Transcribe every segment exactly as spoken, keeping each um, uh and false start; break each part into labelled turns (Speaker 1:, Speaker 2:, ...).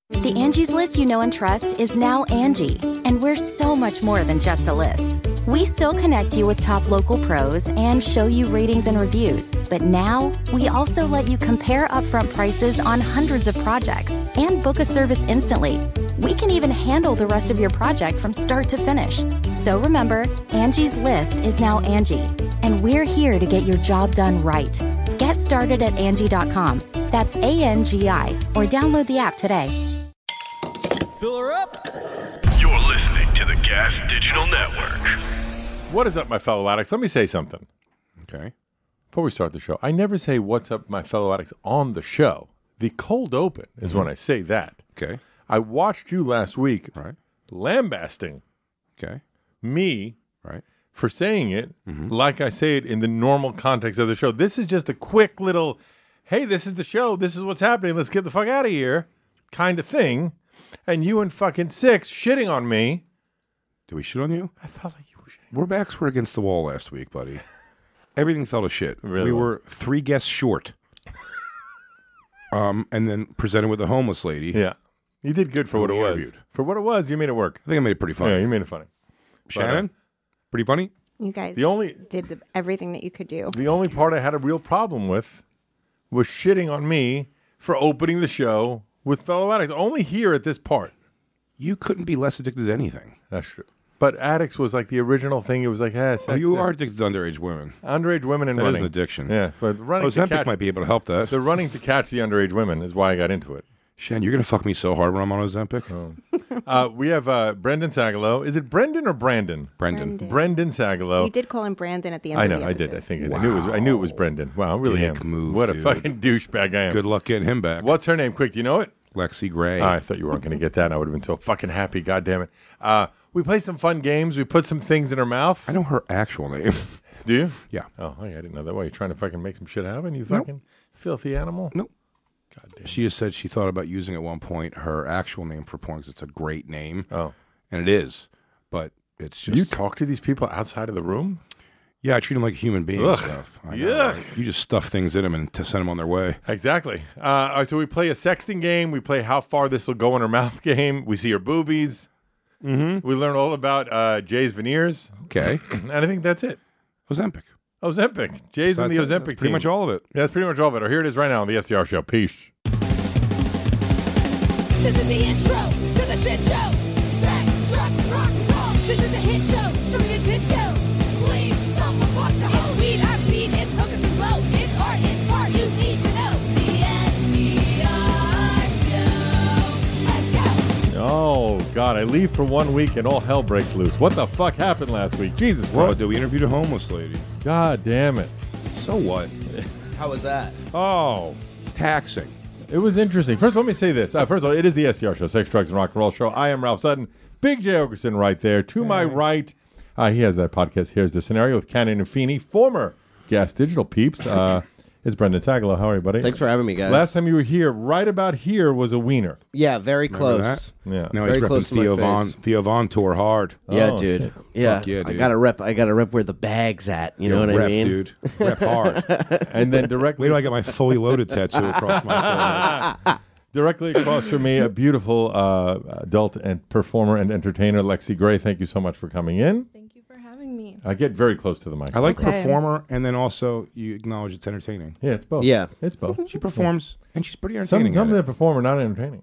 Speaker 1: The Angie's List you know and trust is now Angie, and we're so much more than just a list. We still connect you with top local pros and show you ratings and reviews, but now we also let you compare upfront prices on hundreds of projects and book a service instantly. We can even handle the rest of your project from start to finish. So remember, Angie's List is now Angie, and we're here to get your job done right. Get started at Angie dot com. That's A N G I, or download the app today.
Speaker 2: Fill her up.
Speaker 3: You're listening to the Gas Digital Network.
Speaker 4: What is up, my fellow addicts? Let me say something.
Speaker 5: Okay.
Speaker 4: Before we start the show, I never say what's up, my fellow addicts, on the show. The cold open is mm-hmm. when I say that.
Speaker 5: Okay.
Speaker 4: I watched you last week
Speaker 5: right.
Speaker 4: lambasting
Speaker 5: okay.
Speaker 4: me
Speaker 5: right.
Speaker 4: for saying it
Speaker 5: mm-hmm.
Speaker 4: like I say it in the normal context of the show. This is just a quick little, hey, this is the show. This is what's happening. Let's get the fuck out of here kind of thing. And you and fucking Six shitting on me.
Speaker 5: Did we shit on you?
Speaker 4: I felt like you were shitting.
Speaker 5: We're backs were against the wall last week, buddy. Everything fell to shit.
Speaker 4: Really
Speaker 5: we
Speaker 4: well.
Speaker 5: were three guests short. um, and then presented with a homeless lady.
Speaker 4: Yeah. You did good for what it was. Interviewed. For what it was, you made it work.
Speaker 5: I think I made it pretty funny.
Speaker 4: Yeah, you made it funny.
Speaker 5: Shannon? But, uh, pretty funny?
Speaker 6: You guys
Speaker 4: the only,
Speaker 6: did the, everything that you could do.
Speaker 4: The only part I had a real problem with was shitting on me for opening the show with fellow addicts. Only here at this part.
Speaker 5: You couldn't be less addicted to anything.
Speaker 4: That's true. But addicts was like the original thing. It was like, hey,
Speaker 5: oh, you are addicted to underage women.
Speaker 4: Underage women and
Speaker 5: that
Speaker 4: running.
Speaker 5: That is an addiction.
Speaker 4: Yeah, but running
Speaker 5: Ozempic
Speaker 4: to catch,
Speaker 5: might be able to help that.
Speaker 4: The running to catch the underage women is why I got into it.
Speaker 5: Shan, you're going to fuck me so hard when I'm on Ozempic.
Speaker 4: Oh. uh, we have uh, Brendan Sagalow. Is it Brendan or Brandon?
Speaker 5: Brendan.
Speaker 6: Brendan.
Speaker 4: Brendan Sagalow.
Speaker 6: You did call him Brandon at the end
Speaker 4: I
Speaker 6: of
Speaker 4: know,
Speaker 6: the
Speaker 4: I
Speaker 6: episode.
Speaker 4: did. I think
Speaker 5: wow.
Speaker 4: I knew it was. I knew it was Brendan. Wow, I really
Speaker 5: Dick
Speaker 4: am.
Speaker 5: move,
Speaker 4: what a
Speaker 5: dude.
Speaker 4: fucking douchebag I am.
Speaker 5: Good luck getting him back.
Speaker 4: What's her name? Quick, do you know it?
Speaker 5: Lexi Gray.
Speaker 4: Oh, I thought you weren't going to get that. And I would have been so fucking happy. God damn it. Uh, we play some fun games. We put some things in her mouth.
Speaker 5: I know her actual name.
Speaker 4: Do you?
Speaker 5: Yeah.
Speaker 4: Oh, I didn't know that. Why, you trying to fucking make some shit happen? You fucking nope. filthy animal?
Speaker 5: Nope.
Speaker 4: God damn.
Speaker 5: She just said she thought about using at one point her actual name for porn because it's a great name.
Speaker 4: Oh.
Speaker 5: And it is. But it's just.
Speaker 4: You talk to these people outside of the room?
Speaker 5: Yeah, I treat them like a human being and stuff. I know,
Speaker 4: yeah.
Speaker 5: Right? You just stuff things in them and to send them on their way.
Speaker 4: Exactly. Uh, all right, so we play a sexting game. We play how far this will go in her mouth game. We see her boobies.
Speaker 5: Mm-hmm.
Speaker 4: We learn all about uh, Jay's veneers.
Speaker 5: Okay.
Speaker 4: And I think that's it.
Speaker 5: Ozempic.
Speaker 4: Ozempic. Jay's
Speaker 5: so
Speaker 4: in the
Speaker 5: that's,
Speaker 4: Ozempic
Speaker 5: that's
Speaker 4: team.
Speaker 5: pretty much all of it.
Speaker 4: Yeah, that's pretty much all of it. Or here it is right now on the S D R show. Peace.
Speaker 7: This is the intro to the shit show. Sex, drugs, and rock and roll. This is a hit show. Show me a tit show. Please, someone fuck the hoe. It's weed, our beat, it's hookers and blow. It's art, it's art, you need to know. The S D R show. Let's go.
Speaker 4: Oh, God. I leave for one week and all hell breaks loose. What the fuck happened last week? Jesus
Speaker 5: Well,
Speaker 4: Christ.
Speaker 5: did we interviewed a homeless lady?
Speaker 4: God damn it.
Speaker 5: So what?
Speaker 2: How was that?
Speaker 4: Oh.
Speaker 5: Taxing.
Speaker 4: It was interesting. First, let me say this. Uh, first of all, it is the S D R show, Sex, Drugs, and Rock and Roll show. I am Ralph Sutton. Big Jay Ogerson right there. To my right, uh, he has that podcast, Here's the Scenario, with Cannon and Feeney, former Gas Digital peeps. Uh, it's Brendan Sagalow. How are you, buddy?
Speaker 2: Thanks for having me, guys.
Speaker 4: Last time you were here, right about here, was a wiener.
Speaker 2: Yeah, very
Speaker 5: Remember
Speaker 2: close.
Speaker 5: that?
Speaker 4: Yeah.
Speaker 5: No,
Speaker 2: Very
Speaker 5: he's
Speaker 2: close
Speaker 5: repping
Speaker 2: to my
Speaker 5: Theo
Speaker 2: face.
Speaker 5: Von, Theo Von tour hard.
Speaker 2: Yeah,
Speaker 4: Oh,
Speaker 2: dude.
Speaker 4: shit.
Speaker 2: Yeah,
Speaker 5: Fuck yeah,
Speaker 2: I
Speaker 5: dude.
Speaker 2: gotta rep. I gotta rep where the bag's at. You know
Speaker 5: Yo,
Speaker 2: what
Speaker 5: rep,
Speaker 2: I mean,
Speaker 5: dude. Rep hard.
Speaker 4: And then directly,
Speaker 5: Wait till I get my fully loaded tattoo across my forehead.
Speaker 4: directly across from me, a beautiful uh, adult and performer and entertainer, Lexi Gray. Thank you so much for coming in.
Speaker 8: Thank you for having me.
Speaker 4: I get very close to the mic.
Speaker 5: I like
Speaker 8: Okay.
Speaker 5: performer, and then also you acknowledge it's entertaining.
Speaker 4: Yeah, it's both.
Speaker 2: Yeah.
Speaker 4: It's both.
Speaker 5: She performs, and she's pretty
Speaker 4: Some,
Speaker 5: entertaining.
Speaker 4: some of
Speaker 5: at
Speaker 4: the
Speaker 5: it.
Speaker 4: performer not entertaining.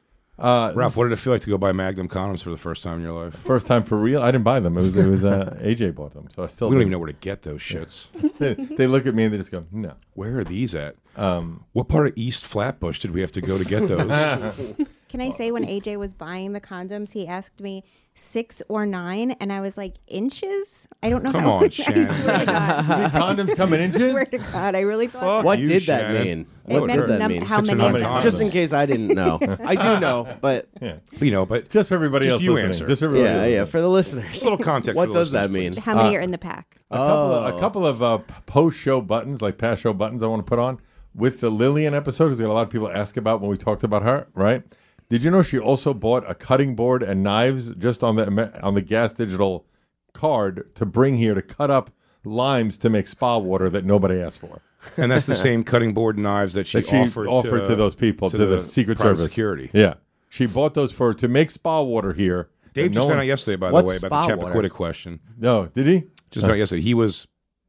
Speaker 4: Uh,
Speaker 5: Ralph, what did it feel like to go buy Magnum condoms for the first time in your life?
Speaker 4: First time for real. I didn't buy them. It was it was uh, A J bought them, so I still.
Speaker 5: We don't
Speaker 4: didn't-
Speaker 5: even know where to get those shits.
Speaker 4: They, they look at me and they just go, "No."
Speaker 5: Where are these at?
Speaker 4: Um,
Speaker 5: What part of East Flatbush did we have to go to get those?
Speaker 6: Can I say when A J was buying the condoms, he asked me six or nine, and I was like, inches? I don't know
Speaker 5: Come
Speaker 6: how.
Speaker 5: on,
Speaker 6: I
Speaker 5: Shan.
Speaker 6: swear to God.
Speaker 4: condoms come in
Speaker 6: I
Speaker 4: inches.
Speaker 6: swear to God, I really thought
Speaker 5: Fuck
Speaker 2: What
Speaker 5: you,
Speaker 2: did that
Speaker 5: Shannon.
Speaker 2: mean?
Speaker 6: It
Speaker 2: What
Speaker 6: meant
Speaker 2: did that
Speaker 6: num-
Speaker 2: mean?
Speaker 6: how
Speaker 5: Six or
Speaker 6: many
Speaker 5: nine
Speaker 6: of them.
Speaker 5: condoms.
Speaker 2: Just in case I didn't know. I do know, but
Speaker 4: Yeah,
Speaker 5: You know, but
Speaker 4: just for everybody
Speaker 5: Just
Speaker 4: else
Speaker 5: you
Speaker 4: listening.
Speaker 5: answer.
Speaker 4: Just for everybody
Speaker 2: yeah,
Speaker 4: else
Speaker 2: yeah.
Speaker 4: listening.
Speaker 2: For the listeners,
Speaker 5: a little context.
Speaker 2: what
Speaker 5: for the
Speaker 2: does that
Speaker 5: listeners,
Speaker 2: mean?
Speaker 6: How many
Speaker 4: Uh,
Speaker 6: are in the pack?
Speaker 4: A couple of,
Speaker 2: Oh.
Speaker 4: a couple of uh, post-show buttons, like past show buttons I want to put on with the Lillian episode, because a lot of people ask about when we talked about her, right? Did you know she also bought a cutting board and knives just on the on the Gas Digital card to bring here to cut up limes to make spa water that nobody asked for?
Speaker 5: And that's the same cutting board knives that she,
Speaker 4: That she
Speaker 5: offered,
Speaker 4: offered to, those people, to, the, Secret
Speaker 5: private
Speaker 4: Service.
Speaker 5: security.
Speaker 4: Yeah. She bought those for to make spa water here.
Speaker 5: Dave
Speaker 4: And
Speaker 5: just
Speaker 4: no
Speaker 5: found
Speaker 4: one-
Speaker 5: out yesterday, by the
Speaker 2: What's
Speaker 5: way, about
Speaker 2: spa
Speaker 5: the
Speaker 2: water?
Speaker 5: Chappaquiddick question.
Speaker 4: No, did he?
Speaker 5: Just found out yesterday. He was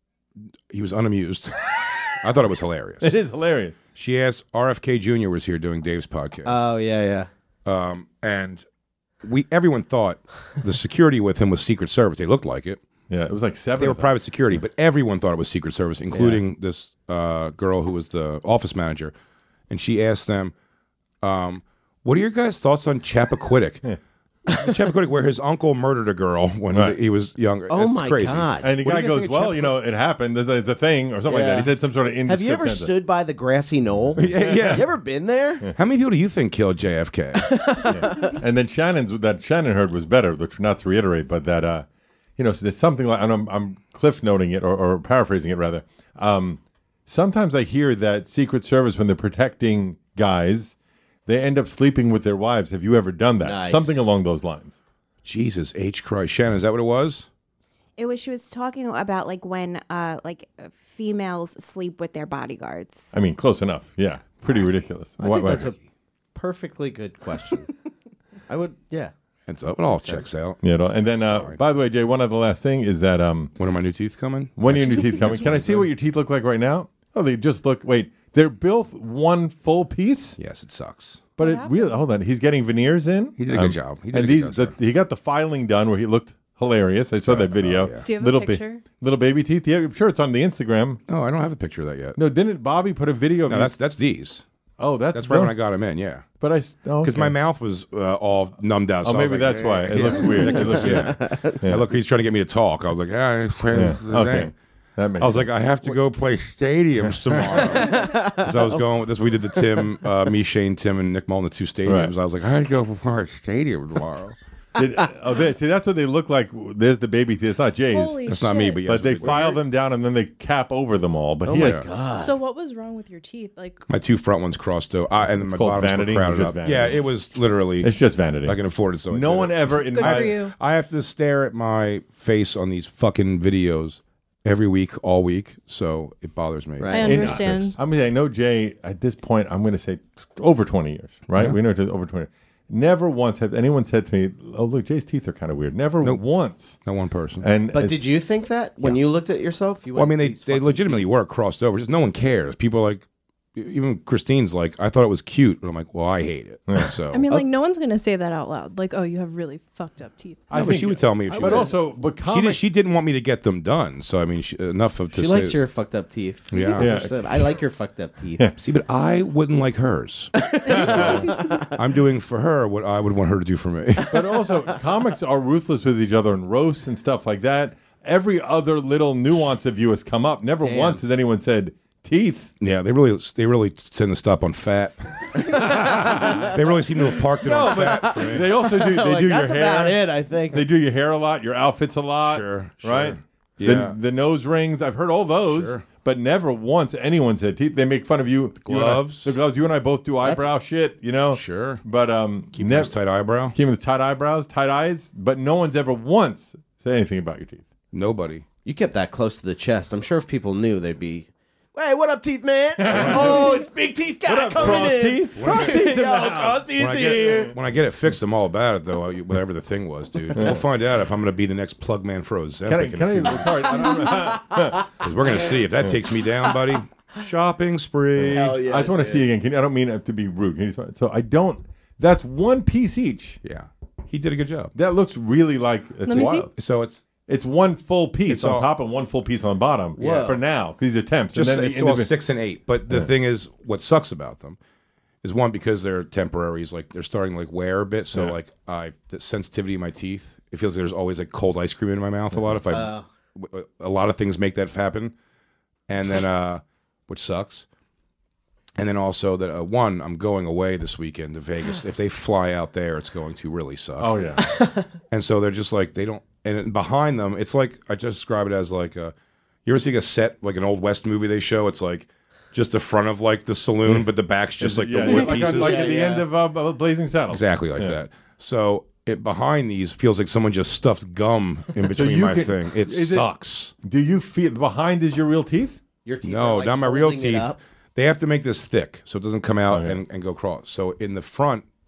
Speaker 5: he was unamused. I thought it was hilarious.
Speaker 4: It is hilarious.
Speaker 5: She asked R F K Junior was here doing Dave's podcast.
Speaker 2: Oh yeah, yeah.
Speaker 5: Um, and we everyone thought the security with him was Secret Service. They looked like it.
Speaker 4: Yeah, it was like seven.
Speaker 5: They were
Speaker 4: of them.
Speaker 5: private security, but everyone thought it was Secret Service, including this uh, girl who was the office manager. And she asked them, um, "What are your guys' thoughts on Chappaquiddick?" Chappaquiddick, where his uncle murdered a girl when
Speaker 4: Right.
Speaker 5: he, he was younger.
Speaker 2: Oh
Speaker 5: It's
Speaker 2: my
Speaker 5: crazy.
Speaker 2: God.
Speaker 4: And the
Speaker 5: What do
Speaker 4: guy
Speaker 5: you guys
Speaker 4: goes,
Speaker 5: think of
Speaker 4: "Well,
Speaker 5: Chappaquiddick?"
Speaker 4: you know, it happened. There's a, it's a thing or something like
Speaker 2: Yeah.
Speaker 4: that." He said some sort of.
Speaker 2: Have you ever
Speaker 4: indescriptible-
Speaker 2: stood by the grassy knoll?
Speaker 5: Yeah, yeah.
Speaker 2: You ever been there?
Speaker 5: How many people do you think killed J F K?
Speaker 4: And then Shannon's that Shannon heard was better, which not to reiterate, but that uh, you know, so there's something like, and I'm, I'm cliff noting it or, or paraphrasing it rather. Um, sometimes I hear that Secret Service, when they're protecting guys, they end up sleeping with their wives. Have you ever done that?
Speaker 2: Nice.
Speaker 4: Something along those lines.
Speaker 5: Jesus H Christ, Shannon, is that what it was?
Speaker 6: It was. She was talking about like when uh like uh, females sleep with their bodyguards.
Speaker 4: I mean, close enough. Yeah, pretty ridiculous.
Speaker 2: I
Speaker 4: Why-
Speaker 2: think
Speaker 4: why-
Speaker 2: that's a perfectly good question. I would, yeah.
Speaker 5: It's, it all checks out.
Speaker 4: yeah. no, And then, uh, by the way, Jay, one other last thing is that um,
Speaker 5: When are my new teeth coming?
Speaker 4: when are your new teeth coming? Can I see what your teeth look like right now? Oh, they just look. Wait, they're both one full piece.
Speaker 5: Yes, it sucks.
Speaker 4: But it really, hold on, he's getting veneers in. Um,
Speaker 5: He did a good job. He did
Speaker 4: and
Speaker 5: a good
Speaker 4: these,
Speaker 5: job,
Speaker 4: the,
Speaker 5: sir.
Speaker 4: he got the filing done where he looked hilarious. I saw that video.
Speaker 5: Oh, yeah.
Speaker 8: Do you have a
Speaker 4: little
Speaker 8: picture?
Speaker 4: little baby teeth. Yeah, I'm sure it's on the Instagram.
Speaker 5: Oh, I don't have a picture of that yet.
Speaker 4: No, didn't Bobby put a video? Of
Speaker 5: No,
Speaker 4: you-
Speaker 5: that's that's these.
Speaker 4: oh, that's
Speaker 5: That's right
Speaker 4: them?
Speaker 5: when I got him in. Yeah,
Speaker 4: But I because
Speaker 5: because my mouth was uh, all numbed out.
Speaker 4: Oh,
Speaker 5: so I was
Speaker 4: maybe
Speaker 5: like,
Speaker 4: that's
Speaker 5: yeah,
Speaker 4: why it
Speaker 5: yeah.
Speaker 4: looks weird. It looks
Speaker 5: yeah. yeah. Look, he's trying to get me to talk. I was like, ah, it's-
Speaker 4: Yeah.
Speaker 5: this is the
Speaker 4: Okay,
Speaker 5: thing.
Speaker 4: that makes
Speaker 5: I was
Speaker 4: sense.
Speaker 5: like, I have to go play stadiums tomorrow. So I was going with this. We did the Tim, uh, me, Shane, Tim, and Nick Mullen, the two stadiums.
Speaker 4: Right.
Speaker 5: I was like, I had to go for a stadium tomorrow.
Speaker 4: Did, oh, they, see, that's what they look like. There's the baby teeth. It's not Jay's.
Speaker 8: Holy
Speaker 5: That's not me,
Speaker 8: shit.
Speaker 5: but yeah.
Speaker 4: but they
Speaker 5: that's what
Speaker 4: file
Speaker 5: did.
Speaker 4: them down and then they cap over them all. But
Speaker 2: Oh
Speaker 4: he
Speaker 2: my
Speaker 4: has
Speaker 2: God.
Speaker 8: So what was wrong with your teeth? Like,
Speaker 5: My two front ones crossed over, I, and then my
Speaker 4: called
Speaker 5: bottoms
Speaker 4: vanity,
Speaker 5: were
Speaker 4: or
Speaker 5: crowded
Speaker 4: just
Speaker 5: up.
Speaker 4: vanity?
Speaker 5: Yeah, it was literally.
Speaker 4: It's just vanity.
Speaker 5: I can afford it, so I
Speaker 4: no
Speaker 5: did
Speaker 4: one
Speaker 5: it.
Speaker 4: ever in
Speaker 8: Good
Speaker 4: my
Speaker 8: for you.
Speaker 5: I have to stare at my face on these fucking videos every week, all week, so it bothers me.
Speaker 2: Right.
Speaker 8: I
Speaker 4: In-
Speaker 8: understand.
Speaker 4: I'm gonna say I know Jay at this point. I'm gonna say over twenty years, right?
Speaker 5: Yeah.
Speaker 4: We know it over twenty. Never once have anyone said to me, "Oh, look, Jay's teeth are kind of weird." Never
Speaker 5: Nope.
Speaker 4: once.
Speaker 5: Not one person.
Speaker 4: And
Speaker 2: But
Speaker 4: it's-
Speaker 2: did you think that when you looked at yourself? You
Speaker 5: well, I
Speaker 2: went,
Speaker 5: mean, they,
Speaker 2: "These
Speaker 5: they
Speaker 2: fucking
Speaker 5: legitimately
Speaker 2: teeth."
Speaker 5: were crossed over. Just no one cares. People are like, even Christine's like, I thought it was cute, but I'm like, well, I hate it. So
Speaker 8: I mean, like, no one's gonna say that out loud. Like, oh, you have really fucked up teeth.
Speaker 5: I but she would tell me if she
Speaker 4: But
Speaker 5: was-
Speaker 4: also, but
Speaker 5: she, did,
Speaker 4: comics,
Speaker 5: she didn't want me to get them done. So I mean, she, enough of to
Speaker 2: She
Speaker 5: say.
Speaker 2: likes your fucked up teeth.
Speaker 5: Yeah.
Speaker 4: Yeah.
Speaker 2: She said, I like your fucked up teeth.
Speaker 5: See, but I wouldn't like hers. So I'm doing for her what I would want her to do for me.
Speaker 4: but also, comics are ruthless with each other and roasts and stuff like that. Every other little nuance of you has come up. Never
Speaker 2: Damn.
Speaker 4: once has anyone said teeth.
Speaker 5: Yeah, they really they really tend to stop on fat. They really seem to have parked it on fat. For me.
Speaker 4: They also do. They
Speaker 2: Like,
Speaker 4: do
Speaker 2: that's
Speaker 4: your hair.
Speaker 2: about it, I think.
Speaker 4: They do your hair a lot, your outfits a lot.
Speaker 5: Sure, sure.
Speaker 4: Right?
Speaker 5: Yeah.
Speaker 4: The, the nose rings. I've heard all those,
Speaker 5: Sure.
Speaker 4: but never once anyone said teeth. They make fun of you. you and I-
Speaker 5: gloves.
Speaker 4: the gloves. You and I both do eyebrow shit, you know?
Speaker 5: Sure.
Speaker 4: But um,
Speaker 5: Keep
Speaker 4: never,
Speaker 5: nice tight eyebrow.
Speaker 4: keep with tight eyebrows, tight eyes, but no one's ever once said anything about your teeth.
Speaker 5: Nobody.
Speaker 2: You kept that close to the chest. I'm sure if people knew, they'd be, hey, what up, teeth man? Oh, it's Big Teeth Guy
Speaker 4: What up,
Speaker 2: coming
Speaker 4: cross
Speaker 2: in.
Speaker 4: teeth? Cross teeth in the
Speaker 2: Yo,
Speaker 4: house.
Speaker 2: Cross
Speaker 5: When
Speaker 2: teeth
Speaker 5: I,
Speaker 2: here.
Speaker 5: get, when I get it fixed, I'm all about it, though, whatever the thing was, dude. We'll find out if I'm going to be the next plug man for
Speaker 4: Can I?
Speaker 5: Ozempic
Speaker 4: Can I?
Speaker 5: in a few
Speaker 4: Sorry, I don't know.
Speaker 5: Because we're going to see if that takes me down, buddy. Shopping spree.
Speaker 2: Hell yeah.
Speaker 4: I just want to see again. Can you, I don't mean to be rude. Can you just, so I don't. That's one piece each.
Speaker 5: Yeah. He did a good job.
Speaker 4: That looks really like it's
Speaker 8: Let me see.
Speaker 4: wild.
Speaker 5: So it's
Speaker 4: It's one full piece
Speaker 5: It's
Speaker 4: on
Speaker 5: all-
Speaker 4: top and one full piece on bottom
Speaker 2: Whoa.
Speaker 4: for now because these are temps.
Speaker 5: just
Speaker 4: and then
Speaker 5: it's
Speaker 4: the
Speaker 5: all
Speaker 4: individ-
Speaker 5: six and eight. But the thing is, what sucks about them is one, because they're temporaries, like they're starting to like wear a bit. So
Speaker 4: Yeah.
Speaker 5: like I the sensitivity in my teeth, it feels like there's always like cold ice cream in my mouth a lot. If I
Speaker 2: Oh.
Speaker 5: w- a lot of things make that happen, and then uh, which sucks. And then also that uh, one, I'm going away this weekend to Vegas. If they fly out there, it's going to really suck.
Speaker 4: Oh yeah.
Speaker 5: And so they're just like they don't. And behind them, it's like I just describe it as like a. You ever see a set like an old West movie they show? It's like just the front of like the saloon, but the back's just like
Speaker 4: yeah,
Speaker 5: the wood
Speaker 4: like,
Speaker 5: pieces.
Speaker 4: on, like
Speaker 2: Yeah,
Speaker 4: at the
Speaker 2: yeah.
Speaker 4: end of uh, Blazing Saddles.
Speaker 5: Exactly like
Speaker 4: Yeah.
Speaker 5: that. So it behind these feels like someone just stuffed gum in between
Speaker 4: you
Speaker 5: my
Speaker 4: can-
Speaker 5: thing. It
Speaker 4: is it-
Speaker 5: sucks.
Speaker 4: Do you feel behind is your real teeth?
Speaker 2: Your teeth
Speaker 5: No,
Speaker 2: are, like,
Speaker 5: not my real
Speaker 2: holding it
Speaker 5: teeth.
Speaker 2: up.
Speaker 5: They have to make this thick so it doesn't come out
Speaker 4: Oh, yeah.
Speaker 5: and, and go cross. So in the front,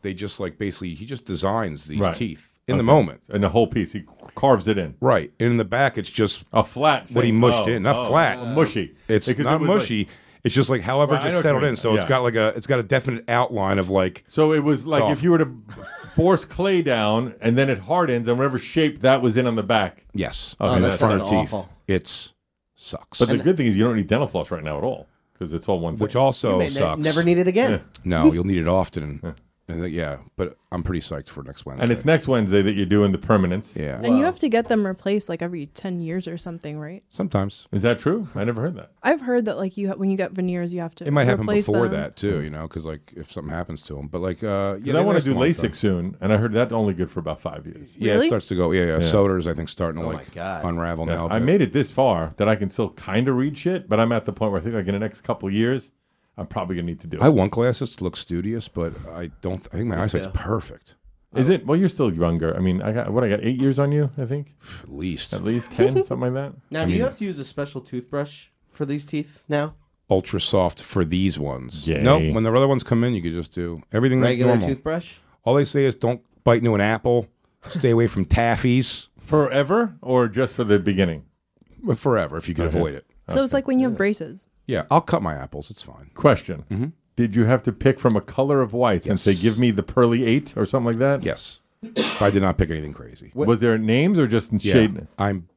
Speaker 5: they just like basically he just designs these
Speaker 4: Right.
Speaker 5: teeth in
Speaker 4: Okay.
Speaker 5: the moment.
Speaker 4: And the whole piece, he carves it in.
Speaker 5: Right. And in the back, it's just
Speaker 4: A flat
Speaker 5: what he
Speaker 4: thing.
Speaker 5: mushed
Speaker 4: Oh,
Speaker 5: in. Not
Speaker 4: oh,
Speaker 5: flat.
Speaker 4: oh, mushy.
Speaker 5: It's
Speaker 4: Because
Speaker 5: not
Speaker 4: it was like-
Speaker 5: mushy. It's just like however
Speaker 4: Right, I know
Speaker 5: just
Speaker 4: what you
Speaker 5: settled
Speaker 4: mean.
Speaker 5: in. So it's
Speaker 4: Yeah.
Speaker 5: got like a it's got a definite outline of like
Speaker 4: So it was like
Speaker 5: Soft.
Speaker 4: if you were to force clay down and then it hardens and whatever shape that was in on the back.
Speaker 5: yes.
Speaker 4: Okay,
Speaker 5: in the
Speaker 4: that
Speaker 5: front of
Speaker 2: sounds
Speaker 5: teeth.
Speaker 2: awful.
Speaker 5: It's sucks.
Speaker 4: But the good thing is you don't need dental floss right now at all because it's all one thing.
Speaker 5: Which also
Speaker 2: May ne-
Speaker 5: sucks.
Speaker 2: never need it again.
Speaker 5: No, you'll need it often. And, and uh, yeah, but I'm pretty psyched for next Wednesday.
Speaker 4: and it's next Wednesday that you're doing the permanence.
Speaker 5: yeah.
Speaker 8: And you have to get them replaced like every ten years or something, right?
Speaker 5: Sometimes
Speaker 4: Is that true? I never heard that.
Speaker 8: I've heard that like you ha- when you get veneers, you have to.
Speaker 5: it might happen
Speaker 8: replace
Speaker 5: before
Speaker 8: them.
Speaker 5: that too. You know, because like if something happens to them, but like uh, yeah,
Speaker 4: Because
Speaker 5: they
Speaker 4: I want
Speaker 5: last
Speaker 4: to
Speaker 5: a
Speaker 4: do
Speaker 5: long
Speaker 4: LASIK
Speaker 5: time.
Speaker 4: soon, and I heard that's only good for about five years.
Speaker 5: Yeah,
Speaker 8: Really?
Speaker 5: it starts to go. Yeah, yeah.
Speaker 4: Yeah.
Speaker 5: Soder's I think starting to
Speaker 2: Oh my
Speaker 5: like
Speaker 2: God.
Speaker 5: unravel
Speaker 4: Yeah,
Speaker 5: now.
Speaker 4: I
Speaker 5: but-
Speaker 4: made it this far that I can still kind of read shit, but I'm at the point where I think like in the next couple of years, I'm probably gonna need to do it.
Speaker 5: I want glasses to look studious, but I don't. I think my eyesight's
Speaker 2: too.
Speaker 5: perfect.
Speaker 4: Is it? Well, you're still younger. I mean, I got what I got eight years on you, I think,
Speaker 5: At least
Speaker 4: at least ten, something like that.
Speaker 2: Now, do you have to use a special toothbrush for these teeth now?
Speaker 5: ultra soft for these ones.
Speaker 4: Yay.
Speaker 5: No, when the other ones come in, you could just do everything
Speaker 2: Regular
Speaker 5: normal.
Speaker 2: toothbrush?
Speaker 5: All they say is don't bite into an apple. Stay away from taffies.
Speaker 4: Forever or just for the beginning?
Speaker 5: But forever if you can
Speaker 4: Okay.
Speaker 5: avoid it.
Speaker 8: So it's like when you have braces.
Speaker 5: Yeah, I'll cut my apples. It's fine.
Speaker 4: Question.
Speaker 5: Mm-hmm.
Speaker 4: Did you have to pick from a color of white and say,
Speaker 5: Yes.
Speaker 4: give me the pearly eight or something like that?
Speaker 5: Yes. I did not pick anything crazy.
Speaker 4: Was there names or just in
Speaker 5: Yeah.
Speaker 4: shade?
Speaker 5: I'm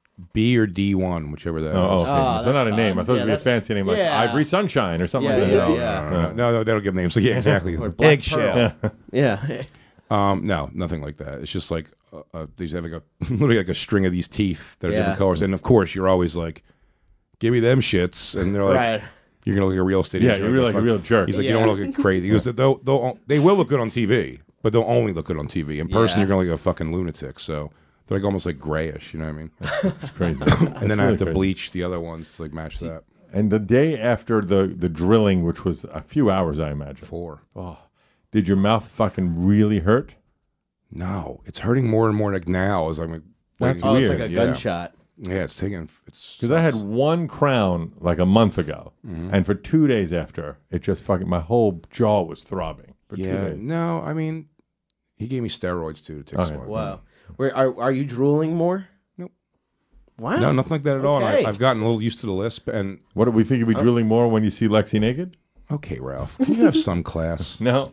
Speaker 5: B or D one, whichever that is.
Speaker 4: Oh, okay.
Speaker 2: Ah,
Speaker 4: so not
Speaker 2: that
Speaker 4: a name. I
Speaker 2: sounds-
Speaker 4: thought it
Speaker 2: yeah,
Speaker 4: would be a
Speaker 2: that's-
Speaker 4: fancy name like
Speaker 2: yeah.
Speaker 4: Ivory Sunshine or something
Speaker 2: Yeah,
Speaker 4: like
Speaker 2: yeah,
Speaker 4: that.
Speaker 5: No,
Speaker 2: yeah.
Speaker 5: no, no, no, no, no, they don't give names. So yeah, exactly.
Speaker 2: Or Black
Speaker 5: Eggshell.
Speaker 2: Yeah.
Speaker 5: Um, no, nothing like that. It's just like uh, uh, these having a literally like a string of these teeth that are
Speaker 2: Yeah.
Speaker 5: different colors, and of course you're always like, "Give me them shits," and they're like,
Speaker 2: Right.
Speaker 5: "You're gonna look like a real estate
Speaker 4: Yeah,
Speaker 5: agent."
Speaker 4: you're really like a
Speaker 5: Fuck-
Speaker 4: real jerk.
Speaker 5: He's like,
Speaker 2: Yeah.
Speaker 5: "You don't want to look crazy." He goes, "They'll, they'll, they will look good on T V, but they'll only look good on T V. In person,
Speaker 2: Yeah.
Speaker 5: you're gonna look like a fucking lunatic." So they're like almost like grayish. You know what I mean?
Speaker 4: It's crazy.
Speaker 5: And then I have to bleach the other ones to like match that.
Speaker 4: And the day after the, the drilling, which was a few hours, I imagine.
Speaker 5: Four.
Speaker 4: Oh, did your mouth fucking really hurt?
Speaker 5: No, it's hurting more and more like now as I'm like,
Speaker 4: That's
Speaker 5: waiting-
Speaker 2: Oh, it's
Speaker 4: Weird,
Speaker 2: like a
Speaker 5: yeah.
Speaker 2: gunshot.
Speaker 5: Yeah, it's taking. It's
Speaker 4: Because I had one crown like a month ago,
Speaker 5: Mm-hmm.
Speaker 4: and for two days after, it just fucking my whole jaw was throbbing for two
Speaker 5: yeah.
Speaker 4: days.
Speaker 5: No, I mean, he gave me steroids too to take
Speaker 4: Okay.
Speaker 5: some.
Speaker 2: Wow. Where are are you drooling more?
Speaker 5: Nope.
Speaker 2: Wow.
Speaker 5: No, nothing like that at all. And
Speaker 2: Okay.
Speaker 5: I, I've gotten a little used to the lisp. And
Speaker 4: What do we think? You'll be drilling more when you see Lexi naked?
Speaker 5: okay, Ralph, can you have some class?
Speaker 4: No,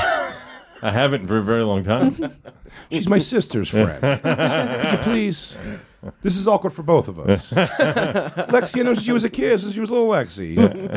Speaker 4: I haven't for a very long time.
Speaker 5: She's my sister's friend. Could you please? This is awkward for both of us. Lexi, I know since she was a kid, since she was little Lexi.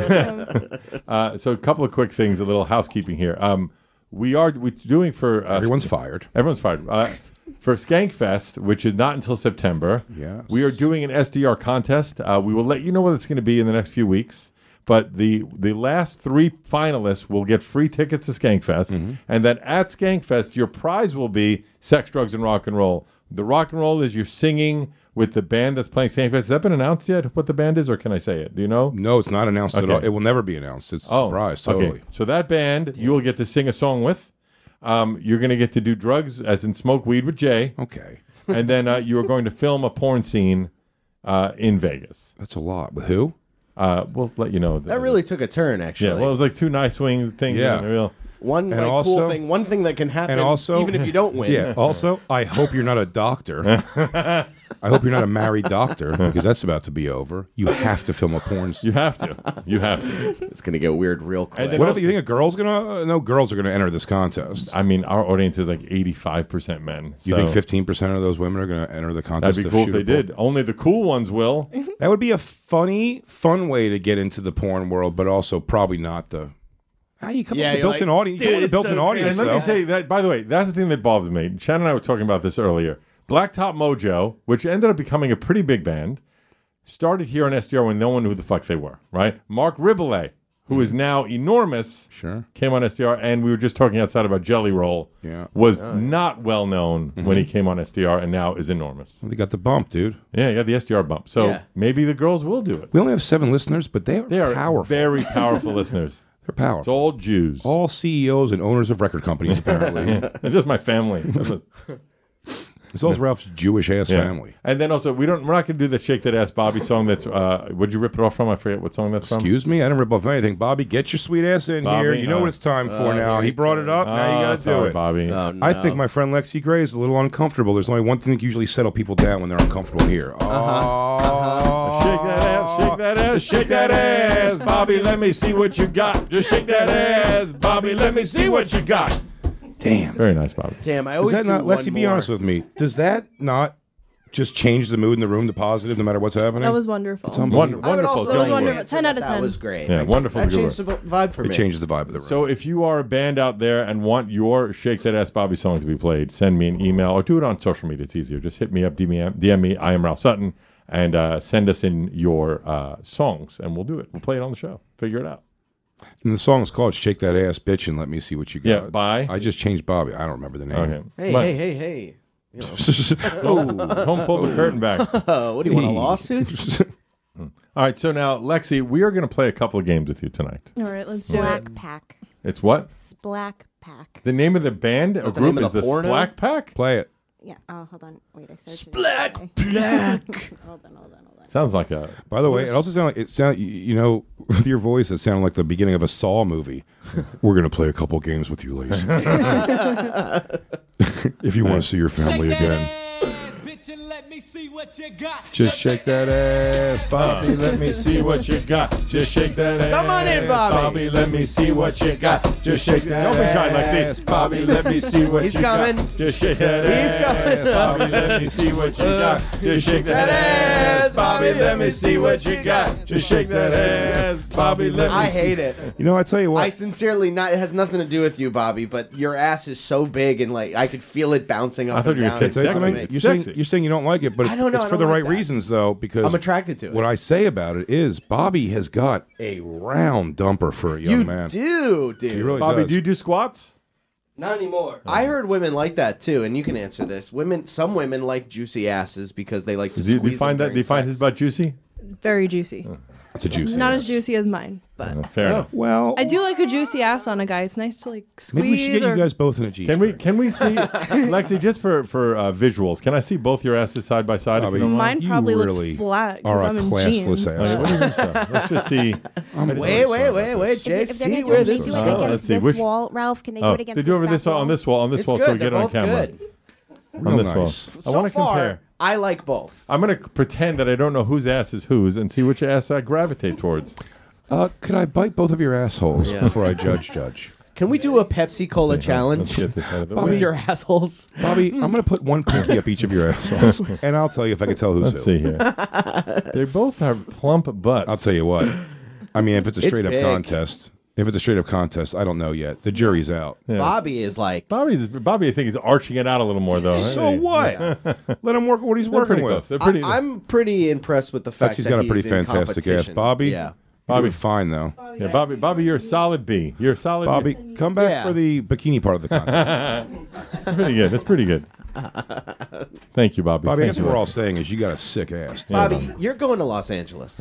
Speaker 4: Uh, so a couple of quick things, a little housekeeping here. Um, we are we're doing for uh,
Speaker 5: Everyone's fired.
Speaker 4: Everyone's fired. Uh, for Skankfest, which is not until September,
Speaker 5: Yes.
Speaker 4: we are doing an S D R contest. Uh, we will let you know what it's going to be in the next few weeks. But the the last three finalists will get free tickets to Skankfest.
Speaker 5: Mm-hmm.
Speaker 4: And then at Skankfest, your prize will be Sex, Drugs, and Rock and Roll. The rock and roll is you're singing with the band that's playing Skankfest. Has that been announced yet, what the band is, or can I say it? Do you know?
Speaker 5: No, it's not announced at
Speaker 4: Okay.
Speaker 5: all. It will never be announced. It's a surprise, totally.
Speaker 4: Okay. So that band you will get to sing a song with. Um, you're going to get to do drugs, as in smoke weed with Jay.
Speaker 5: Okay.
Speaker 4: And then uh, you are going to film a porn scene uh, in Vegas.
Speaker 5: That's a lot. With who?
Speaker 4: Uh, we'll let you know.
Speaker 2: That really took a turn, actually.
Speaker 4: Yeah, well, it was like two nice wing things.
Speaker 5: Yeah.
Speaker 4: Yeah. Real.
Speaker 2: one
Speaker 5: and
Speaker 2: like,
Speaker 5: also-
Speaker 2: cool thing, one thing that can happen,
Speaker 5: And also,
Speaker 2: even if you don't win.
Speaker 5: Yeah. Also, I hope you're not a doctor. I hope you're not a married doctor because that's about to be over. You have to film a porn.
Speaker 4: You have to. You have to.
Speaker 2: It's gonna get weird real quick.
Speaker 4: And then
Speaker 5: What if
Speaker 4: also-
Speaker 5: you think a girl's gonna? Uh, no, girls are gonna enter this contest.
Speaker 4: I mean, our audience is like eighty-five percent men.
Speaker 5: You
Speaker 4: so
Speaker 5: think fifteen percent of those women are gonna enter the contest?
Speaker 4: That'd be
Speaker 5: to
Speaker 4: cool if
Speaker 5: shoot
Speaker 4: they
Speaker 5: a porn?
Speaker 4: did. Only the cool ones will.
Speaker 5: That would be a funny, fun way to get into the porn world, but also probably not the. How you come
Speaker 2: Yeah,
Speaker 5: up with a
Speaker 2: you're
Speaker 5: built-in
Speaker 2: like,
Speaker 5: audience?
Speaker 2: dude,
Speaker 5: You want a
Speaker 2: it's
Speaker 5: built-in
Speaker 2: so
Speaker 5: audience,
Speaker 4: And let me
Speaker 5: though.
Speaker 4: say that, by the way, that's the thing that bothers me. Shannon and I were talking about this earlier. Blacktop Mojo, which ended up becoming a pretty big band, started here on S D R when no one knew who the fuck they were, right? Mark Riboulet, who is now enormous,
Speaker 5: Sure.
Speaker 4: came on S D R, and we were just talking outside about Jelly Roll,
Speaker 5: Yeah.
Speaker 4: was not well known when he came on S D R and now is enormous.
Speaker 5: They got the bump, dude.
Speaker 4: Yeah, he got the S D R bump. So
Speaker 2: Yeah.
Speaker 4: maybe the girls will do it.
Speaker 5: We only have seven listeners, but they are,
Speaker 4: They are
Speaker 5: powerful.
Speaker 4: very powerful listeners.
Speaker 5: They're powerful.
Speaker 4: It's all Jews.
Speaker 5: All C E Os and owners of record companies, apparently.
Speaker 4: They're just my family.
Speaker 5: It's also Ralph's Jewish ass
Speaker 4: Yeah.
Speaker 5: family.
Speaker 4: And then also, we don't. We're not going to do the "Shake That Ass Bobby" song. That's. Uh, would you rip it off from? I forget what song that's from.
Speaker 5: Excuse me, I didn't rip off anything. Bobby, get your sweet ass in
Speaker 4: Bobby,
Speaker 5: here. You know
Speaker 4: uh,
Speaker 5: what it's time for
Speaker 2: oh,
Speaker 5: now.
Speaker 2: here
Speaker 5: He
Speaker 2: he
Speaker 5: brought it up. Now you
Speaker 4: Oh,
Speaker 5: gotta
Speaker 4: sorry,
Speaker 5: do it.
Speaker 4: Bobby.
Speaker 2: Oh, no.
Speaker 5: I think my friend Lexi Gray is a little uncomfortable. There's only one thing that can usually settle people down when they're uncomfortable here. Oh.
Speaker 4: Shake that ass, shake that ass, shake that ass, Bobby. Let me see what you got. Just shake that ass, Bobby. Let me see what you got.
Speaker 5: Damn.
Speaker 4: Very nice, Bobby.
Speaker 2: Damn, I
Speaker 5: Does
Speaker 2: always
Speaker 5: that
Speaker 2: do
Speaker 5: not,
Speaker 2: one
Speaker 5: Lexi, be
Speaker 2: more.
Speaker 5: honest with me. Does that not just change the mood in the room to positive no matter what's happening?
Speaker 8: That was wonderful.
Speaker 5: It's unbelievable.
Speaker 4: Wonder,
Speaker 2: I would
Speaker 4: wonderful.
Speaker 2: also
Speaker 4: Tell
Speaker 8: was
Speaker 4: me
Speaker 8: wonderful.
Speaker 2: answer
Speaker 8: ten out
Speaker 2: that
Speaker 8: of
Speaker 2: That
Speaker 8: ten.
Speaker 2: was great.
Speaker 4: Yeah, wonderful.
Speaker 2: That
Speaker 4: Good
Speaker 2: changed the
Speaker 4: work.
Speaker 2: v- vibe for
Speaker 5: It
Speaker 2: me.
Speaker 5: changes the vibe of the room.
Speaker 4: So if you are a band out there and want your "Shake That Ass Bobby" song to be played, send me an email or do it on social media. It's easier. Just hit me up, D M, D M me. I am Ralph Sutton, and uh, send us in your uh, songs, and we'll do it. We'll play it on the show. Figure it out.
Speaker 5: And the song is called "Shake That Ass, Bitch, and Let Me See What You Got."
Speaker 4: Yeah, by?
Speaker 5: I just changed Bobby. I don't remember the name.
Speaker 4: Okay.
Speaker 2: Hey,
Speaker 4: But-
Speaker 2: hey, hey, hey. You know,
Speaker 4: Oh, home pull the curtain back.
Speaker 2: uh, what do you want, a lawsuit?
Speaker 4: All right. So now, Lexi, we are going to play a couple of games with you tonight.
Speaker 8: All right, let's do it.
Speaker 6: Black Pack.
Speaker 4: It's what?
Speaker 6: Splack Pack.
Speaker 4: The name of the band or
Speaker 2: that the
Speaker 4: group
Speaker 2: name of
Speaker 4: is
Speaker 2: the
Speaker 4: the
Speaker 2: porno?
Speaker 4: Splack Pack?
Speaker 5: Play it.
Speaker 6: Yeah. Oh, hold on. Wait, I searched
Speaker 2: Black,
Speaker 6: it.
Speaker 2: black.
Speaker 6: Hold on, hold on, hold on.
Speaker 4: Sounds like a.
Speaker 5: By the way, it also sounded like it sound you- you know with your voice it sounded like the beginning of a Saw movie. We're gonna play a couple games with you, ladies. If you want to see your family again, just shake that ass, Bobby. Let me see what you got.
Speaker 4: Just shake that ass.
Speaker 2: Come on in, Bobby.
Speaker 4: Bobby, let me see what you got. Just shake that
Speaker 5: Don't be shy,
Speaker 4: ass.
Speaker 5: Lexi.
Speaker 4: Bobby, let me see what
Speaker 2: He's
Speaker 4: you
Speaker 2: coming.
Speaker 4: got. Just shake that
Speaker 2: He's
Speaker 4: ass.
Speaker 2: coming.
Speaker 4: Bobby, let me see what you got. Just shake that ass. Bobby, let me see what you got. Just shake that ass. Bobby, let me
Speaker 2: I
Speaker 4: see.
Speaker 2: hate it.
Speaker 5: You know, I tell you what.
Speaker 2: I sincerely not. It has nothing to do with you, Bobby. But your ass is so big and like I could feel it bouncing up
Speaker 4: I thought
Speaker 2: and
Speaker 4: you were
Speaker 2: down.
Speaker 4: gonna
Speaker 2: It
Speaker 4: say
Speaker 5: Tell you
Speaker 2: sucks
Speaker 5: something?
Speaker 2: me.
Speaker 5: You're saying,
Speaker 4: Sexy.
Speaker 5: you're saying you don't like it, but it's,
Speaker 2: I don't know,
Speaker 5: it's
Speaker 2: I
Speaker 5: for
Speaker 2: don't
Speaker 5: the
Speaker 2: like
Speaker 5: right
Speaker 2: that.
Speaker 5: reasons, though. Because
Speaker 2: I'm attracted to it.
Speaker 5: What I say about it is Bobby has got a round dumper for a young
Speaker 2: You
Speaker 5: man.
Speaker 2: do, dude.
Speaker 5: He really
Speaker 4: Bobby,
Speaker 5: does.
Speaker 4: do you do squats?
Speaker 2: Not anymore. I heard women like that too, and you can answer this. Women, some women like juicy asses because they like to
Speaker 4: Do you,
Speaker 2: squeeze.
Speaker 4: do you find
Speaker 2: them
Speaker 4: that? Do you
Speaker 2: during
Speaker 4: find his
Speaker 2: sex.
Speaker 4: butt juicy?
Speaker 8: Very juicy.
Speaker 5: It's a juicy.
Speaker 8: Not
Speaker 5: ass.
Speaker 8: as juicy as mine, but
Speaker 4: Fair enough.
Speaker 5: Well,
Speaker 8: I do like a juicy ass on a guy. It's nice to like squeeze.
Speaker 5: maybe we should get
Speaker 8: or
Speaker 5: you guys both in a G.
Speaker 4: Can we can we see Lexi just for for uh, visuals? Can I see both your asses side by side? If
Speaker 5: Bobby,
Speaker 4: you don't mind?
Speaker 8: Mine
Speaker 5: You
Speaker 8: probably
Speaker 5: really
Speaker 8: looks flat
Speaker 5: are
Speaker 8: because
Speaker 5: a
Speaker 8: I'm in
Speaker 5: classless
Speaker 8: jeans.
Speaker 5: ass.
Speaker 4: Okay, what do you think so? Let's just see.
Speaker 2: Wait, wait, wait, wait,
Speaker 6: If,
Speaker 2: Jay.
Speaker 6: if they're
Speaker 2: See
Speaker 6: gonna do
Speaker 2: where
Speaker 6: it, can
Speaker 2: this
Speaker 6: they
Speaker 2: is
Speaker 6: do it
Speaker 4: Oh,
Speaker 2: going.
Speaker 4: let's
Speaker 6: against
Speaker 4: see,
Speaker 6: this
Speaker 4: which-
Speaker 6: wall, Ralph? Can they do
Speaker 4: Oh,
Speaker 6: it against
Speaker 4: they do
Speaker 6: this
Speaker 4: over
Speaker 6: back
Speaker 4: this wall, on this wall on this
Speaker 2: It's
Speaker 4: wall,
Speaker 2: good.
Speaker 4: so we
Speaker 2: They're
Speaker 4: get on
Speaker 2: both
Speaker 4: camera.
Speaker 2: good.
Speaker 4: On
Speaker 5: Real
Speaker 4: this
Speaker 5: nice.
Speaker 4: wall.
Speaker 2: So
Speaker 4: I want to
Speaker 2: far,
Speaker 4: compare.
Speaker 2: I like both.
Speaker 4: I'm gonna pretend that I don't know whose ass is whose and see which ass I gravitate towards.
Speaker 5: Uh, could I bite both of your assholes
Speaker 2: Yeah.
Speaker 5: before I judge Judge?
Speaker 2: Can we do a Pepsi Cola
Speaker 4: Let's
Speaker 2: challenge
Speaker 4: get this out of the
Speaker 2: with
Speaker 4: way.
Speaker 2: your assholes?
Speaker 5: Bobby, I'm going to put one pinky up each of your assholes, and I'll tell you if I can tell who's
Speaker 4: Let's
Speaker 5: who.
Speaker 4: see here. They both have plump butts.
Speaker 5: I'll tell you what. I mean, if it's a
Speaker 2: It's
Speaker 5: straight up
Speaker 2: big.
Speaker 5: contest, if it's a straight up contest, I don't know yet. The jury's out.
Speaker 4: Yeah.
Speaker 2: Bobby is like,
Speaker 4: Bobby's Bobby, I think he's arching it out a little more though.
Speaker 5: So
Speaker 4: Hey.
Speaker 5: what? Let him work what he's
Speaker 4: They're
Speaker 5: working
Speaker 4: pretty
Speaker 5: with.
Speaker 4: close. They're pretty.
Speaker 2: I, I'm pretty impressed with the fact
Speaker 5: Lexi's
Speaker 2: that
Speaker 5: got a
Speaker 2: he's
Speaker 5: pretty
Speaker 2: in
Speaker 5: fantastic ass.
Speaker 2: competition.
Speaker 5: Bobby?
Speaker 2: Yeah.
Speaker 5: Bobby, fine though.
Speaker 4: yeah, Bobby. Bobby, you're a solid B. You're a solid
Speaker 5: Bobby,
Speaker 4: B.
Speaker 5: come back
Speaker 2: Yeah.
Speaker 5: for the bikini part of the contest.
Speaker 4: That's pretty good. That's pretty good. Thank you, Bobby.
Speaker 5: Bobby, I
Speaker 4: Thank
Speaker 5: guess
Speaker 4: you.
Speaker 5: what we're all saying is you got a sick ass.
Speaker 2: Bobby, you're going to Los Angeles.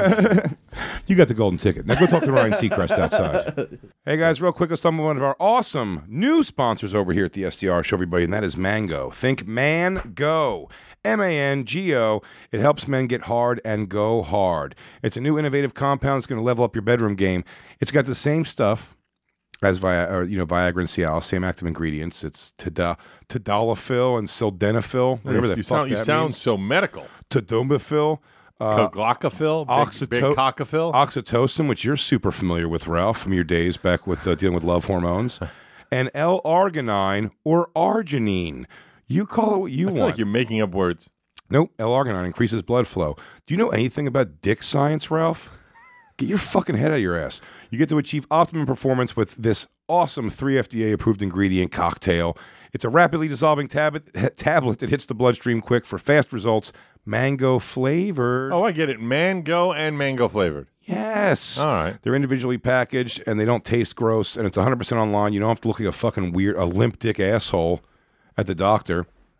Speaker 5: You got the golden ticket. Now go talk to Ryan Seacrest outside. Hey guys, real quick, let's talk about one of our awesome new sponsors over here at the S D R Show, everybody, and that is Mango. Think Man Go. M A N G O. It helps men get hard and go hard. It's a new innovative compound that's going to level up your bedroom game. It's got the same stuff as Vi- or, you know, Viagra and Cialis, same active ingredients. It's Tada- Tadalafil and Sildenafil, whatever the
Speaker 4: you
Speaker 5: fuck
Speaker 4: sound, you
Speaker 5: that
Speaker 4: sound
Speaker 5: means.
Speaker 4: so medical.
Speaker 5: Tadomafil. Uh,
Speaker 4: Coglocafil, big,
Speaker 5: oxyto-
Speaker 4: big cockafil.
Speaker 5: Oxytocin, which you're super familiar with, Ralph, from your days back with uh, dealing with love hormones, and L-arginine or arginine. You call it what you
Speaker 4: I feel
Speaker 5: want.
Speaker 4: like you're making up words.
Speaker 5: Nope, L-arginine increases blood flow. Do you know anything about dick science, Ralph? Get your fucking head out of your ass. You get to achieve optimum performance with this awesome three F D A-approved ingredient cocktail. It's a rapidly dissolving tab- tablet that hits the bloodstream quick for fast results. Mango flavored.
Speaker 4: Oh, I get it. Mango and mango flavored.
Speaker 5: Yes.
Speaker 4: All right.
Speaker 5: They're individually packaged and they don't taste gross, and it's one hundred percent online. You don't have to look like a fucking weird, a limp dick asshole at the doctor.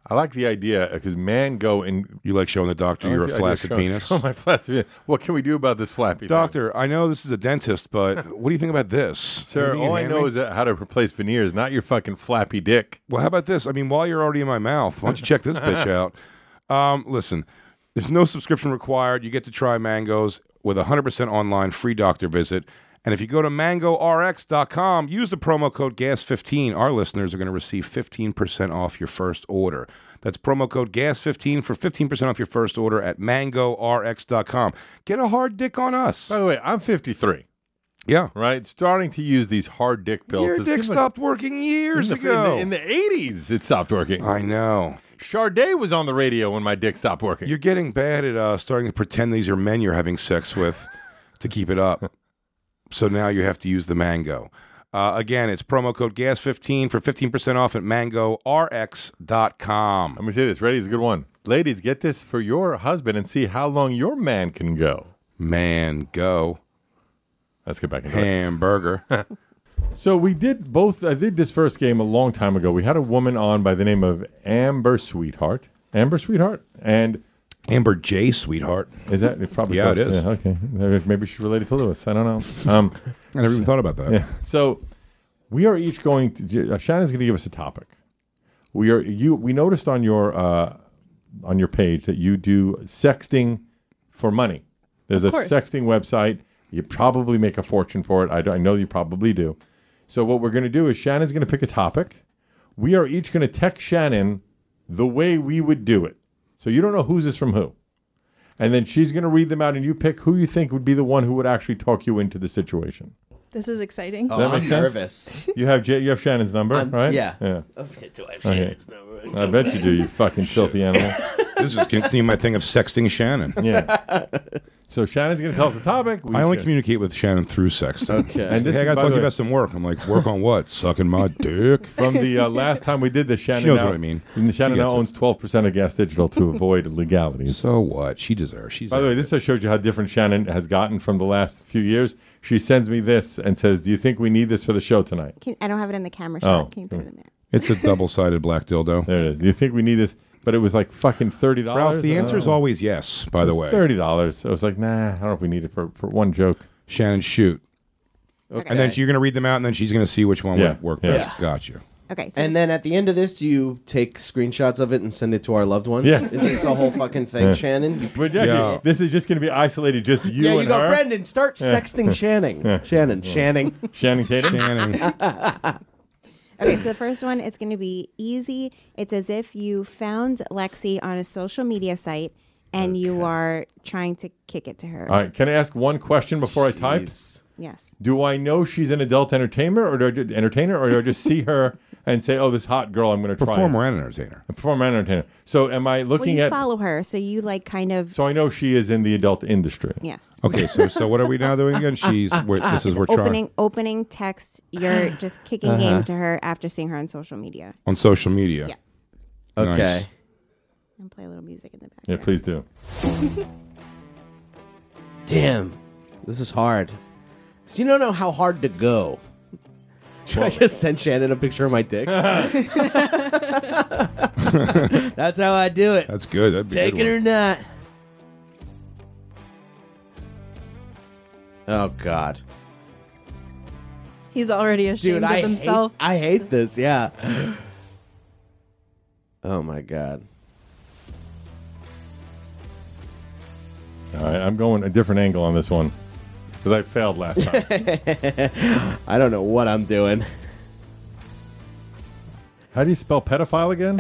Speaker 4: I like the idea because man go and
Speaker 5: You like showing the doctor
Speaker 4: I
Speaker 5: you're
Speaker 4: like
Speaker 5: a
Speaker 4: the idea of
Speaker 5: flaccid
Speaker 4: showing-
Speaker 5: penis?
Speaker 4: show my flaccid penis. What can we do about this flappy? thing?
Speaker 5: Doctor, I know this is a dentist, but what do you think about this?
Speaker 4: Sir,
Speaker 5: Anything you
Speaker 4: all I
Speaker 5: hand
Speaker 4: know
Speaker 5: me?
Speaker 4: is that how to replace veneers, not your fucking flappy dick.
Speaker 5: Well, how about this? I mean, while you're already in my mouth, why don't you check this bitch out? Um, listen, there's no subscription required. You get to try Mangoes with a one hundred percent online free doctor visit. And if you go to mango r x dot com, use the promo code G A S fifteen. Our listeners are going to receive fifteen percent off your first order. That's promo code G A S fifteen for fifteen percent off your first order at mango r x dot com. Get a hard dick on us.
Speaker 4: By the way, I'm fifty-three,
Speaker 5: Yeah.
Speaker 4: right? Starting to use these hard dick pills.
Speaker 5: Your
Speaker 4: It
Speaker 5: dick
Speaker 4: seems like-
Speaker 5: stopped working years
Speaker 4: in the,
Speaker 5: ago.
Speaker 4: In the, in the eighties, it stopped working.
Speaker 5: I know.
Speaker 4: Sade was on the radio when my dick stopped working.
Speaker 5: You're getting bad at uh, starting to pretend these are men you're having sex with to keep it up. So now you have to use the Mango. Uh, again, it's promo code G A S fifteen for fifteen percent off at mango r x dot com.
Speaker 4: Let me say this. Ready? It's a good one. Ladies, get this for your husband and see how long your man can go.
Speaker 5: Man, go.
Speaker 4: Let's get back into it.
Speaker 5: Hamburger.
Speaker 4: So we did both. I did this first game a long time ago. We had a woman on by the name of Amber Sweetheart. Amber Sweetheart? And
Speaker 5: Amber J. Sweetheart.
Speaker 4: is that it? Probably
Speaker 5: Yeah, it
Speaker 4: does.
Speaker 5: is.
Speaker 4: Yeah, okay. Maybe- Maybe she's related to Lewis. I don't know. Um,
Speaker 5: I never even thought about that.
Speaker 4: Yeah. So we are each going to. Uh, Shannon's going to give us a topic. We are you. We noticed on your uh, on your page that you do sexting for money. There's
Speaker 8: Of
Speaker 4: a
Speaker 8: course.
Speaker 4: sexting website. You probably make a fortune for it. I, I know you probably do. So what we're going to do is Shannon's going to pick a topic. We are each going to text Shannon the way we would do it. So you don't know who's this from who. And then she's going to read them out, and you pick who you think would be the one who would actually talk you into the situation.
Speaker 8: This is exciting.
Speaker 2: Oh,
Speaker 4: that
Speaker 2: I'm
Speaker 4: make sense?
Speaker 2: nervous.
Speaker 4: You have J- you have Shannon's number,
Speaker 2: I'm-
Speaker 4: right?
Speaker 2: yeah.
Speaker 4: Yeah.
Speaker 2: Oh, do I have
Speaker 4: Okay.
Speaker 2: Shannon's number?
Speaker 4: I bet you do, you fucking filthy animal.
Speaker 5: This is continuing my thing of sexting Shannon.
Speaker 4: Yeah. So Shannon's going to tell us the topic. We
Speaker 5: I only
Speaker 4: should-
Speaker 5: communicate with Shannon through sexting.
Speaker 2: Okay.
Speaker 4: And this
Speaker 5: Hey, I
Speaker 4: is,
Speaker 5: got to
Speaker 4: by
Speaker 5: talk
Speaker 4: the
Speaker 5: to you
Speaker 4: way,
Speaker 5: about some work. I'm like, work on what? Sucking my dick?
Speaker 4: from the uh, last time we did this, Shannon
Speaker 5: She knows
Speaker 4: now,
Speaker 5: what I mean.
Speaker 4: Shannon
Speaker 5: She
Speaker 4: now
Speaker 5: gets it.
Speaker 4: owns twelve percent of Gas Digital to avoid legalities.
Speaker 5: So what? She deserves. She's
Speaker 4: By the way, this just shows you how different Shannon has gotten from the last few years. She sends me this and says, "Do you think we need this for the show tonight?"
Speaker 6: Can, I don't have it in the camera shot.
Speaker 4: Oh.
Speaker 6: Can you put it in there?
Speaker 5: It's a double-sided black dildo.
Speaker 4: There it is. Do you think we need this? But it was like fucking thirty dollars.
Speaker 5: Ralph, the answer is always yes, by the way.
Speaker 4: thirty dollars. So I was like, nah, I don't know if we need it for, for one joke.
Speaker 5: Shannon, shoot.
Speaker 2: Okay.
Speaker 5: And then you're going to read them out, and then she's going to see which one
Speaker 4: Yeah.
Speaker 5: would work
Speaker 4: Yeah.
Speaker 5: best. Gotcha.
Speaker 6: Okay. So
Speaker 2: And then at the end of this, do you take screenshots of it and send it to our loved ones?
Speaker 4: Yeah.
Speaker 2: Is this a whole fucking thing, Shannon? You-
Speaker 4: But yeah,
Speaker 5: Yeah.
Speaker 4: this is just going to be isolated, just you
Speaker 2: yeah,
Speaker 4: and
Speaker 2: you go,
Speaker 4: her.
Speaker 2: Brendan, start sexting Channing. Shannon, Shanning.
Speaker 4: Shannon Tatum.
Speaker 5: Shannon.
Speaker 6: Okay, so the first one, it's going to be easy. It's as if you found Lexi on a social media site and you are trying to kick it to her.
Speaker 4: All right, can I ask one question before I type?
Speaker 2: Jeez.
Speaker 6: Yes.
Speaker 4: Do I know she's an adult entertainer, or do I just, entertainer, or do I just see her and say, "Oh, this hot girl, I'm going to try"?
Speaker 5: Performer and entertainer.
Speaker 4: A performer and entertainer. So, am I
Speaker 6: Well,
Speaker 4: looking
Speaker 6: you
Speaker 4: at?
Speaker 6: follow her, so you like kind of.
Speaker 4: So I know she is in the adult industry.
Speaker 6: Yes.
Speaker 5: Okay, so so what are we now doing again? She's we're, this is we're
Speaker 6: Opening
Speaker 5: trying
Speaker 6: opening text. You're just kicking game to her after seeing her on social media.
Speaker 5: on social media.
Speaker 6: Yeah.
Speaker 2: Okay.
Speaker 5: Nice.
Speaker 6: And play a little music in the
Speaker 4: Yeah,
Speaker 6: background.
Speaker 4: please do.
Speaker 2: Damn. This is hard. So you don't know how hard to go. Should I just send Shannon a picture of my dick? That's how I do it.
Speaker 5: That's good. That'd be a
Speaker 2: Take
Speaker 5: good
Speaker 2: it
Speaker 5: one.
Speaker 2: or not. Oh, God.
Speaker 8: He's already ashamed
Speaker 2: Dude,
Speaker 8: of
Speaker 2: I
Speaker 8: himself.
Speaker 2: hate, I hate this, yeah. Oh, my God.
Speaker 4: All right, I'm going a different angle on this one because I failed last time.
Speaker 2: I don't know what I'm doing.
Speaker 4: How do you spell pedophile again?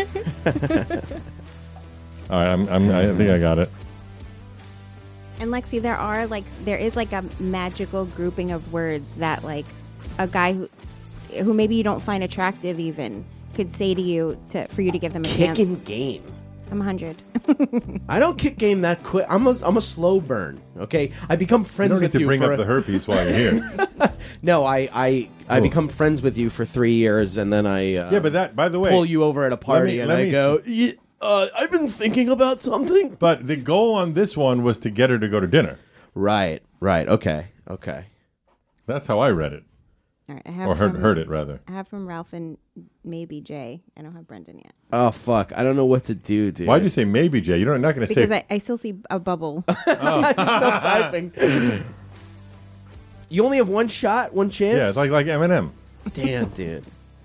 Speaker 4: All right, I'm, I'm, I think I got it.
Speaker 6: And Lexi, there are like there is like a magical grouping of words that like a guy who who maybe you don't find attractive even could say to you to for you to give them a
Speaker 2: Kicking
Speaker 6: chance.
Speaker 2: game.
Speaker 6: I'm a hundred.
Speaker 2: I don't kick game that quick. I'm a, I'm a slow burn, okay? I become
Speaker 4: You
Speaker 2: friends
Speaker 4: don't need
Speaker 2: with
Speaker 4: to
Speaker 2: you
Speaker 4: bring
Speaker 2: for
Speaker 4: up
Speaker 2: a-
Speaker 4: the herpes while you're here.
Speaker 2: No, I I, I
Speaker 4: Cool.
Speaker 2: become friends with you for three years, and then I uh,
Speaker 4: Yeah, but that, by the way,
Speaker 2: pull you over at a party,
Speaker 4: me-
Speaker 2: and
Speaker 4: let
Speaker 2: I
Speaker 4: me
Speaker 2: go, "Yeah, uh, I've been thinking about something.
Speaker 4: But the goal on this one was to get her to go to dinner.
Speaker 2: Right, right, okay, okay.
Speaker 4: That's how I read it.
Speaker 6: All right, I have
Speaker 4: Or heard,
Speaker 6: from,
Speaker 4: heard it, rather.
Speaker 6: I have from Ralph and maybe Jay. I don't have Brendan yet.
Speaker 2: Oh fuck! I don't know what to do, dude.
Speaker 4: Why'd you say maybe, Jay? You're not going to say...
Speaker 6: Because I, I still see a bubble.
Speaker 2: Still typing. You only have one shot, one chance.
Speaker 4: Yeah, it's like like Eminem.
Speaker 2: Damn, dude.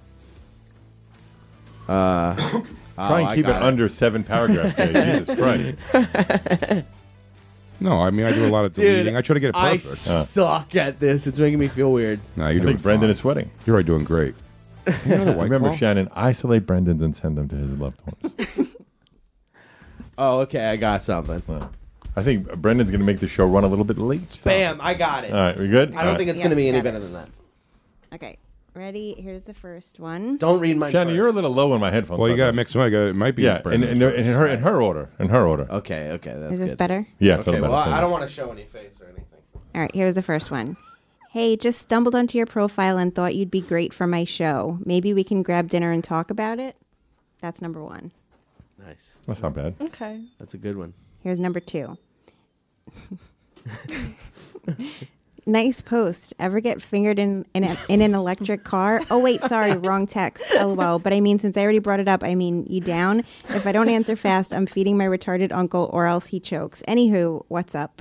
Speaker 2: Uh,
Speaker 4: Try
Speaker 2: oh,
Speaker 4: and
Speaker 2: I
Speaker 4: keep it,
Speaker 2: got
Speaker 4: under seven paragraphs, Jay. Jesus Christ.
Speaker 5: No, I mean I do a lot of
Speaker 2: Dude,
Speaker 5: deleting. I try to get it
Speaker 2: I
Speaker 5: perfect.
Speaker 2: suck at this. It's making me feel weird.
Speaker 5: Nah,
Speaker 4: I
Speaker 5: you're doing
Speaker 4: think Brendan
Speaker 5: fine.
Speaker 4: is sweating.
Speaker 5: You're already doing great. You know the White
Speaker 4: Remember,
Speaker 5: Claw?
Speaker 4: Shannon, isolate Brendan's and send them to his loved ones.
Speaker 2: Oh, okay. I got something.
Speaker 4: Well, I think Brendan's going to make the show run a little bit late.
Speaker 2: Bam! I got it.
Speaker 4: All right, we good?
Speaker 2: I don't think it's
Speaker 6: Yeah,
Speaker 2: going to be any
Speaker 6: got
Speaker 2: better
Speaker 6: it.
Speaker 2: than that.
Speaker 6: Okay, ready? Here's the first one.
Speaker 2: Don't read my.
Speaker 4: Shannon, you're a little low in my headphones.
Speaker 5: Well, you
Speaker 4: by
Speaker 5: got
Speaker 4: the
Speaker 5: to
Speaker 4: way.
Speaker 5: mix them up. You gotta- It might be
Speaker 4: Yeah, in,
Speaker 5: Brendan
Speaker 4: in, in, her, in her order. In her order.
Speaker 2: Okay. Okay. That's
Speaker 6: Is this
Speaker 2: good.
Speaker 6: better?
Speaker 4: Yeah, it's
Speaker 2: Okay.
Speaker 4: a little
Speaker 2: Well,
Speaker 4: better.
Speaker 2: I don't want to show any face or anything.
Speaker 6: All right, here's the first one. Hey, just stumbled onto your profile and thought you'd be great for my show. Maybe we can grab dinner and talk about it? That's number one.
Speaker 2: Nice.
Speaker 4: That's not bad.
Speaker 8: Okay.
Speaker 2: That's a good one.
Speaker 6: Here's number two. Nice post. Ever get fingered in in, a, in an electric car? Oh, wait, sorry, wrong text. LOL. But I mean, since I already brought it up, I mean, you down? If I don't answer fast, I'm feeding my retarded uncle or else he chokes. Anywho, what's up?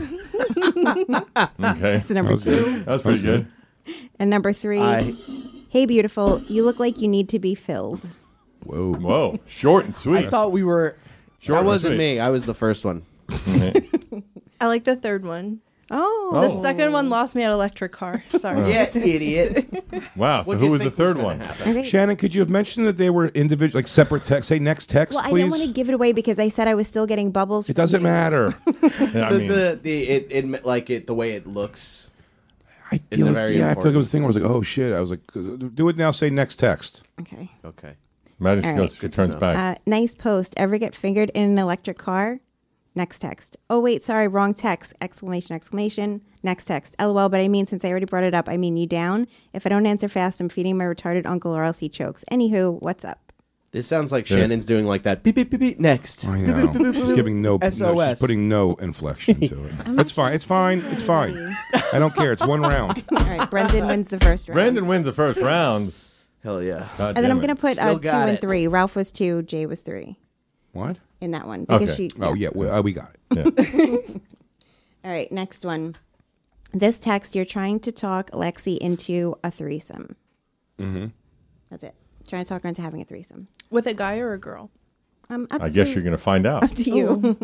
Speaker 4: Okay.
Speaker 6: It's number
Speaker 5: was
Speaker 6: two.
Speaker 5: good.
Speaker 4: That was pretty good.
Speaker 6: And number three.
Speaker 2: I.
Speaker 6: Hey, beautiful. You look like you need to be filled.
Speaker 5: Whoa.
Speaker 4: Whoa. Short and sweet.
Speaker 2: I thought we were.
Speaker 4: Short
Speaker 2: that
Speaker 4: and
Speaker 2: wasn't
Speaker 4: sweet.
Speaker 2: me. I was the first one.
Speaker 8: I like the third one.
Speaker 6: Oh.
Speaker 8: The second one lost me at electric car. Sorry.
Speaker 2: Yeah, idiot.
Speaker 4: Wow. So
Speaker 2: What'd
Speaker 4: who
Speaker 2: you
Speaker 4: was the
Speaker 2: think
Speaker 4: third
Speaker 2: gonna
Speaker 4: one?
Speaker 2: happen?
Speaker 6: Okay.
Speaker 5: Shannon, could you have mentioned that they were individual, like separate text? Say next text,
Speaker 6: Well, I
Speaker 5: please.
Speaker 6: didn't want to give it away because I said I was still getting bubbles.
Speaker 5: It
Speaker 6: from
Speaker 5: doesn't
Speaker 6: you.
Speaker 5: matter.
Speaker 4: Yeah, I
Speaker 2: Does
Speaker 4: mean,
Speaker 2: the the it, it like it the way it looks?
Speaker 5: I
Speaker 2: It's
Speaker 5: feel
Speaker 2: a
Speaker 5: like,
Speaker 2: very
Speaker 5: yeah, I feel like it was
Speaker 2: important-
Speaker 5: a thing where I was like, oh shit. I was like, do it now. Say next text.
Speaker 6: Okay.
Speaker 2: Okay.
Speaker 4: imagine she
Speaker 6: All
Speaker 4: goes,
Speaker 6: right.
Speaker 4: she turns back.
Speaker 6: Uh, nice post. Ever get fingered in an electric car? Next text. Oh, wait, sorry, wrong text. Exclamation, exclamation. Next text. LOL, but I mean, since I already brought it up, I mean, you down? If I don't answer fast, I'm feeding my retarded uncle or else he chokes. Anywho, what's up?
Speaker 2: This sounds like
Speaker 4: Yeah.
Speaker 2: Shannon's doing like that. Beep beep beep beep. Next.
Speaker 5: I know. She's giving no, no.
Speaker 2: S O S.
Speaker 5: She's putting no inflection to it. It's fine. It's fine. It's fine. I don't care. It's one round.
Speaker 6: All right, Brendan wins the first round.
Speaker 4: Brendan wins the first round.
Speaker 2: Hell yeah.
Speaker 4: God
Speaker 6: And then
Speaker 4: damn
Speaker 6: I'm
Speaker 4: it.
Speaker 6: going to put
Speaker 2: Still
Speaker 6: uh, two
Speaker 2: got
Speaker 6: and
Speaker 2: it.
Speaker 6: three. Ralph was two, Jay was three
Speaker 5: What?
Speaker 6: in that one. Because
Speaker 4: Okay.
Speaker 6: she.
Speaker 5: Oh yeah, we, uh, we got it.
Speaker 4: Yeah.
Speaker 6: All right, next one. This text, you're trying to talk Lexi into a threesome. Mm-hmm. That's it. Trying to talk her into having a threesome.
Speaker 8: With a guy or a girl?
Speaker 6: Um, up
Speaker 4: I
Speaker 6: to,
Speaker 4: guess you're going to find out.
Speaker 6: up to you.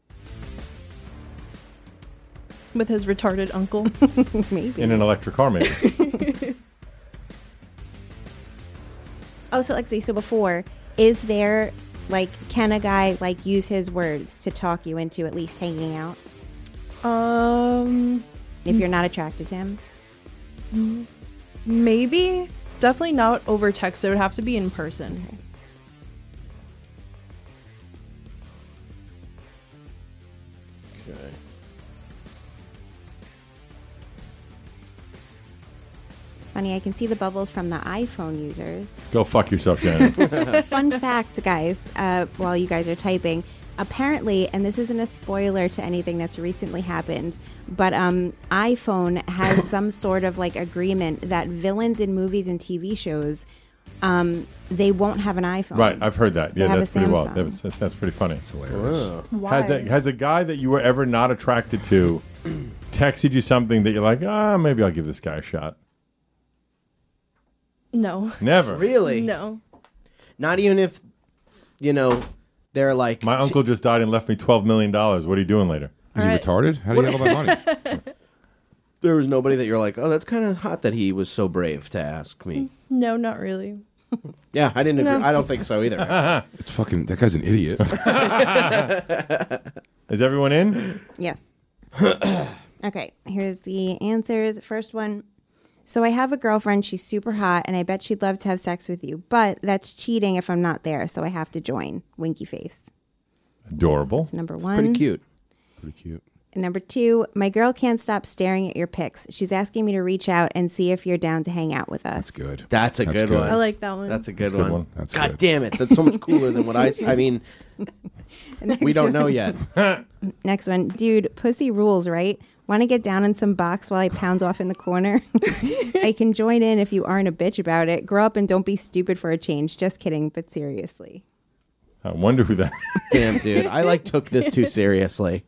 Speaker 8: With his retarded uncle?
Speaker 6: Maybe.
Speaker 4: In an electric car, maybe.
Speaker 6: Oh, so Lexi, so before, is there, like, can a guy, like, use his words to talk you into at least hanging out
Speaker 8: um,
Speaker 6: if you're not attracted to him?
Speaker 8: maybe. Definitely not over text. It would have to be in person.
Speaker 2: Okay.
Speaker 6: Funny, I can see the bubbles from the iPhone users.
Speaker 4: Go fuck yourself, Shannon.
Speaker 6: Fun fact, guys, uh, while you guys are typing, apparently, and this isn't a spoiler to anything that's recently happened, but um, iPhone has some sort of like agreement that villains in movies and T V shows, um, they won't have an iPhone.
Speaker 4: Right, I've heard that.
Speaker 6: They
Speaker 4: Yeah,
Speaker 6: have
Speaker 4: that's
Speaker 6: a
Speaker 4: pretty well.
Speaker 6: Samsung.
Speaker 4: That's, that's, that's pretty funny.
Speaker 2: Oh.
Speaker 8: Why?
Speaker 4: Has a, has a guy that you were ever not attracted to texted you something that you're like, ah, maybe I'll give this guy a shot?
Speaker 8: No.
Speaker 4: Never.
Speaker 2: Really?
Speaker 8: No.
Speaker 2: Not even if, you know, they're like.
Speaker 4: My uncle just died and left me twelve million dollars. What are you doing later?
Speaker 5: Is he
Speaker 8: All right.
Speaker 5: retarded? How do you have all that money?
Speaker 2: There was nobody that you're like, oh, that's kind of hot that he was so brave to ask me.
Speaker 8: No, not really.
Speaker 2: Yeah, I didn't agree.
Speaker 8: No.
Speaker 2: I don't think so either.
Speaker 5: It's fucking. That guy's an idiot.
Speaker 4: Is everyone in?
Speaker 6: Yes. Okay, here's the answers. First one. So I have a girlfriend. She's super hot, and I bet she'd love to have sex with you. But that's cheating if I'm not there, so I have to join. Winky face.
Speaker 4: Adorable.
Speaker 6: That's number
Speaker 2: It's
Speaker 6: one.
Speaker 2: pretty cute.
Speaker 5: Pretty cute.
Speaker 6: And number two, my girl can't stop staring at your pics. She's asking me to reach out and see if you're down to hang out with us.
Speaker 5: That's good.
Speaker 2: That's a
Speaker 5: That's
Speaker 2: good,
Speaker 5: good.
Speaker 2: one.
Speaker 8: I like that one.
Speaker 2: That's a good,
Speaker 4: That's a good
Speaker 2: one.
Speaker 4: one.
Speaker 5: That's
Speaker 2: God
Speaker 5: good.
Speaker 2: damn it. That's so much cooler than what I. s- I mean, we don't know yet.
Speaker 6: Next one, dude. Pussy rules, right? Want to get down in some box while I pound off in the corner? I can join in if you aren't a bitch about it. Grow up and don't be stupid for a change. Just kidding, but seriously.
Speaker 4: I wonder who that.
Speaker 2: Damn, dude. I like took this too seriously.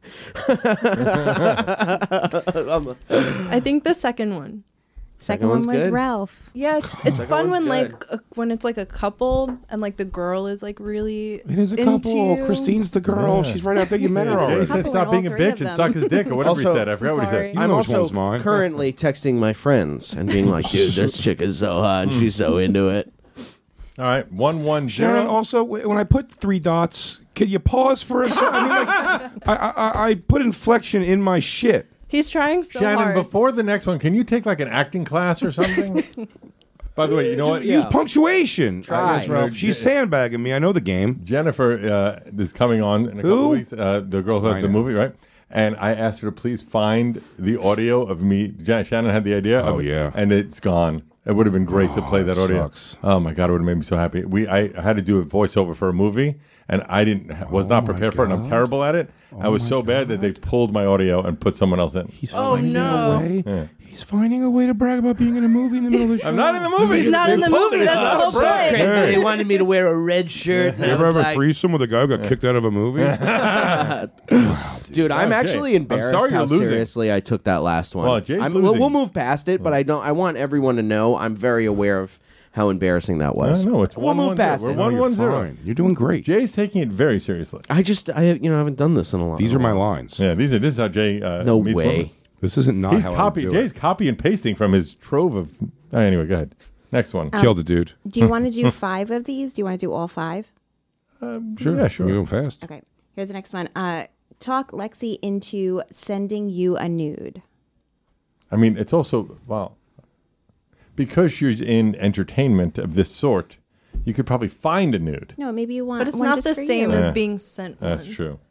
Speaker 8: I think the second one.
Speaker 6: Second, one
Speaker 2: one's
Speaker 6: was
Speaker 2: good?
Speaker 6: Ralph.
Speaker 8: Yeah, it's it's
Speaker 2: Second
Speaker 8: fun
Speaker 2: one's
Speaker 8: when
Speaker 2: good.
Speaker 8: like a, when it's like a couple and like the girl is like really
Speaker 5: It is a
Speaker 8: into
Speaker 5: couple.
Speaker 8: you.
Speaker 5: Christine's the girl.
Speaker 4: Yeah.
Speaker 5: She's right out there. You met her
Speaker 4: Jay
Speaker 5: already.
Speaker 4: said
Speaker 6: Couple
Speaker 4: stop
Speaker 6: and
Speaker 4: being a
Speaker 6: all three
Speaker 4: bitch
Speaker 6: of
Speaker 4: and
Speaker 6: them.
Speaker 4: suck his dick or whatever
Speaker 2: Also-
Speaker 4: he said. I forgot what he
Speaker 8: Sorry.
Speaker 4: said.
Speaker 5: You
Speaker 2: I'm
Speaker 5: know which
Speaker 2: also
Speaker 5: one's mine.
Speaker 2: currently texting my friends and being like, dude, this chick is so hot and she's so into it.
Speaker 4: All right, one one
Speaker 5: Sharon,
Speaker 4: zero.
Speaker 5: also, w- when I put three dots, could you pause for a second? I mean, like, I, I, I put inflection in my shit.
Speaker 8: He's trying so
Speaker 4: Shannon,
Speaker 8: hard.
Speaker 4: before the next one, can you take like an acting class or something? By the way, you know what?
Speaker 5: Use punctuation.
Speaker 2: Try.
Speaker 5: I guess, Ralph. She's sandbagging me. I know the game.
Speaker 4: Jennifer uh, is coming on in a couple
Speaker 5: Who?
Speaker 4: weeks. Uh, the girl who has
Speaker 5: I
Speaker 4: the
Speaker 5: know.
Speaker 4: movie, right? And I asked her to please find the audio of me. Jan- Shannon had the idea.
Speaker 5: Oh,
Speaker 4: of it,
Speaker 5: yeah.
Speaker 4: and it's gone. It would have been great to play
Speaker 5: that
Speaker 4: that audio.
Speaker 5: sucks.
Speaker 4: Oh my god, it would have made me so happy. We I had to do a voiceover for a movie, and I didn't was
Speaker 5: Oh,
Speaker 4: not
Speaker 5: my
Speaker 4: prepared for it. And I'm
Speaker 5: God.
Speaker 4: terrible at it. I was
Speaker 5: my
Speaker 4: so bad that they pulled my audio and put someone else in.
Speaker 5: He's
Speaker 8: Oh,
Speaker 5: finding
Speaker 8: no.
Speaker 5: a way. He's finding a way to brag about being in a movie in the middle of the show.
Speaker 4: I'm not in the movie.
Speaker 8: He's not in the movie. That's the whole point.
Speaker 2: Crazy. They wanted me to wear a red shirt. And
Speaker 5: You
Speaker 2: I
Speaker 5: ever
Speaker 2: was
Speaker 5: have a
Speaker 2: like,
Speaker 5: threesome with a guy who got kicked out of a movie?
Speaker 2: dude, I'm
Speaker 4: Okay.
Speaker 2: actually
Speaker 4: I'm
Speaker 2: embarrassed
Speaker 4: sorry
Speaker 2: how
Speaker 4: you're losing.
Speaker 2: seriously I took that last one.
Speaker 4: Well, Jay's
Speaker 2: I'm, we'll,
Speaker 4: losing.
Speaker 2: we'll move past it, but I don't. I want everyone to know I'm very aware of how embarrassing that was.
Speaker 4: No, no, it's
Speaker 2: we'll
Speaker 4: one,
Speaker 2: move
Speaker 4: one,
Speaker 2: past
Speaker 4: zero.
Speaker 2: it.
Speaker 4: We're one,
Speaker 5: You're
Speaker 4: one, zero.
Speaker 5: fine. You're doing great.
Speaker 4: Jay's taking it very seriously.
Speaker 2: I just, I you know, haven't done this in a long.
Speaker 5: These are my lines.
Speaker 4: Yeah, these are this is how Jay. Uh,
Speaker 2: No
Speaker 4: meets
Speaker 2: way.
Speaker 4: women.
Speaker 5: This isn't not
Speaker 4: He's
Speaker 5: how
Speaker 4: copy.
Speaker 5: I do
Speaker 4: Jay's
Speaker 5: it.
Speaker 4: copy and pasting from his trove of. Oh, anyway, go ahead. Next one.
Speaker 6: Um,
Speaker 5: Killed the dude.
Speaker 6: Do you want to do five of these? Do you want to do all five?
Speaker 5: Sure.
Speaker 4: Yeah, sure.
Speaker 5: You're going fast.
Speaker 6: Okay. Here's the next one. Uh, talk Lexi into sending you a nude.
Speaker 4: I mean, it's also well, because she's in entertainment of this sort. You could probably find a nude.
Speaker 6: No, maybe you want
Speaker 8: But it's
Speaker 6: one
Speaker 8: not
Speaker 6: just
Speaker 8: the
Speaker 6: for
Speaker 8: same
Speaker 6: you.
Speaker 8: as
Speaker 4: Yeah.
Speaker 8: being sent one.
Speaker 4: That's true.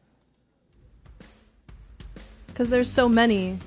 Speaker 8: Because there's so many.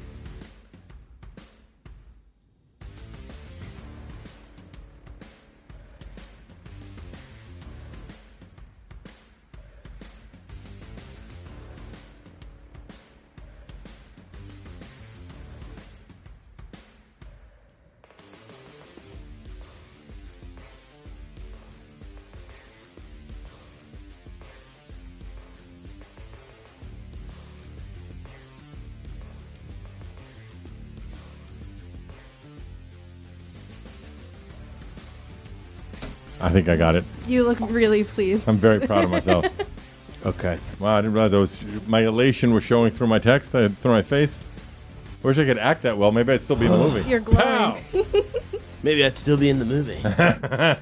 Speaker 4: I think I got it.
Speaker 8: You look really pleased.
Speaker 4: I'm very proud of myself.
Speaker 2: Okay.
Speaker 4: Wow, I didn't realize I was my elation was showing through my text, uh, through my face. Wish I could act that well. Maybe I'd still be in the movie.
Speaker 8: You're glowing.
Speaker 4: Pow!
Speaker 2: Maybe I'd still be in the movie.
Speaker 4: I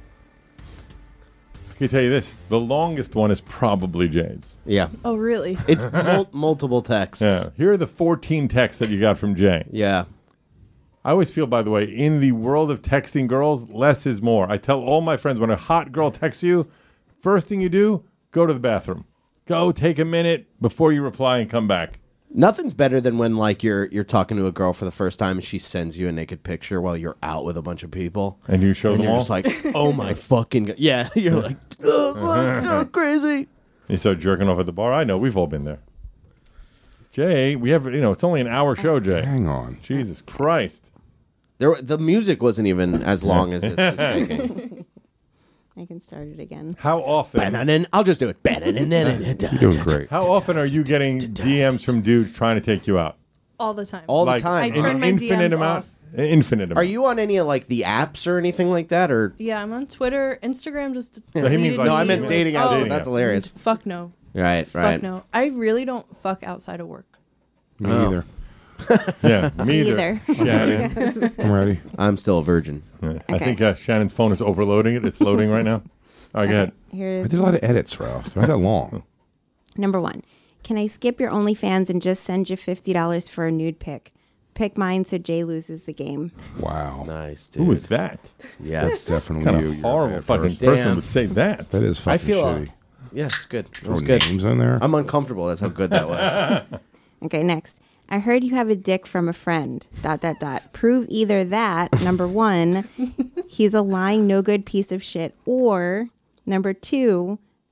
Speaker 4: can tell you this: the longest one is probably Jay's.
Speaker 2: Yeah.
Speaker 8: Oh, really?
Speaker 2: It's mul- multiple texts.
Speaker 4: Yeah. Here are the fourteen texts that you got from Jay.
Speaker 2: Yeah.
Speaker 4: I always feel, by the way, in the world of texting girls, less is more. I tell all my friends when a hot girl texts you, first thing you do, go to the bathroom. Go take a minute before you reply and come back.
Speaker 2: Nothing's better than when like you're you're talking to a girl for the first time and she sends you a naked picture while you're out with a bunch of people.
Speaker 4: And you show
Speaker 2: And
Speaker 4: them
Speaker 2: you're
Speaker 4: all.
Speaker 2: just like, oh my fucking god. Yeah, you're like, oh, look, so crazy.
Speaker 4: You start jerking off at the bar. I know, we've all been there. Jay, we have, you know, it's only an hour show, Jay.
Speaker 5: Hang on.
Speaker 4: Jesus Christ.
Speaker 2: There, the music wasn't even as long as it's just taking.
Speaker 6: I can start it again.
Speaker 4: How often?
Speaker 2: I'll just do it.
Speaker 5: You're doing great.
Speaker 4: How often are you getting D Ms from dudes trying to take you out?
Speaker 8: All the time.
Speaker 2: All the
Speaker 4: Like,
Speaker 2: time.
Speaker 8: I
Speaker 2: huh?
Speaker 8: turn my D
Speaker 4: infinite
Speaker 8: Ms
Speaker 4: amount.
Speaker 8: off.
Speaker 4: Infinite amount.
Speaker 2: Are you on any of like the apps or anything like that, or
Speaker 8: Yeah, I'm on Twitter, Instagram. Just
Speaker 4: So he means
Speaker 8: deleted
Speaker 4: like-
Speaker 2: no? I
Speaker 8: me.
Speaker 2: meant dating out.
Speaker 8: Oh,
Speaker 4: Dating
Speaker 2: That's
Speaker 4: app.
Speaker 2: hilarious.
Speaker 8: Fuck no.
Speaker 2: Right,
Speaker 8: Fuck
Speaker 2: right.
Speaker 8: no. I really don't fuck outside of work.
Speaker 5: Me
Speaker 2: Oh.
Speaker 5: either.
Speaker 4: Yeah, me either.
Speaker 6: either.
Speaker 4: Shannon.
Speaker 5: I'm ready.
Speaker 2: I'm still a virgin.
Speaker 4: Yeah. I
Speaker 6: Okay.
Speaker 4: think uh, Shannon's phone is overloading it. It's loading right now. All right, go ahead.
Speaker 5: I
Speaker 6: Here's
Speaker 5: did a lot of edits, Ralph. They're not that long.
Speaker 6: number one. Can I skip your OnlyFans and just send you fifty dollars for a nude pic? Pick mine so Jay loses the game.
Speaker 5: Wow.
Speaker 2: Nice, dude.
Speaker 4: Who is that?
Speaker 2: Yes,
Speaker 5: Definitely
Speaker 4: Kind
Speaker 5: you.
Speaker 4: of
Speaker 5: You're a
Speaker 4: horrible
Speaker 5: bad
Speaker 4: fucking
Speaker 5: person.
Speaker 4: person
Speaker 2: Damn.
Speaker 4: would say that.
Speaker 5: That is fucking
Speaker 2: I feel. Uh,
Speaker 5: shitty.
Speaker 2: yeah, it's good. It
Speaker 5: Throw
Speaker 2: was good.
Speaker 5: names in there.
Speaker 2: I'm uncomfortable. That's how good that was.
Speaker 6: Okay, next. I heard you have a dick from a friend. Dot dot dot. Prove either that number one, he's a lying, no good piece of shit, or number two,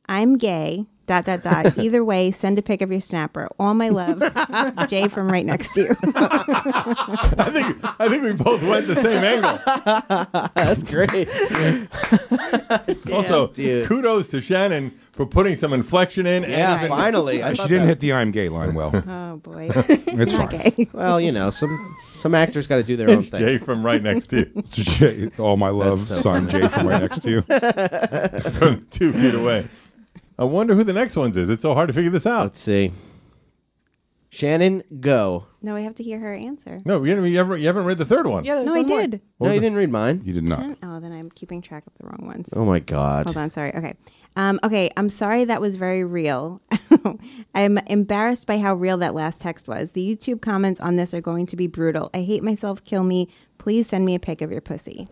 Speaker 6: I'm gay. Dot dot dot. Either way, send a pic of your snapper. All my love, Jay from right next to you.
Speaker 4: I think I think we both went the same angle.
Speaker 2: That's great.
Speaker 4: Also,
Speaker 2: dude.
Speaker 4: kudos to Shannon for putting some inflection in.
Speaker 2: Yeah,
Speaker 4: and even-
Speaker 2: finally. I
Speaker 5: She
Speaker 2: thought
Speaker 5: didn't
Speaker 2: that-
Speaker 5: hit the I'm gay line well.
Speaker 6: Oh boy,
Speaker 5: It's
Speaker 6: not
Speaker 5: fine.
Speaker 6: gay.
Speaker 2: Well, you know, some some actors got to do their own
Speaker 4: It's
Speaker 2: thing.
Speaker 4: Jay from right next to you,
Speaker 5: Jay, all my love,
Speaker 2: That's so
Speaker 5: son Jay from right next to you.
Speaker 4: from two feet away. I wonder who the next one's is. It's so hard to figure this out.
Speaker 2: Let's see. Shannon, go.
Speaker 6: No, I have to hear her answer.
Speaker 4: No, you haven't, you haven't, you haven't read the third one.
Speaker 8: Yeah, there's
Speaker 6: No, I
Speaker 8: one more.
Speaker 6: did.
Speaker 2: No, you didn't read mine.
Speaker 5: You did not.
Speaker 6: Oh, then I'm keeping track of the wrong ones.
Speaker 2: Oh my God.
Speaker 6: Hold on, sorry. Okay. Um, okay, I'm sorry that was very real. I'm embarrassed by how real that last text was. The YouTube comments on this are going to be brutal. I hate myself, kill me. Please send me a pic of your pussy.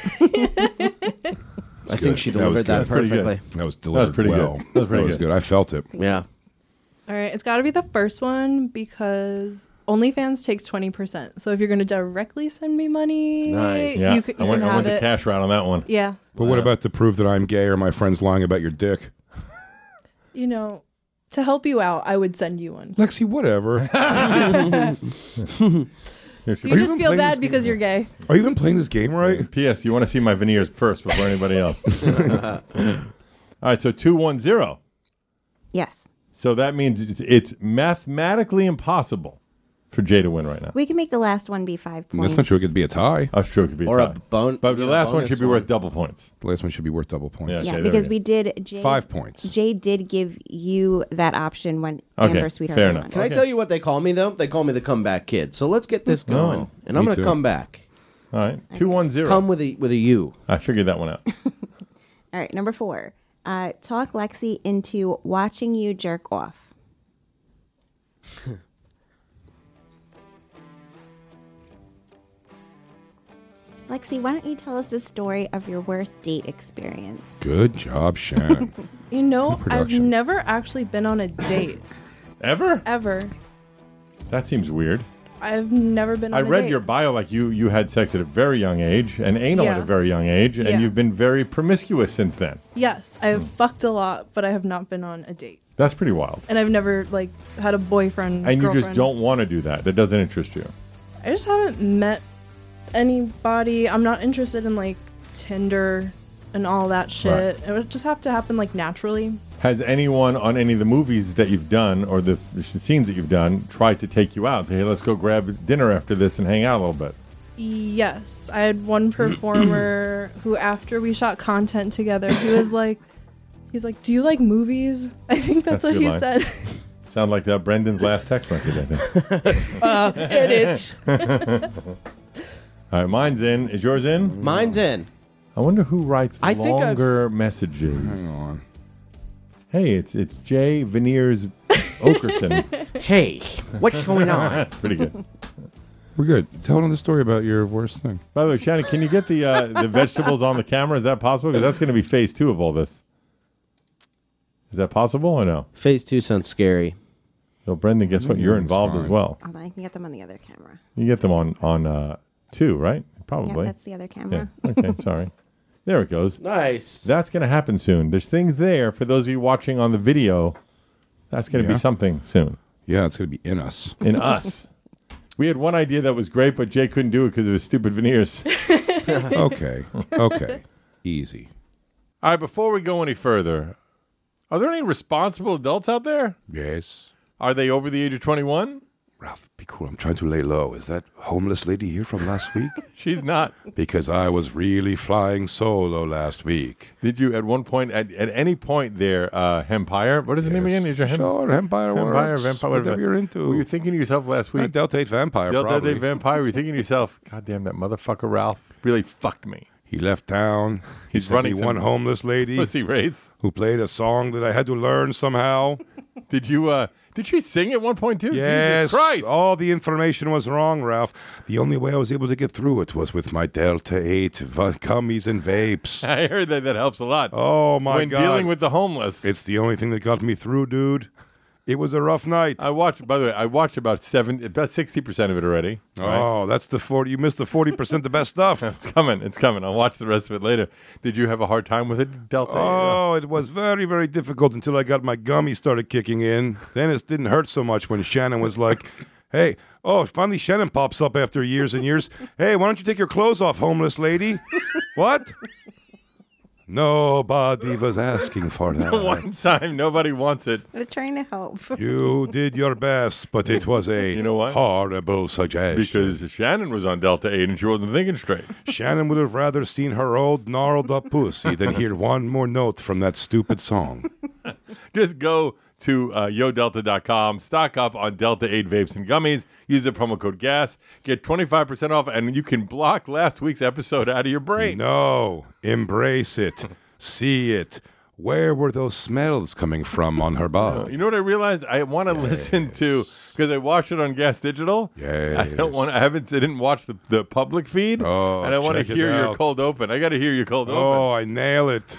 Speaker 2: I think she delivered that,
Speaker 4: That's pretty good.
Speaker 2: perfectly.
Speaker 5: That was delivered
Speaker 4: pretty good.
Speaker 5: well.
Speaker 4: That was pretty
Speaker 5: good.
Speaker 4: good.
Speaker 5: I felt it.
Speaker 2: Yeah.
Speaker 8: All right, it's got to be the first one because OnlyFans takes twenty percent. So if you're going to directly send me money,
Speaker 2: Nice.
Speaker 4: Yeah,
Speaker 8: you, c- you
Speaker 4: I went,
Speaker 8: can
Speaker 4: I
Speaker 8: have
Speaker 4: went the
Speaker 8: it.
Speaker 4: cash route on that one.
Speaker 8: Yeah.
Speaker 5: But what about to prove that I'm gay or my friends lying about your dick?
Speaker 8: You know, to help you out, I would send you one.
Speaker 5: Lexi, whatever.
Speaker 8: Do
Speaker 5: Are
Speaker 8: you
Speaker 5: you
Speaker 8: just
Speaker 5: even
Speaker 8: feel
Speaker 5: playing
Speaker 8: bad
Speaker 5: this
Speaker 8: because
Speaker 5: game?
Speaker 8: you're gay?
Speaker 5: Are you even playing this game right?
Speaker 4: P S. You want to see my veneers first before anybody else. All right, so two one zero.
Speaker 6: Yes.
Speaker 4: So that means it's, it's mathematically impossible for Jay to win right now.
Speaker 6: We can make the last one be five points.
Speaker 5: That's not true. It could be a tie.
Speaker 4: That's true. It could be a
Speaker 2: Or a
Speaker 4: tie.
Speaker 2: bone.
Speaker 4: But the
Speaker 2: yeah,
Speaker 4: last one
Speaker 2: bonus
Speaker 4: should be worth double points.
Speaker 5: The last one should be worth double points.
Speaker 4: Yeah.
Speaker 6: Yeah,
Speaker 4: Okay, there
Speaker 6: because
Speaker 4: we
Speaker 6: we did. Jay,
Speaker 5: Five points.
Speaker 6: Jay did give you that option when
Speaker 4: Okay,
Speaker 6: Amber Sweetheart
Speaker 4: fair
Speaker 6: won.
Speaker 4: enough.
Speaker 2: Can I
Speaker 4: Okay.
Speaker 2: tell you what they call me, though? They call me the comeback kid. So let's get this going.
Speaker 4: Oh,
Speaker 2: and I'm
Speaker 5: me
Speaker 2: going to
Speaker 5: too.
Speaker 2: come back.
Speaker 4: All right, two one zero.
Speaker 2: Come with a, with a U.
Speaker 4: I figured that one out.
Speaker 6: All right, number four. Uh, talk Lexi into watching you jerk off. Lexi, why don't you tell us the story of your worst date experience?
Speaker 5: Good job, Shan.
Speaker 8: You know, I've
Speaker 5: production.
Speaker 8: never actually been on a date.
Speaker 4: Ever?
Speaker 8: Ever.
Speaker 4: That seems weird.
Speaker 8: I've never been on
Speaker 4: I
Speaker 8: a
Speaker 4: read
Speaker 8: date.
Speaker 4: your bio like you you had sex at a very young age and anal at
Speaker 8: Yeah.
Speaker 4: a very young age, and
Speaker 8: Yeah.
Speaker 4: you've been very promiscuous since then.
Speaker 8: Yes, I've fucked a lot, but I have not been on a date.
Speaker 4: That's pretty wild.
Speaker 8: And I've never, like, had a boyfriend,
Speaker 4: And you
Speaker 8: girlfriend.
Speaker 4: just don't want to do that. That doesn't interest you.
Speaker 8: I just haven't met anybody. I'm not interested in, like, Tinder and all that shit. It would just have to happen, like, naturally.
Speaker 4: Has anyone on any of the movies that you've done or the f- scenes that you've done tried to take you out? Say, hey, let's go grab dinner after this and hang out a little bit.
Speaker 8: Yes, I had one performer who, after we shot content together, he was like, he's like, "Do you like movies?" I think that's,
Speaker 4: That's a
Speaker 8: what he
Speaker 4: good line.
Speaker 8: said.
Speaker 4: Sound like uh, Brendan's last text message, I think.
Speaker 2: Uh, edit.
Speaker 4: All right, mine's in. Is yours in?
Speaker 2: Mine's in.
Speaker 4: I wonder who writes
Speaker 2: I think I've-
Speaker 4: longer messages.
Speaker 5: Hang on.
Speaker 4: Hey, it's it's Jay Veneers Okerson.
Speaker 2: Hey, what's going on?
Speaker 4: Pretty good.
Speaker 5: We're good. Tell them the story about your worst thing.
Speaker 4: By the way, Shannon, can you get the uh, the vegetables on the camera? Is that possible? Because that's going to be phase two of all this. Is that possible or no?
Speaker 2: Phase two sounds scary.
Speaker 4: So, Brendan, guess what? You're
Speaker 5: it's
Speaker 4: involved as
Speaker 5: fine.
Speaker 4: well.
Speaker 6: Hold on, I can get them on the other camera.
Speaker 4: You get them on on uh, two, right?
Speaker 6: Yeah,
Speaker 4: Probably.
Speaker 6: that's the other
Speaker 4: Yeah.
Speaker 6: camera.
Speaker 4: Okay. Sorry. There it goes.
Speaker 2: Nice.
Speaker 4: That's going to happen soon. There's things there for those of you watching on the video. That's going to
Speaker 5: Yeah.
Speaker 4: be something soon
Speaker 5: Yeah, it's going to be in us.
Speaker 4: in us. We had one idea that was great, but Jay couldn't do it because of his stupid veneers.
Speaker 5: Okay. Okay. Easy.
Speaker 4: All right, before we go any further, are there any responsible adults out there?
Speaker 5: Yes.
Speaker 4: Are they over the age of twenty-one?
Speaker 5: Ralph, be cool. I'm trying to lay low. Is that homeless lady here from last week?
Speaker 4: She's not.
Speaker 5: Because I was really flying solo last week.
Speaker 4: Did you at one point, at, at any point there, uh, Empire? What is the name
Speaker 5: Yes.
Speaker 4: again? Is your Hem-
Speaker 5: Sure, Empire
Speaker 4: Empire,
Speaker 5: works.
Speaker 4: Vampire,
Speaker 5: Whatever you're into.
Speaker 4: Were you thinking to yourself last
Speaker 5: Uh,
Speaker 4: week?
Speaker 5: Delta eight Vampire,
Speaker 4: Delta
Speaker 5: probably.
Speaker 4: Day Vampire. Were you thinking to yourself, God damn, that motherfucker Ralph really fucked me.
Speaker 5: He left town. He
Speaker 4: He's
Speaker 5: sent
Speaker 4: running
Speaker 5: me
Speaker 4: some
Speaker 5: one homeless lady
Speaker 4: pussy race.
Speaker 5: who played a song that I had to learn somehow.
Speaker 4: Did you? uh Did she sing at one point too?
Speaker 5: Yes,
Speaker 4: Jesus Christ!
Speaker 5: all the information was wrong, Ralph. The only way I was able to get through it was with my Delta eight v- gummies and vapes.
Speaker 4: I heard that that helps a lot.
Speaker 5: Oh, my
Speaker 4: when
Speaker 5: God.
Speaker 4: dealing with the homeless.
Speaker 5: It's the only thing that got me through, dude. It was a rough night.
Speaker 4: I watched. By the way, I watched about seven, about sixty percent of it already. right?
Speaker 5: Oh, that's the forty. You missed the forty percent, the best stuff.
Speaker 4: It's coming. It's coming. I'll watch the rest of it later. Did you have a hard time with it, Delta?
Speaker 5: Oh, it was very, very difficult until I got my gummy started kicking in. Then it didn't hurt so much when Shannon was like, hey, oh, finally Shannon pops up after years and years. Hey, why don't you take your clothes off, homeless lady? What? Nobody was asking for that.
Speaker 4: One time, nobody wants it.
Speaker 6: We're trying to help.
Speaker 5: You did your best, but it was a
Speaker 4: You know what?
Speaker 5: horrible suggestion.
Speaker 4: Because Shannon was on Delta eight and she wasn't thinking straight.
Speaker 5: Shannon would have rather seen her old gnarled up pussy than hear one more note from that stupid song.
Speaker 4: Just go to uh, yo delta dot com, stock up on Delta eight vapes and gummies, use the promo code GAS, get twenty-five percent off, and you can block last week's episode out of your brain.
Speaker 5: No, embrace it, see it. Where were those smells coming from on her butt?
Speaker 4: You know what I realized? I want to listen to, because I watched it on Gas Digital.
Speaker 5: Yes.
Speaker 4: I don't want. I haven't. I didn't watch the, the public feed.
Speaker 5: Oh,
Speaker 4: and I want to
Speaker 5: check it
Speaker 4: hear your
Speaker 5: out.
Speaker 4: cold open. I got to hear your cold open.
Speaker 5: Oh, I nail it.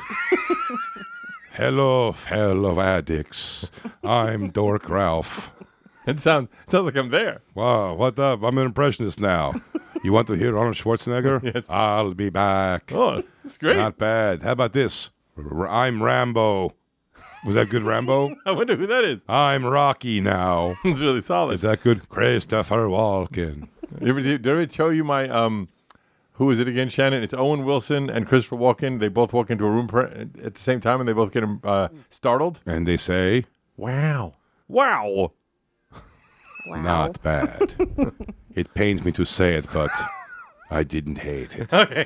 Speaker 5: Hello, fellow addicts. I'm Dork Ralph.
Speaker 4: It sounds it sounds like I'm there.
Speaker 5: Wow, what up? I'm an impressionist now. You want to hear Arnold Schwarzenegger?
Speaker 4: Yes.
Speaker 5: I'll be back.
Speaker 4: Oh, it's great.
Speaker 5: Not bad. How about this? R- I'm Rambo. Was that good, Rambo?
Speaker 4: I wonder who that is.
Speaker 5: I'm Rocky now.
Speaker 4: It's really solid.
Speaker 5: Is that good? Christopher Walken.
Speaker 4: You ever, did I ever show you my um? Who is it again, Shannon? It's Owen Wilson and Christopher Walken. They both walk into a room per, at the same time, and they both get uh, startled.
Speaker 5: And they say,
Speaker 4: Wow! Wow!
Speaker 6: Wow.
Speaker 5: not bad. It pains me to say it, but I didn't hate it.
Speaker 4: Okay.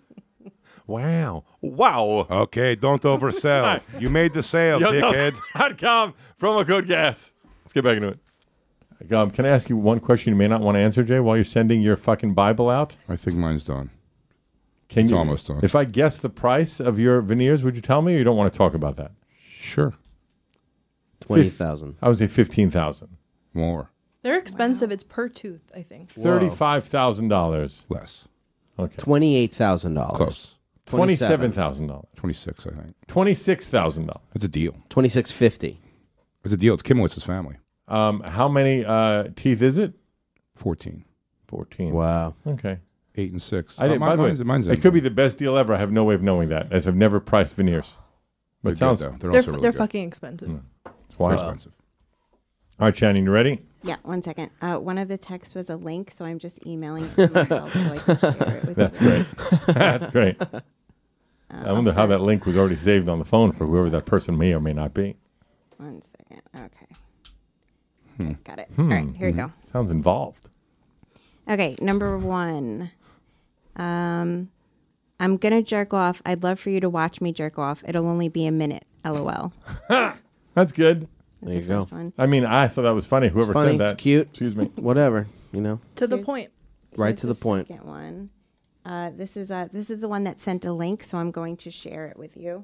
Speaker 4: Wow! Wow!
Speaker 5: Okay, don't oversell. You made the sale, dickhead.
Speaker 4: dot com, promo code GAS. Let's get back into it. Um, can I ask you one question you may not want to answer, Jay, while you're sending your fucking Bible out?
Speaker 5: I think mine's done.
Speaker 4: Can
Speaker 5: It's
Speaker 4: you,
Speaker 5: almost done.
Speaker 4: If I guess the price of your veneers, would you tell me, or you don't want to talk about that?
Speaker 5: Sure.
Speaker 2: Twenty thousand.
Speaker 4: I would say fifteen thousand.
Speaker 5: More.
Speaker 8: They're expensive. It's per tooth, I think.
Speaker 4: Thirty-five thousand dollars.
Speaker 5: Less.
Speaker 4: Okay.
Speaker 2: Twenty-eight thousand dollars.
Speaker 5: Close.
Speaker 4: Twenty-seven thousand dollars.
Speaker 5: twenty-six, I think.
Speaker 4: Twenty-six thousand dollars.
Speaker 5: It's a deal.
Speaker 2: Twenty-six fifty.
Speaker 5: It's a deal. It's Kimowitz's family.
Speaker 4: Um, how many uh, teeth is it?
Speaker 5: fourteen.
Speaker 4: Fourteen.
Speaker 2: Wow.
Speaker 4: Okay.
Speaker 5: Eight and six.
Speaker 4: I didn't.
Speaker 5: Oh,
Speaker 4: by the way,
Speaker 5: mine's, mine's
Speaker 4: it could be the best deal ever. I have no way of knowing that, as I've never priced veneers. But
Speaker 5: They're
Speaker 4: it sounds
Speaker 5: good, though. They're,
Speaker 8: They're,
Speaker 5: also really
Speaker 8: they're
Speaker 5: good.
Speaker 8: fucking expensive.
Speaker 4: it's wild.
Speaker 5: They're expensive.
Speaker 4: All right, Shannon, you ready?
Speaker 6: Yeah, one second. Uh, one of the texts was a link, so I'm just emailing it to myself so I can share it with
Speaker 4: That's
Speaker 6: you.
Speaker 4: great. That's great.
Speaker 6: Uh,
Speaker 4: I wonder how that link was already saved on the phone for whoever that person may or may not be.
Speaker 6: One second. Okay.
Speaker 4: Hmm.
Speaker 6: Okay, got it. All right, here we go.
Speaker 4: Sounds involved.
Speaker 6: Okay, number one. Um, I'm gonna jerk off. I'd love for you to watch me jerk off. It'll only be a minute. LOL.
Speaker 4: That's good.
Speaker 6: That's
Speaker 2: There you
Speaker 6: the
Speaker 2: go.
Speaker 6: first one.
Speaker 4: I mean, I thought that was funny. Whoever
Speaker 2: funny,
Speaker 4: said that.
Speaker 2: it's cute.
Speaker 4: Excuse me.
Speaker 2: Whatever, you know.
Speaker 8: To the
Speaker 6: Here's-
Speaker 8: point.
Speaker 2: Right
Speaker 6: Here's
Speaker 2: to the point.
Speaker 6: Second one. Uh, this is uh, this is the one that sent a link, so I'm going to share it with you.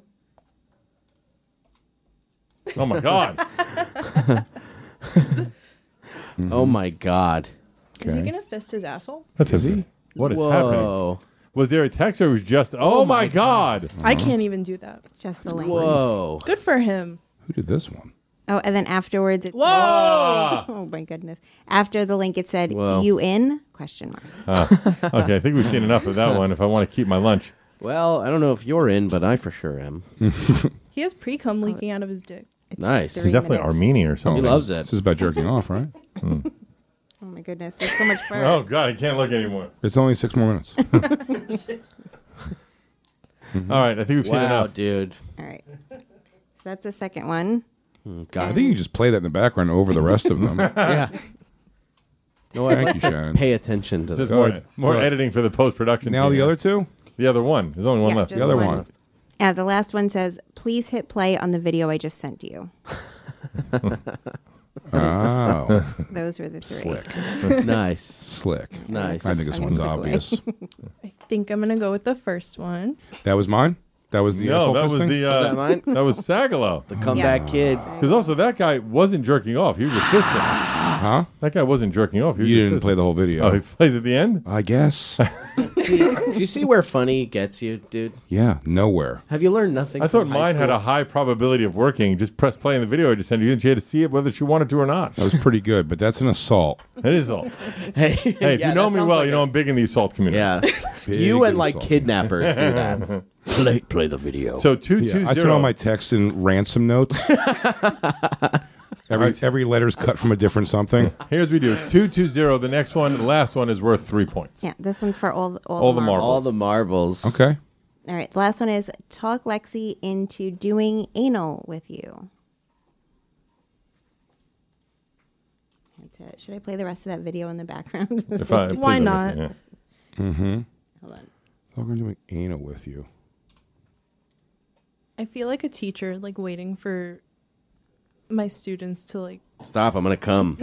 Speaker 4: Oh my God.
Speaker 2: Oh my God.
Speaker 8: Is he
Speaker 5: Okay.
Speaker 8: going to fist his asshole?
Speaker 4: That's a, what is happening?
Speaker 2: Whoa.
Speaker 4: Was there a text or was it just? Oh, my God.
Speaker 8: I can't even do that.
Speaker 6: Just the link.
Speaker 2: Whoa.
Speaker 8: Good for him.
Speaker 5: Who did this one?
Speaker 6: Oh, and then afterwards it
Speaker 8: Whoa!
Speaker 6: says, oh my goodness. After the link it said,
Speaker 2: Whoa.
Speaker 6: you in? Question mark.
Speaker 4: Okay, I think we've seen enough of that one. If I want to keep my lunch,
Speaker 2: Well, I don't know if you're in, but I for sure am.
Speaker 8: He has pre-cum leaking out of his dick.
Speaker 6: It's
Speaker 2: Nice.
Speaker 6: three
Speaker 4: he's definitely
Speaker 6: minutes.
Speaker 4: Armenian or
Speaker 2: He
Speaker 4: something.
Speaker 2: loves
Speaker 5: This
Speaker 2: it.
Speaker 5: is about jerking off, right?
Speaker 6: Oh my goodness. There's so much fur.
Speaker 4: Oh God, I can't look anymore.
Speaker 5: It's only six more minutes.
Speaker 4: All right, I think we've seen
Speaker 2: Wow,
Speaker 4: enough.
Speaker 2: dude.
Speaker 6: All right. So that's the second one.
Speaker 2: Mm,
Speaker 5: I
Speaker 2: God.
Speaker 5: think you just play that in the background over the rest of them.
Speaker 2: Yeah. No, I
Speaker 5: Thank
Speaker 2: like
Speaker 5: you,
Speaker 2: to
Speaker 5: Shannon.
Speaker 2: pay attention to
Speaker 4: Just
Speaker 2: this.
Speaker 4: more,
Speaker 5: Good.
Speaker 4: more
Speaker 5: Good.
Speaker 4: editing for the post production.
Speaker 5: Now the other two?
Speaker 4: the other one. There's only one
Speaker 6: Yeah,
Speaker 4: left.
Speaker 6: just
Speaker 5: The other
Speaker 6: one.
Speaker 5: one.
Speaker 6: Yeah, the last one says, please hit play on the video I just sent you.
Speaker 5: Oh,
Speaker 6: Those were the three.
Speaker 5: slick.
Speaker 2: Nice.
Speaker 5: Slick.
Speaker 2: Nice.
Speaker 5: I think this
Speaker 6: I'm
Speaker 5: one's
Speaker 6: gonna go
Speaker 5: obvious.
Speaker 8: I think I'm going to go with the first one.
Speaker 5: That was mine? That was the
Speaker 4: no,
Speaker 5: asshole
Speaker 4: that was
Speaker 5: fisting?
Speaker 4: the
Speaker 2: Was
Speaker 4: uh,
Speaker 2: that mine?
Speaker 4: that was Sagalo.
Speaker 2: The comeback kid.
Speaker 4: Because also that guy wasn't jerking off; he was just fisting.
Speaker 5: Huh?
Speaker 4: That guy wasn't jerking off. He was
Speaker 5: You
Speaker 4: just
Speaker 5: didn't
Speaker 4: fisting.
Speaker 5: play the whole video.
Speaker 4: Oh, he plays at the end.
Speaker 5: I guess.
Speaker 2: see, do you see where funny gets you, dude?
Speaker 5: Yeah, nowhere.
Speaker 2: Have you learned nothing?
Speaker 4: I thought
Speaker 2: from high
Speaker 4: mine had
Speaker 2: school?
Speaker 4: a high probability of working. Just press play in the video I just sent you, and she had to see it whether she wanted to or not.
Speaker 5: That was pretty good, but that's an assault.
Speaker 4: It is all.
Speaker 2: Hey,
Speaker 4: Hey, if
Speaker 2: yeah,
Speaker 4: you know
Speaker 2: that
Speaker 4: me
Speaker 2: sounds
Speaker 4: well,
Speaker 2: like
Speaker 4: you know
Speaker 2: a-
Speaker 4: I'm big in the assault community.
Speaker 2: Yeah,
Speaker 5: Big
Speaker 2: you and like
Speaker 5: insult.
Speaker 2: kidnappers do that. play, play the video.
Speaker 4: So two
Speaker 5: Yeah,
Speaker 4: two
Speaker 5: I sent
Speaker 4: zero.
Speaker 5: all my texts in ransom notes. every every letter's cut from a different something.
Speaker 4: Here's what we do. It's two two zero. The next one, the last one, is worth three points.
Speaker 6: Yeah, this one's for all, all,
Speaker 4: All the
Speaker 6: marbles.
Speaker 2: All the marbles.
Speaker 5: Okay.
Speaker 6: All right, the last one is talk Lexi into doing anal with you. Should I play the rest of that video in the background?
Speaker 4: If I,
Speaker 8: Why
Speaker 4: please,
Speaker 8: not?
Speaker 4: yeah.
Speaker 5: Mm-hmm.
Speaker 6: Hold on.
Speaker 5: I'm going to doing anal with you.
Speaker 8: I feel like a teacher, like waiting for my students to like.
Speaker 2: Stop! I'm gonna come.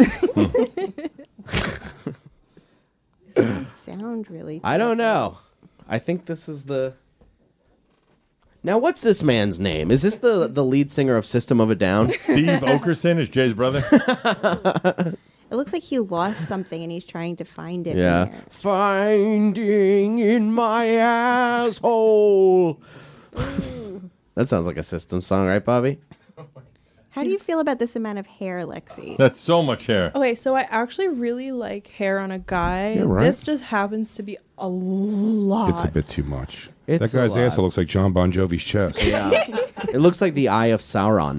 Speaker 6: Doesn't sound really.
Speaker 2: I don't know. I think this is the. Now, what's this man's name? Is this the the lead singer of System of a Down?
Speaker 4: Steve Okerson is Jay's brother.
Speaker 6: It looks like he lost something and he's trying to find it.
Speaker 2: Yeah.
Speaker 6: in there.
Speaker 2: Finding in my asshole. That sounds like a System song, right, Bobby?
Speaker 6: How do you feel about this amount of hair, Lexi?
Speaker 4: That's so much hair.
Speaker 8: Okay, so I actually really like hair on a guy.
Speaker 5: Yeah, right.
Speaker 8: This just happens to be a lot.
Speaker 5: It's a bit too much.
Speaker 2: It's
Speaker 5: that guy's
Speaker 2: a lot.
Speaker 5: asshole looks like John Bon Jovi's chest.
Speaker 2: Yeah. It looks like the eye of Sauron.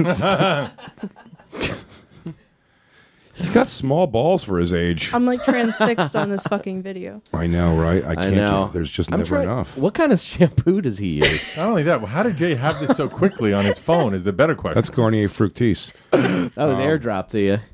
Speaker 5: He's got small balls for his age.
Speaker 8: I'm like transfixed on this fucking video.
Speaker 5: I know, right? I
Speaker 2: I
Speaker 5: can't.
Speaker 2: know.
Speaker 5: Get, there's just
Speaker 2: I'm
Speaker 5: never
Speaker 2: trying-
Speaker 5: enough.
Speaker 2: What kind of shampoo does he use?
Speaker 4: Not only that, well, how did Jay have this so quickly on his phone is the better question.
Speaker 5: That's Garnier Fructis.
Speaker 2: That was airdropped to you.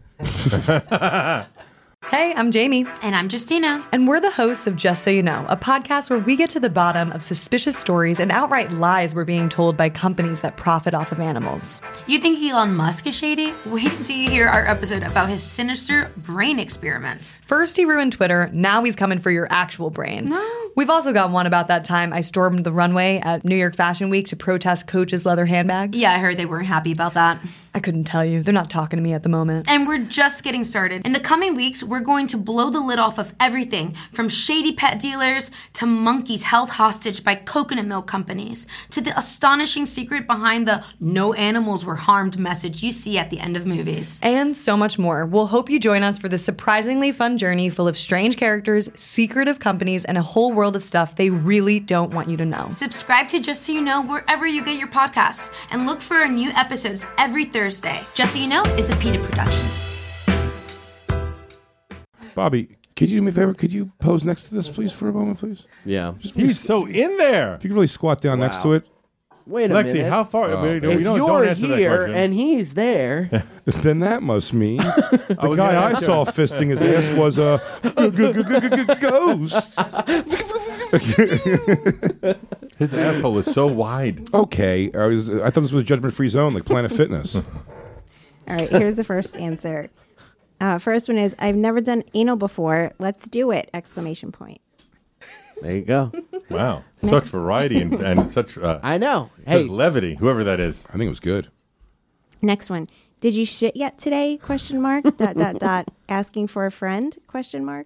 Speaker 9: Hey, I'm Jamie.
Speaker 10: And I'm Justina.
Speaker 9: And we're the hosts of Just So You Know, a podcast where we get to the bottom of suspicious stories and outright lies we're being told by companies that profit off of animals.
Speaker 10: You think Elon Musk is shady? Wait till you hear our episode about his sinister brain experiments.
Speaker 9: First he ruined Twitter, now he's coming for your actual brain.
Speaker 10: No.
Speaker 9: We've also got one about that time I stormed the runway at New York Fashion Week to protest Coach's leather handbags.
Speaker 10: Yeah, I heard they weren't happy about that.
Speaker 9: I couldn't tell you. They're not talking to me at the moment.
Speaker 10: And we're just getting started. In the coming weeks, we're going to blow the lid off of everything from shady pet dealers to monkeys held hostage by coconut milk companies to the astonishing secret behind the no animals were harmed message you see at the end of movies.
Speaker 9: And so much more. We'll hope you join us for this surprisingly fun journey full of strange characters, secretive companies, and a whole world of stuff they really don't want you to know.
Speaker 10: Subscribe to Just So You Know wherever you get your podcasts and look for our new episodes every Thursday. Just So You Know is a PETA production.
Speaker 5: Bobby, could you do me a favor? Could you pose next to this, please, for a moment, please?
Speaker 2: Yeah.
Speaker 5: Just really,
Speaker 4: He's so in there.
Speaker 5: if you could really squat down next to it,
Speaker 2: Wait a
Speaker 4: Lexi,
Speaker 2: minute.
Speaker 4: how far?
Speaker 5: Oh,
Speaker 4: we, we
Speaker 2: if
Speaker 4: don't,
Speaker 2: you're
Speaker 4: don't answer that
Speaker 2: here
Speaker 4: question.
Speaker 2: and he's there,
Speaker 5: then that must mean the
Speaker 4: was
Speaker 5: guy
Speaker 4: gonna
Speaker 5: I
Speaker 4: ask you.
Speaker 5: saw fisting his ass was a g- g- g- g- g- ghost.
Speaker 4: His asshole is so wide.
Speaker 5: Okay, I was. I thought this was a judgment-free zone, like Planet Fitness.
Speaker 6: All right, here's the first answer. Uh, first one is I've never done anal before. Let's do it! Exclamation point.
Speaker 2: there you go.
Speaker 4: Wow, such variety and, and such uh,
Speaker 2: I know.
Speaker 4: such
Speaker 2: Hey,
Speaker 4: levity. Whoever that is.
Speaker 5: I think it was good.
Speaker 6: Next one. Did you shit yet today? Question mark. dot dot dot. Asking for a friend? Question mark.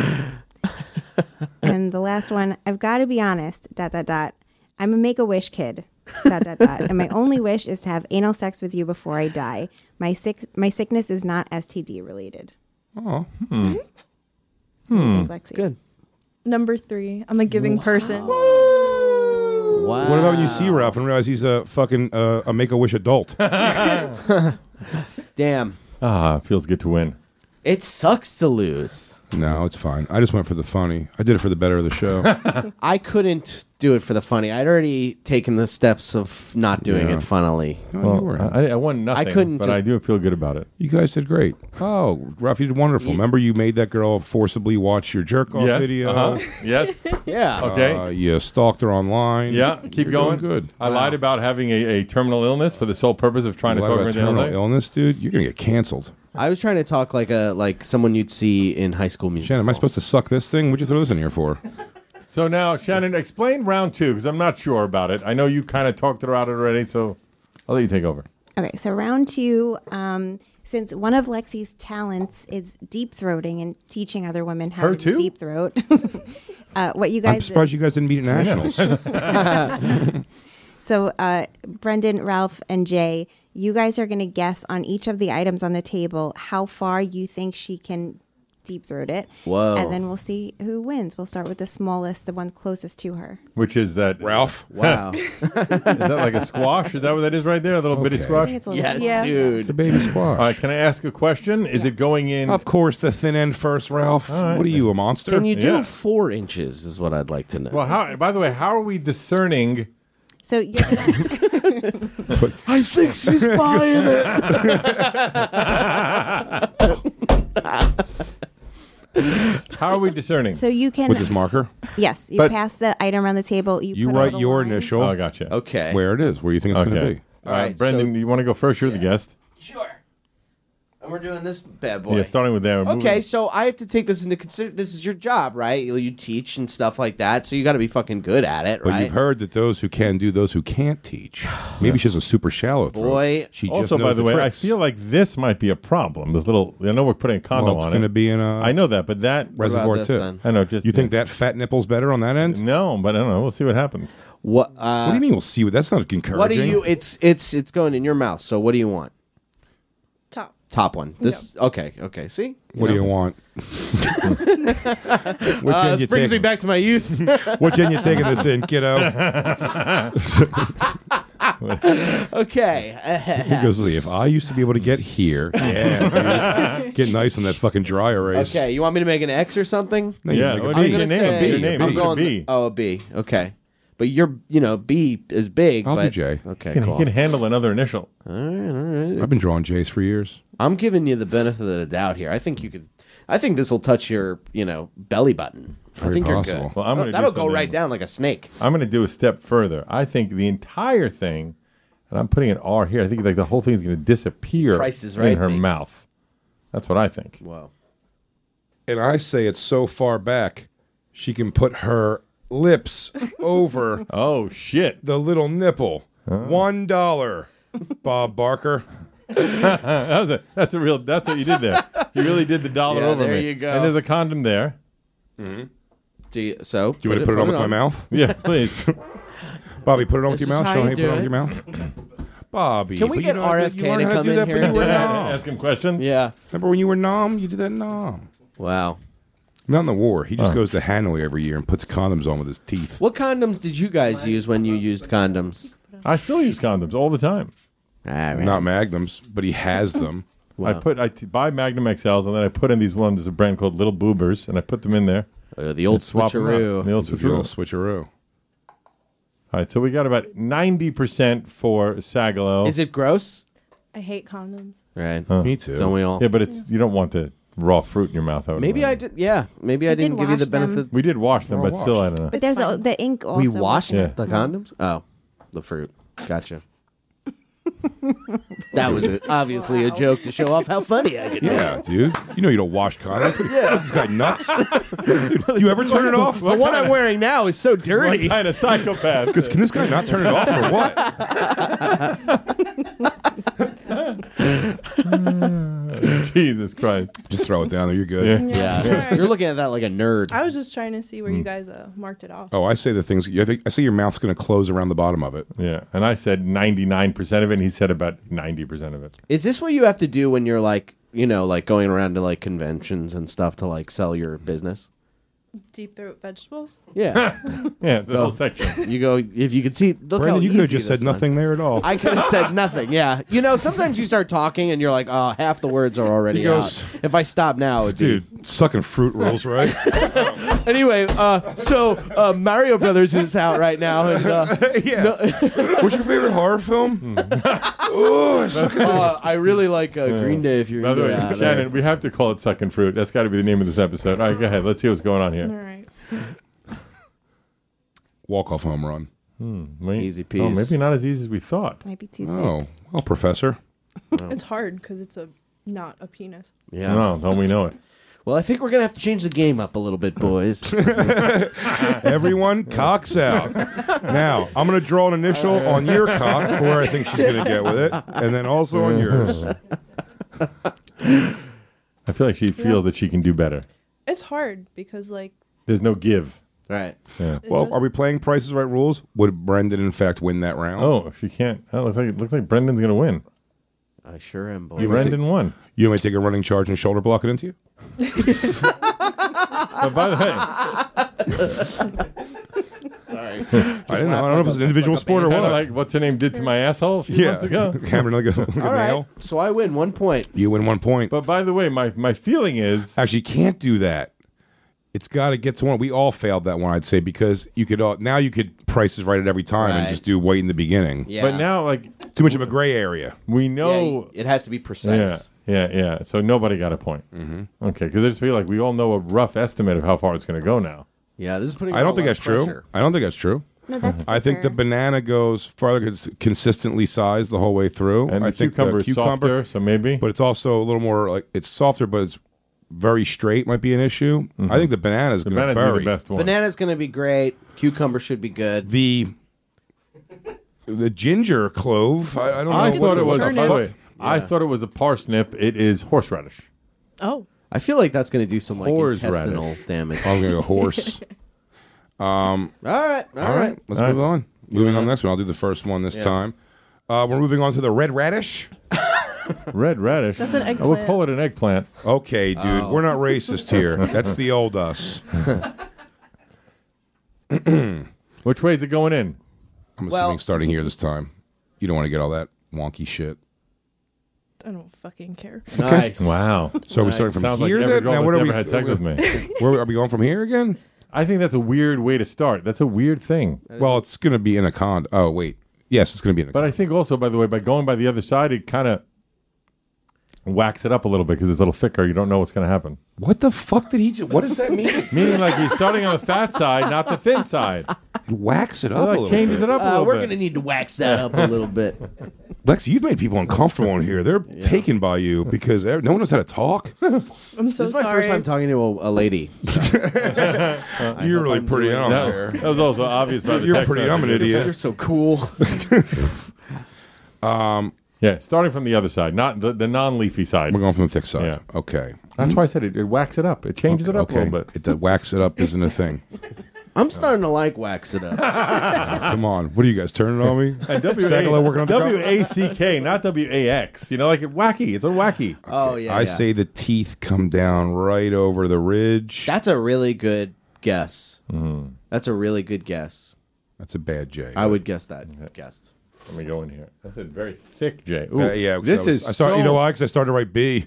Speaker 6: And the last one. I've got to be honest. Dot dot dot. I'm a Make-A-Wish kid. Dot dot dot. And my only wish is to have anal sex with you before I die. My sick my sickness is not S T D related.
Speaker 5: Oh,
Speaker 6: Hmm. Lexi.
Speaker 2: good.
Speaker 8: Number three, I'm a giving person.
Speaker 2: Wow.
Speaker 5: what about when you see Ralph and realize he's a fucking uh, a Make-A-Wish adult?
Speaker 2: Damn.
Speaker 4: Ah, feels good to win.
Speaker 2: It sucks to lose.
Speaker 5: No, it's fine. I just went for the funny. I did it for the better of the show.
Speaker 2: I couldn't do it for the funny. I'd already taken the steps of not doing
Speaker 5: Yeah.
Speaker 2: it funnily.
Speaker 5: No, you
Speaker 4: Well,
Speaker 5: were.
Speaker 4: I, I won nothing.
Speaker 2: I couldn't
Speaker 4: but
Speaker 2: just-
Speaker 4: I do feel good about it.
Speaker 5: You guys did great. Oh, Ralph, you did wonderful. Remember you made that girl forcibly watch your jerk-off
Speaker 4: yes.
Speaker 5: video?
Speaker 4: Uh-huh. Yes.
Speaker 2: Yeah.
Speaker 4: Okay.
Speaker 5: Uh, you stalked her online.
Speaker 4: Yeah. Keep
Speaker 5: You're
Speaker 4: going.
Speaker 5: doing good.
Speaker 4: I lied about having a, a terminal illness for the sole purpose of trying
Speaker 5: You
Speaker 4: to
Speaker 5: lied
Speaker 4: talk her
Speaker 5: about
Speaker 4: into
Speaker 5: terminal
Speaker 4: L A.
Speaker 5: illness, dude. You're gonna get canceled.
Speaker 2: I was trying to talk like a like someone you'd see in High School Musical.
Speaker 5: Shannon, am I supposed to suck this thing? What'd you throw this in here for?
Speaker 4: So now, Shannon, explain round two because I'm not sure about it. I know you kind of talked about it already, so I'll let you take over.
Speaker 6: Okay, so round two, um, since one of Lexi's talents is deep throating and teaching other women how
Speaker 4: Her
Speaker 6: to
Speaker 4: too?
Speaker 6: deep throat, Uh, what you
Speaker 5: I'm
Speaker 6: guys?
Speaker 5: surprised you guys didn't meet at Nationals.
Speaker 6: So, uh, Brendan, Ralph, and Jay, you guys are going to guess on each of the items on the table how far you think she can deep throat it.
Speaker 2: Whoa.
Speaker 6: And then we'll see who wins. We'll start with the smallest, the one closest to her.
Speaker 4: Which is that
Speaker 5: Ralph?
Speaker 2: Wow.
Speaker 4: Is that like a squash? Is that what that is right there? A little bitty
Speaker 5: Okay.
Speaker 6: I
Speaker 4: squash?
Speaker 6: think it's a little
Speaker 2: Yes,
Speaker 6: yeah.
Speaker 2: dude.
Speaker 5: It's a baby squash.
Speaker 4: All right, can I ask a question? Is it going in?
Speaker 5: Of course, the thin end first, Ralph.
Speaker 4: All right.
Speaker 5: What are you, a monster?
Speaker 2: Can you do
Speaker 4: Yeah.
Speaker 2: four inches? Is what I'd like to know.
Speaker 4: Well, how? By the way, how are we discerning?
Speaker 6: So you're gonna,
Speaker 2: I think she's buying it.
Speaker 4: How are we discerning?
Speaker 6: so you can
Speaker 5: With this marker?
Speaker 6: yes, you
Speaker 4: But-
Speaker 6: pass the item around the table. You,
Speaker 5: You
Speaker 6: put a
Speaker 5: write
Speaker 6: little
Speaker 5: your
Speaker 6: line.
Speaker 5: initial,
Speaker 4: Oh, gotcha.
Speaker 2: Okay.
Speaker 5: where it is, where you think it's going to
Speaker 4: Okay.
Speaker 5: be.
Speaker 4: All
Speaker 2: All
Speaker 4: right,
Speaker 2: right,
Speaker 4: Brendan,
Speaker 2: so-
Speaker 4: you want to go first? You're the guest.
Speaker 2: Sure. And we're doing this bad boy.
Speaker 4: Yeah, starting with there.
Speaker 2: Okay, so I have to take this into consider. This is your job, right? You, you teach and stuff like that, so you got to be fucking good at it,
Speaker 5: But
Speaker 2: right?
Speaker 5: you've heard that those who can do, those who can't teach. Maybe she has a super shallow throat.
Speaker 2: Boy.
Speaker 5: She just
Speaker 4: Also,
Speaker 5: knows
Speaker 4: by the, way,
Speaker 5: tricks.
Speaker 4: I feel like this might be a problem. This little, I know we're putting a condom
Speaker 5: well, it's
Speaker 4: on
Speaker 5: going to
Speaker 4: it.
Speaker 5: be in a
Speaker 4: I know that, but that
Speaker 2: What about
Speaker 5: reservoir
Speaker 2: this,
Speaker 5: too.
Speaker 2: then?
Speaker 4: I know. Just
Speaker 5: You think that fat nipple's better on that end?
Speaker 4: No, but I don't know. We'll see what happens.
Speaker 2: What? Uh,
Speaker 5: What do you mean we'll see? What? That's not encouraging.
Speaker 2: What do you? It's it's it's going in your mouth. So what do you want?
Speaker 8: Top.
Speaker 2: Top one. This. Okay. Okay. See.
Speaker 5: What do you want? Which
Speaker 2: Uh,
Speaker 5: end
Speaker 2: this
Speaker 5: you
Speaker 2: brings me
Speaker 5: taking?
Speaker 2: back to my youth.
Speaker 5: Which end you taking this in, kiddo?
Speaker 2: Okay.
Speaker 5: He goes, "Lee, if I used to be able to get here, yeah, dude, get nice on that fucking dry erase."
Speaker 2: Okay. You want me to make an X or something?
Speaker 5: No, you
Speaker 4: Yeah,
Speaker 5: make a
Speaker 4: what
Speaker 5: B.
Speaker 4: do
Speaker 2: I'm
Speaker 4: you
Speaker 2: gonna
Speaker 4: name?
Speaker 2: say.
Speaker 4: Your name.
Speaker 2: I'm
Speaker 4: You get a
Speaker 2: going.
Speaker 4: B.
Speaker 2: Oh, a B. Okay. But your, you know, B is big.
Speaker 5: I'll do
Speaker 2: but,
Speaker 5: J.
Speaker 2: Okay.
Speaker 4: He can,
Speaker 2: Cool.
Speaker 4: he can handle another initial.
Speaker 5: I've been drawing J's for years.
Speaker 2: I'm giving you the benefit of the doubt here. I think you could. I think this will touch your, you know, belly button. I
Speaker 5: Very
Speaker 2: think
Speaker 5: possible.
Speaker 2: you're good.
Speaker 4: Well, I'm gonna do
Speaker 2: That'll go
Speaker 4: something-
Speaker 2: right down like a snake.
Speaker 4: I'm going to do a step further. I think the entire thing, and I'm putting an R here. I think like the whole thing is going to disappear
Speaker 2: Price is Right,
Speaker 4: in her
Speaker 2: mate.
Speaker 4: mouth. That's what I think.
Speaker 2: Wow.
Speaker 5: And I say it's so far back, she can put her lips over
Speaker 4: Oh shit!
Speaker 5: the little nipple. One dollar, Bob Barker.
Speaker 4: That was a, that's a real. That's what you did there. You really did the dollar
Speaker 2: Yeah,
Speaker 4: over
Speaker 2: there
Speaker 4: me.
Speaker 2: you go.
Speaker 4: And there's a condom there.
Speaker 2: Do you, so?
Speaker 5: Do you want to put it on with my mouth?
Speaker 4: Yeah, please.
Speaker 5: Bobby, put it on with
Speaker 2: This
Speaker 5: your
Speaker 2: is
Speaker 5: mouth.
Speaker 2: how
Speaker 5: Show
Speaker 2: you
Speaker 5: me put
Speaker 2: do
Speaker 5: it on
Speaker 2: it.
Speaker 5: with your mouth. Bobby,
Speaker 2: Can we
Speaker 5: but
Speaker 2: get
Speaker 5: you know,
Speaker 2: R F K
Speaker 5: you learned
Speaker 2: to
Speaker 5: how
Speaker 2: come
Speaker 5: do
Speaker 2: in
Speaker 5: that,
Speaker 2: here
Speaker 5: but you
Speaker 2: and
Speaker 5: were
Speaker 2: do that?
Speaker 5: nom.
Speaker 4: Ask him questions.
Speaker 2: Yeah.
Speaker 5: Remember when you were nom? You did that nom.
Speaker 2: Wow.
Speaker 5: Not in the war. He just
Speaker 4: Oh.
Speaker 5: goes to Hanoi every year and puts condoms on with his teeth.
Speaker 2: What condoms did you guys use when you used condoms?
Speaker 4: I still use condoms all the time.
Speaker 2: All right.
Speaker 5: Not Magnums, but he has them.
Speaker 4: I put I t- buy Magnum X Ls and then I put in these ones. There's a brand called Little Boobers, and I put them in there.
Speaker 2: Uh, the old
Speaker 4: and swap 'em out.
Speaker 2: switcheroo.
Speaker 4: The old
Speaker 5: It's a little
Speaker 4: switcheroo.
Speaker 5: switcheroo.
Speaker 4: All right, so we got about ninety percent for Sagalo.
Speaker 2: Is it gross?
Speaker 8: I hate condoms.
Speaker 2: Right.
Speaker 5: Me too.
Speaker 2: Don't we all?
Speaker 4: Yeah, but it's you don't want the raw fruit in your mouth. I would
Speaker 2: Maybe I
Speaker 4: imagine.
Speaker 2: did. Yeah. Maybe I
Speaker 6: We did
Speaker 2: didn't give you the
Speaker 6: wash them.
Speaker 2: benefit.
Speaker 4: We did wash them,
Speaker 5: Well
Speaker 4: but still, I don't know.
Speaker 6: But there's a, the ink also.
Speaker 2: We washed
Speaker 4: Yeah.
Speaker 2: the condoms. Oh, the fruit. Gotcha. That was a, obviously a joke to show off how funny I could be.
Speaker 5: Yeah, dude. You know you don't wash condoms. Yeah. Is this guy nuts? Dude, do you ever turn it off?
Speaker 2: The one I'm wearing now is so
Speaker 4: What
Speaker 2: dirty.
Speaker 4: kind of psychopath?
Speaker 5: Because can this guy not turn it off or what?
Speaker 4: Jesus Christ.
Speaker 5: Just throw it down there. You're good.
Speaker 4: Yeah.
Speaker 2: Yeah. You're looking at that like a nerd.
Speaker 8: I was just trying to see where you guys uh, marked it off.
Speaker 5: Oh, I say the things. I think I say your mouth's going to close around the bottom of it.
Speaker 4: Yeah, and I said ninety-nine percent of it, and he said about ninety percent of it.
Speaker 2: Is this what you have to do when you're like, you know, like going around to like conventions and stuff to like sell your business?
Speaker 8: Deep throat vegetables.
Speaker 2: Yeah.
Speaker 4: Yeah, the
Speaker 2: Go.
Speaker 4: whole section.
Speaker 2: You go, if you could see, look how
Speaker 5: Brandon, you could have
Speaker 2: easy
Speaker 5: just
Speaker 2: this
Speaker 5: said
Speaker 2: one-
Speaker 5: nothing there at all.
Speaker 2: I could have said nothing. Yeah, you know, sometimes you start talking and you're like, oh, half the words are already
Speaker 5: He goes,
Speaker 2: out. If I stop now, it'd be-
Speaker 5: Dude, sucking fruit rolls, right?
Speaker 2: Anyway, uh, so uh, Mario Brothers is out right now, and uh,
Speaker 5: yeah. What's your favorite horror film?
Speaker 2: uh, I really like uh, Green Day. If you're
Speaker 4: By the
Speaker 2: into
Speaker 4: way,
Speaker 2: that,
Speaker 4: Shannon, we have to call it sucking fruit. That's got to be the name of this episode. All right, go ahead. Let's see what's going on
Speaker 8: All
Speaker 4: here.
Speaker 8: right.
Speaker 5: Walk off home run.
Speaker 4: Wait.
Speaker 2: Easy
Speaker 4: Oh,
Speaker 2: peas.
Speaker 4: maybe not as easy as we thought.
Speaker 6: Might be too thick.
Speaker 5: Oh, well, Professor.
Speaker 8: It's hard because it's a not a penis.
Speaker 2: yeah.
Speaker 4: No, don't we know it?
Speaker 2: Well, I think we're gonna have to change the game up a little bit, boys.
Speaker 5: Everyone, cocks out. Now, I'm going to draw an initial on your cock for where I think she's going to get with it, and then also on yours.
Speaker 4: I feel like she feels that she can do better.
Speaker 8: It's hard because like
Speaker 4: There's no give.
Speaker 2: Right.
Speaker 4: Yeah.
Speaker 5: Well,
Speaker 8: just-
Speaker 5: are we playing Prices Right rules? Would Brendan, in fact, win that round?
Speaker 4: Oh, she can't. Oh, looks like it looks like Brendan's gonna win.
Speaker 2: I sure am, boys.
Speaker 5: You
Speaker 4: Brendan won.
Speaker 5: You want me to take a running charge and shoulder block it into you?
Speaker 4: But by the way,
Speaker 2: Sorry.
Speaker 5: I didn't know. I don't know if it's an individual sport or
Speaker 4: kind of
Speaker 5: what.
Speaker 4: like what's her name did to my asshole a few months ago.
Speaker 5: Hammered like a, like a
Speaker 2: All right.
Speaker 5: nail.
Speaker 2: So I win one point.
Speaker 5: You win one point.
Speaker 4: But by the way, my my feeling is
Speaker 5: Actually, you can't do that. It's got to get to one. We all failed that one, I'd say, because you could all, now you could Prices Right it every time and
Speaker 2: Right.
Speaker 5: just do wait in the beginning.
Speaker 2: Yeah.
Speaker 4: But now, like,
Speaker 5: Too much of a gray area.
Speaker 4: we
Speaker 2: Yeah,
Speaker 4: know.
Speaker 2: it has to be
Speaker 4: Yeah,
Speaker 2: precise.
Speaker 4: yeah, yeah. So nobody got a point. Mm-hmm. Okay, because I just feel like we all know a rough estimate of how far it's going to go now.
Speaker 2: Yeah, this is putting.
Speaker 5: I
Speaker 2: a
Speaker 5: don't think
Speaker 2: lot
Speaker 5: that's
Speaker 2: of
Speaker 5: true.
Speaker 2: pressure.
Speaker 5: I don't think that's true.
Speaker 6: No, that's.
Speaker 5: I think the
Speaker 6: thicker.
Speaker 5: banana goes farther 'cause it's consistently sized the whole way through.
Speaker 4: And
Speaker 5: I
Speaker 4: the
Speaker 5: think
Speaker 4: cucumber
Speaker 5: the
Speaker 4: is softer, so maybe.
Speaker 5: but it's also a little more like it's softer, but it's very straight. Might be an issue. I think the banana is
Speaker 4: the
Speaker 5: going to
Speaker 4: banana's
Speaker 5: bury
Speaker 4: the best one.
Speaker 2: Banana's going to be great. Cucumber should be good.
Speaker 5: the the ginger clove. I, I don't know.
Speaker 4: I
Speaker 5: what
Speaker 4: thought
Speaker 5: the-
Speaker 4: it was.
Speaker 5: what the
Speaker 4: By the
Speaker 5: fuck-
Speaker 4: way, I thought it was a parsnip. It is horseradish.
Speaker 8: Oh.
Speaker 2: I feel like that's going to do some like
Speaker 4: Horse
Speaker 2: intestinal
Speaker 4: radish.
Speaker 2: damage.
Speaker 5: I'm going to go horse.
Speaker 2: All right, all,
Speaker 5: All right, let's
Speaker 4: All
Speaker 5: move
Speaker 4: right.
Speaker 5: on. Moving on to the next one. I'll do the first one this
Speaker 2: Yeah.
Speaker 5: time. Uh, we're moving on to the red radish.
Speaker 4: Red radish.
Speaker 8: That's an
Speaker 4: I would
Speaker 8: eggplant.
Speaker 4: call it an eggplant.
Speaker 5: Okay, dude, we're not racist here. That's the old us.
Speaker 4: Which way is it going in?
Speaker 5: I'm assuming
Speaker 2: Well-
Speaker 5: starting here this time. You don't want to get all that wonky shit.
Speaker 8: I don't fucking care.
Speaker 2: Nice.
Speaker 4: Wow.
Speaker 5: So are we
Speaker 2: Nice.
Speaker 5: starting from
Speaker 4: Sounds like
Speaker 5: here
Speaker 4: every
Speaker 5: then?
Speaker 4: girl
Speaker 5: Now,
Speaker 4: that's
Speaker 5: what are
Speaker 4: ever
Speaker 5: we?
Speaker 4: had sex with me.
Speaker 5: Where are we going from here again?
Speaker 4: I think that's a weird way to start. That's a weird thing.
Speaker 5: Well, it's going to be anaconda. Oh wait, yes, it's going to be
Speaker 4: But
Speaker 5: anaconda.
Speaker 4: I think also, by the way, by going by the other side, it kind of whacks it up a little bit because it's a little thicker. You don't know what's going to happen.
Speaker 5: What the fuck did he? Just, what does that mean?
Speaker 4: Meaning, like you're starting on the fat side, not the thin side.
Speaker 5: It whacks it
Speaker 4: It
Speaker 5: up a
Speaker 4: like
Speaker 5: little
Speaker 4: changes
Speaker 5: bit.
Speaker 4: it up a
Speaker 2: Uh,
Speaker 4: little
Speaker 2: we're
Speaker 4: bit.
Speaker 2: going to need to wax that up a little bit.
Speaker 5: Lex, you've made people uncomfortable in here. They're taken by you because no one knows how to talk.
Speaker 8: I'm so
Speaker 2: This is my
Speaker 8: sorry.
Speaker 2: first time talking to a, a lady.
Speaker 5: You're really
Speaker 2: I'm
Speaker 5: pretty
Speaker 2: doing
Speaker 5: on
Speaker 2: well.
Speaker 5: there.
Speaker 4: That was also obvious by the
Speaker 5: You're
Speaker 4: text
Speaker 5: pretty dumb, an
Speaker 4: messages.
Speaker 5: idiot.
Speaker 2: You're so cool.
Speaker 4: Yeah, starting from the other side, not the, the non-leafy side.
Speaker 5: We're going from the thick side.
Speaker 4: Yeah.
Speaker 5: Okay.
Speaker 4: That's why I said it, it whacks it up. It changes it up
Speaker 5: okay.
Speaker 4: a little bit.
Speaker 5: It, the wax it up isn't a thing.
Speaker 2: I'm starting to like wax it up.
Speaker 5: Come on. What are you guys turning on me?
Speaker 4: And W
Speaker 5: Sacco working on the
Speaker 4: W
Speaker 5: cover?
Speaker 4: A C K, not W A X. You know, like it wacky. It's a wacky.
Speaker 2: Oh yeah.
Speaker 5: I
Speaker 2: yeah.
Speaker 5: say the teeth come down right over the ridge.
Speaker 2: That's a really good guess. That's a really good guess.
Speaker 5: That's a bad J.
Speaker 2: I would guess that. Guessed.
Speaker 4: Let me go in here. That's a very thick J. Ooh,
Speaker 5: Uh, yeah, 'cause
Speaker 4: this
Speaker 5: I was-
Speaker 4: is
Speaker 5: I start,
Speaker 4: so,
Speaker 5: You know why? Because I started to write B.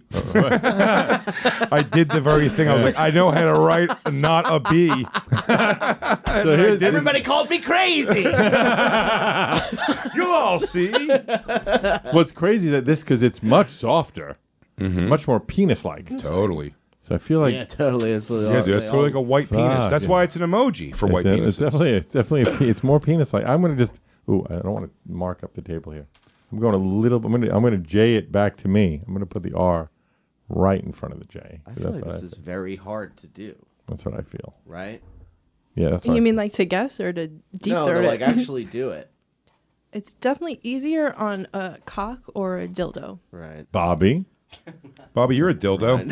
Speaker 5: I did the very thing. I was like, I know how to write not a B.
Speaker 4: So here's,
Speaker 2: Everybody called me crazy.
Speaker 5: You'll all see.
Speaker 4: what's crazy is that this, because it's much softer, much more penis-like.
Speaker 5: Totally.
Speaker 4: So I feel like
Speaker 2: yeah, totally. It's
Speaker 5: Yeah, dude, that's totally like a white penis.
Speaker 4: Fuck,
Speaker 5: That's
Speaker 4: yeah.
Speaker 5: why it's an emoji for white
Speaker 4: it's,
Speaker 5: penises.
Speaker 4: it's definitely, it's definitely, a, pe- it's more penis-like. I'm gonna just, ooh, I don't want to mark up the table here. I'm going a little. I'm gonna, I'm gonna J it back to me. I'm gonna put the R right in front of the J.
Speaker 2: I feel
Speaker 4: That's
Speaker 2: like
Speaker 4: what
Speaker 2: this
Speaker 4: I
Speaker 2: is
Speaker 4: think.
Speaker 2: very hard to do,
Speaker 4: That's what I feel.
Speaker 2: right?
Speaker 4: Yeah, that's what I
Speaker 8: You mean
Speaker 4: feel.
Speaker 8: like to guess or to deep
Speaker 2: no,
Speaker 8: throat
Speaker 2: to
Speaker 8: it?
Speaker 2: like actually do it.
Speaker 8: It's definitely easier on a cock or a dildo.
Speaker 2: Right.
Speaker 4: Bobby?
Speaker 5: Bobby, you're a dildo.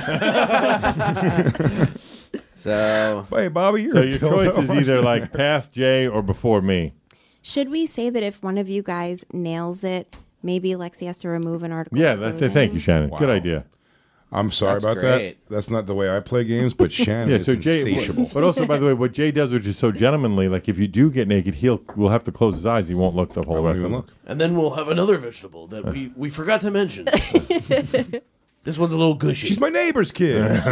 Speaker 2: So
Speaker 5: Hey, Bobby, you're
Speaker 4: So
Speaker 5: a
Speaker 4: your
Speaker 5: dildo.
Speaker 4: choice is either like past J or before me.
Speaker 6: Should we say that if one of you guys nails it, maybe Lexi has to remove an article?
Speaker 4: Yeah,
Speaker 6: of
Speaker 4: that,
Speaker 6: clothing?
Speaker 4: thank you, Shannon. Good
Speaker 5: Wow.
Speaker 4: idea.
Speaker 5: I'm sorry
Speaker 2: That's
Speaker 5: about
Speaker 2: great.
Speaker 5: that. That's not the way I play games, but Shannon
Speaker 4: Yeah,
Speaker 5: is
Speaker 4: so Jay,
Speaker 5: insatiable.
Speaker 4: but also by the way, what Jay does, which is so gentlemanly, like if you do get naked, he'll will have to close his eyes. He won't look the
Speaker 5: I
Speaker 4: whole
Speaker 5: won't
Speaker 4: rest of
Speaker 5: even
Speaker 4: the
Speaker 5: look.
Speaker 2: and then we'll have another vegetable that we, we forgot to mention. This one's a little gushy.
Speaker 5: She's my neighbor's kid.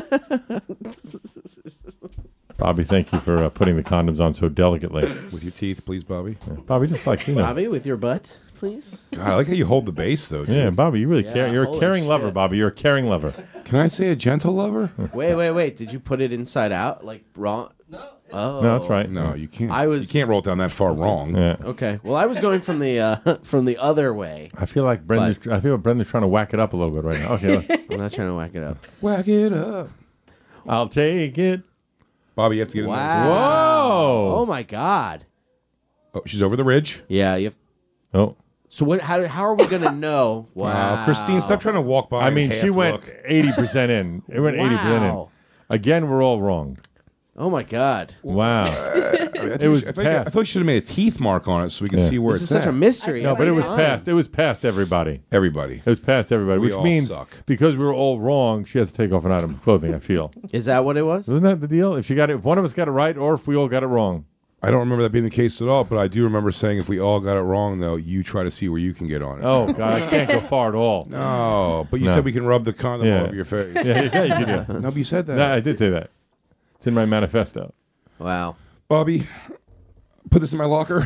Speaker 4: Bobby, thank you for uh, putting the condoms on so delicately.
Speaker 5: With your teeth, please, Bobby.
Speaker 4: Bobby, just like you know.
Speaker 2: Bobby, with your butt, please.
Speaker 5: God, I like how you hold the base, though. Dude.
Speaker 4: Yeah, Bobby, you really
Speaker 2: Yeah,
Speaker 4: care. You're a
Speaker 2: holy
Speaker 4: caring
Speaker 2: shit.
Speaker 4: lover, Bobby. You're a caring lover.
Speaker 5: Can I say a gentle lover?
Speaker 2: Wait, wait, wait. Did you put it inside out, like wrong? No. Oh,
Speaker 4: No, that's right.
Speaker 5: No, you can't.
Speaker 2: I was-
Speaker 5: You can't roll it down that far wrong.
Speaker 4: Yeah.
Speaker 2: Okay. Well, I was going from the uh, from the other way.
Speaker 4: I feel like Brendan's. I feel like Brendan's trying to whack it up a little bit right now. Okay, let's,
Speaker 2: I'm not trying to whack it up.
Speaker 5: Whack it up.
Speaker 4: I'll take it.
Speaker 5: Bobby, you have to get in there.
Speaker 2: Wow.
Speaker 4: Whoa!
Speaker 2: Oh my God.
Speaker 5: Oh, she's over the ridge.
Speaker 2: Yeah. You have.
Speaker 4: Oh,
Speaker 2: So what? How, how are we gonna know? Wow.
Speaker 5: Wow. Christine, stop trying to walk by.
Speaker 4: I
Speaker 5: and
Speaker 4: mean,
Speaker 5: half
Speaker 4: she went
Speaker 5: look.
Speaker 4: eighty percent in. It went eighty percent in.
Speaker 2: Wow.
Speaker 4: Again, we're all wrong.
Speaker 2: Oh my God!
Speaker 4: Wow.
Speaker 5: it
Speaker 4: was
Speaker 5: I thought, you, I
Speaker 4: past.
Speaker 5: thought you should have made a teeth mark on it so we can
Speaker 4: Yeah.
Speaker 5: see where
Speaker 2: This
Speaker 5: it's
Speaker 2: is such
Speaker 5: at.
Speaker 2: a mystery.
Speaker 4: No, but it
Speaker 2: every
Speaker 4: was
Speaker 2: time.
Speaker 4: past. It was past everybody.
Speaker 5: Everybody.
Speaker 4: It was past everybody,
Speaker 5: We
Speaker 4: which
Speaker 5: all
Speaker 4: means
Speaker 5: suck.
Speaker 4: because we were all wrong, she has to take off an item of clothing. I feel.
Speaker 2: Is that what it was?
Speaker 4: Isn't that the deal? If she got it, if one of us got it right, or if we all got it wrong.
Speaker 5: I don't remember that being the case at all, but I do remember saying if we all got it wrong, though, you try to see where you can get on it.
Speaker 4: Oh God, I can't go far at all.
Speaker 5: No, but you
Speaker 4: No.
Speaker 5: said we can rub the condom
Speaker 4: Yeah.
Speaker 5: all over your face.
Speaker 4: Yeah, yeah, you can do.
Speaker 5: No, but you said that.
Speaker 4: No, I did say that. It's in my manifesto.
Speaker 2: Wow.
Speaker 5: Bobby, put this in my locker.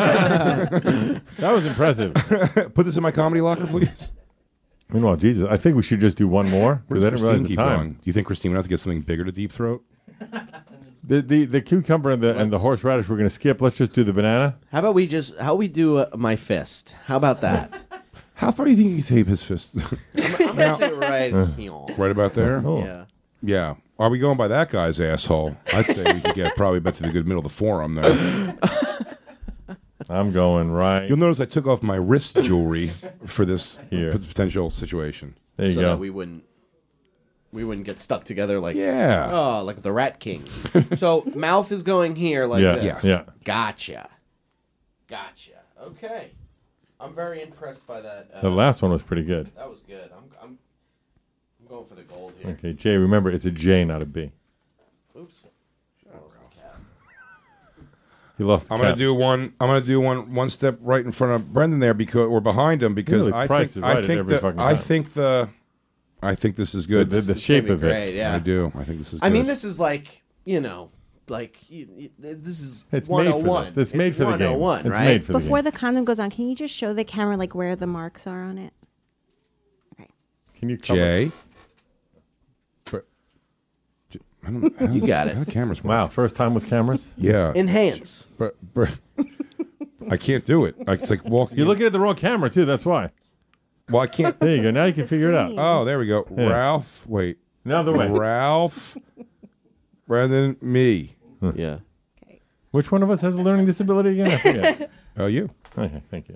Speaker 4: That was impressive.
Speaker 5: Put this in my comedy locker, please.
Speaker 4: Meanwhile, Jesus, I think we should just do one more because I
Speaker 5: Where's
Speaker 4: didn't realize
Speaker 5: Christine
Speaker 4: the
Speaker 5: keep
Speaker 4: time.
Speaker 5: going? Do you think Christine would have to get something bigger to deep throat?
Speaker 4: The, the the cucumber and the and the horseradish we're going to skip. Let's just do the banana.
Speaker 2: How about we just how we do uh, my fist? How about that?
Speaker 5: How far do you think you tape his fist?
Speaker 2: I'm gonna sit right here.
Speaker 5: Right about there?
Speaker 4: Oh.
Speaker 2: Yeah.
Speaker 5: Yeah. Are we going by that guy's asshole? I'd say we could get probably back to the good middle of the forearm there.
Speaker 4: I'm going right
Speaker 5: You'll notice I took off my wrist jewelry for this
Speaker 4: Here.
Speaker 5: p- potential situation.
Speaker 4: There you
Speaker 2: so
Speaker 4: go.
Speaker 2: that we wouldn't we wouldn't get stuck together like
Speaker 5: Yeah.
Speaker 2: oh like the Rat King. So mouth is going here like
Speaker 4: Yeah,
Speaker 2: this.
Speaker 4: yeah.
Speaker 2: Gotcha. Gotcha. Okay. I'm very impressed by that. Uh,
Speaker 4: The last one was pretty good.
Speaker 2: That was good. I'm I'm I'm going for the gold here.
Speaker 4: Okay, Jay. Remember, it's a J, not a B.
Speaker 2: Oops. I lost the cap.
Speaker 4: He lost. The
Speaker 5: I'm gonna
Speaker 4: cap.
Speaker 5: do one. I'm gonna do one one step right in front of Brendan there because or behind him because
Speaker 4: Really,
Speaker 5: I
Speaker 4: Price
Speaker 5: think
Speaker 4: is right
Speaker 5: I
Speaker 4: at
Speaker 5: think
Speaker 4: every
Speaker 5: the,
Speaker 4: fucking
Speaker 5: I
Speaker 4: time.
Speaker 5: think the I think this is good.
Speaker 4: The, the, the
Speaker 2: This is
Speaker 4: shape
Speaker 2: gonna
Speaker 4: of
Speaker 2: be
Speaker 4: it.
Speaker 2: great, yeah.
Speaker 5: I do. I think this is.
Speaker 2: I mean,
Speaker 5: good.
Speaker 2: this is like you know, like you, you, this is
Speaker 4: It's made for
Speaker 2: one oh one.
Speaker 4: this. It's made for the game.
Speaker 2: one oh one,
Speaker 4: It's
Speaker 2: right?
Speaker 4: made for the
Speaker 6: Before
Speaker 4: game.
Speaker 6: the condom goes on, can you just show the camera like where the marks are on it? Okay.
Speaker 4: Can you cover-
Speaker 5: Jay. But, J- I don't, how
Speaker 2: You
Speaker 5: does-
Speaker 2: got it.
Speaker 5: How the cameras work?
Speaker 4: Wow, first time with cameras.
Speaker 5: Yeah.
Speaker 2: Enhance.
Speaker 5: But, but I can't do it. Like, it's like walking.
Speaker 4: You're looking at the wrong camera too. That's why.
Speaker 5: Well, I can't.
Speaker 4: There you go. Now you can figure it out.
Speaker 6: screen.
Speaker 5: Oh, there we go.
Speaker 4: Yeah.
Speaker 5: Ralph. Wait.
Speaker 4: Now the way.
Speaker 5: Ralph. Brendan. Me.
Speaker 2: Yeah.
Speaker 4: Which one of us has a learning disability again? I forget.
Speaker 5: Oh, you.
Speaker 4: Okay, thank you.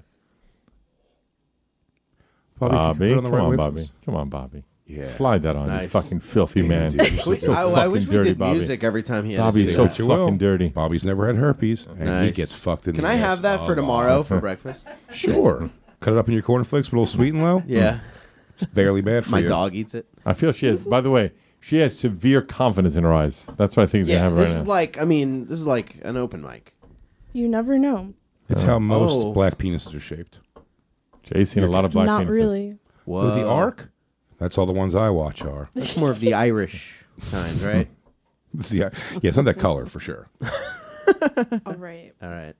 Speaker 5: Bobby, if you could
Speaker 4: Bobby,
Speaker 5: put it on the
Speaker 4: come
Speaker 5: right
Speaker 4: on,
Speaker 5: way,
Speaker 4: Bobby.
Speaker 5: please.
Speaker 4: Come on, Bobby.
Speaker 5: Yeah.
Speaker 4: Slide that on, you
Speaker 2: Nice.
Speaker 4: fucking filthy
Speaker 5: Damn,
Speaker 4: man.
Speaker 5: dude, you're
Speaker 2: We-
Speaker 5: so
Speaker 2: I, I
Speaker 4: fucking
Speaker 2: wish we
Speaker 4: dirty,
Speaker 2: did
Speaker 4: Bobby.
Speaker 2: music every time he had
Speaker 4: Bobby's
Speaker 2: to
Speaker 4: so
Speaker 2: do
Speaker 5: But you
Speaker 4: fucking
Speaker 5: will.
Speaker 4: dirty.
Speaker 5: Bobby's never had herpes, and
Speaker 2: Nice.
Speaker 5: he gets fucked in
Speaker 2: Can
Speaker 5: the
Speaker 2: I
Speaker 5: ass
Speaker 2: have that
Speaker 5: a
Speaker 2: for
Speaker 5: lot.
Speaker 2: tomorrow for breakfast?
Speaker 5: Sure. Cut it up in your cornflakes with a little sweet and low.
Speaker 2: Yeah.
Speaker 5: It's barely bad for
Speaker 2: My
Speaker 5: you.
Speaker 2: dog eats it.
Speaker 4: I feel she has. By the way, she has severe confidence in her eyes. That's what I think is
Speaker 2: Yeah.
Speaker 4: gonna happen
Speaker 2: This
Speaker 4: right
Speaker 2: is
Speaker 4: now.
Speaker 2: like I mean, this is like an open mic.
Speaker 8: You never know.
Speaker 5: It's how most
Speaker 2: Oh.
Speaker 5: black penises are shaped.
Speaker 4: Jay's seen a lot of black
Speaker 8: Not
Speaker 4: penises.
Speaker 8: really.
Speaker 2: Whoa.
Speaker 5: With the arc? That's all the ones I watch are.
Speaker 2: That's more of the Irish kind, right?
Speaker 5: It's the, yeah, it's not that color for sure.
Speaker 8: All right.
Speaker 2: All right.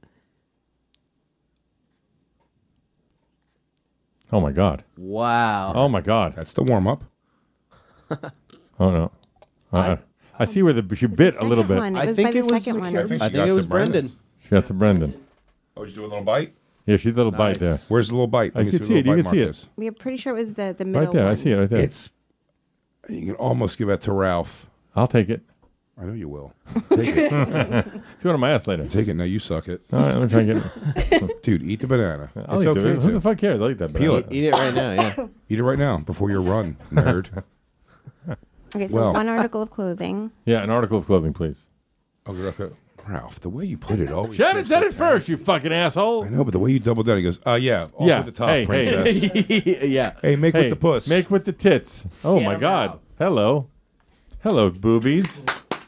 Speaker 4: Oh my god.
Speaker 2: Wow.
Speaker 4: Oh my god.
Speaker 5: That's the warm up.
Speaker 4: Oh no. Uh, I see where the she bit a little
Speaker 6: Second
Speaker 4: bit.
Speaker 6: one. It
Speaker 2: I
Speaker 6: was
Speaker 2: think
Speaker 6: by the
Speaker 2: it was-
Speaker 6: second one.
Speaker 5: I think
Speaker 2: I
Speaker 5: she
Speaker 2: think
Speaker 5: got
Speaker 2: it
Speaker 5: to
Speaker 2: was Brendan.
Speaker 4: She got to Brendan.
Speaker 5: Oh, did you do a little bite?
Speaker 4: Yeah, she did a little bite there.
Speaker 2: Nice.
Speaker 5: Where's the little bite?
Speaker 4: I
Speaker 5: Let me
Speaker 4: can
Speaker 5: what
Speaker 4: see
Speaker 5: the
Speaker 4: it. You
Speaker 5: little
Speaker 4: can see
Speaker 5: bite
Speaker 4: it.
Speaker 5: mark is.
Speaker 6: We're pretty sure it was the the middle
Speaker 4: Right there.
Speaker 6: one.
Speaker 4: I see it right there.
Speaker 5: It's. You can almost give that to Ralph.
Speaker 4: I'll take it.
Speaker 5: I know you will. Take it.
Speaker 4: It's going to my ass later.
Speaker 5: Take it. Now you suck it.
Speaker 4: All right, let me try and get it.
Speaker 5: Dude, eat the banana.
Speaker 4: I'll
Speaker 5: it's
Speaker 4: eat
Speaker 5: okay
Speaker 4: it. Who
Speaker 5: to.
Speaker 4: the fuck cares? I'll eat that.
Speaker 5: Peel
Speaker 4: banana.
Speaker 5: it.
Speaker 2: Eat it right now, yeah.
Speaker 5: Eat it right now before your run, nerd.
Speaker 6: Okay, so
Speaker 5: Well.
Speaker 6: one article of clothing.
Speaker 4: Yeah, an article of clothing, please.
Speaker 5: Okay, Ralph, the way you put it always.
Speaker 4: Shannon
Speaker 5: makes
Speaker 4: said
Speaker 5: me
Speaker 4: it first, you fucking asshole.
Speaker 5: I know, but the way you double down, he goes, uh, yeah, off
Speaker 4: Yeah.
Speaker 5: with the top,
Speaker 4: Hey, hey.
Speaker 5: princess.
Speaker 2: yeah.
Speaker 5: Hey, make
Speaker 4: Hey,
Speaker 5: with the puss.
Speaker 4: Make with the tits. Oh
Speaker 2: Get
Speaker 4: my
Speaker 2: 'em
Speaker 4: god.
Speaker 2: out.
Speaker 4: Hello. Hello, boobies.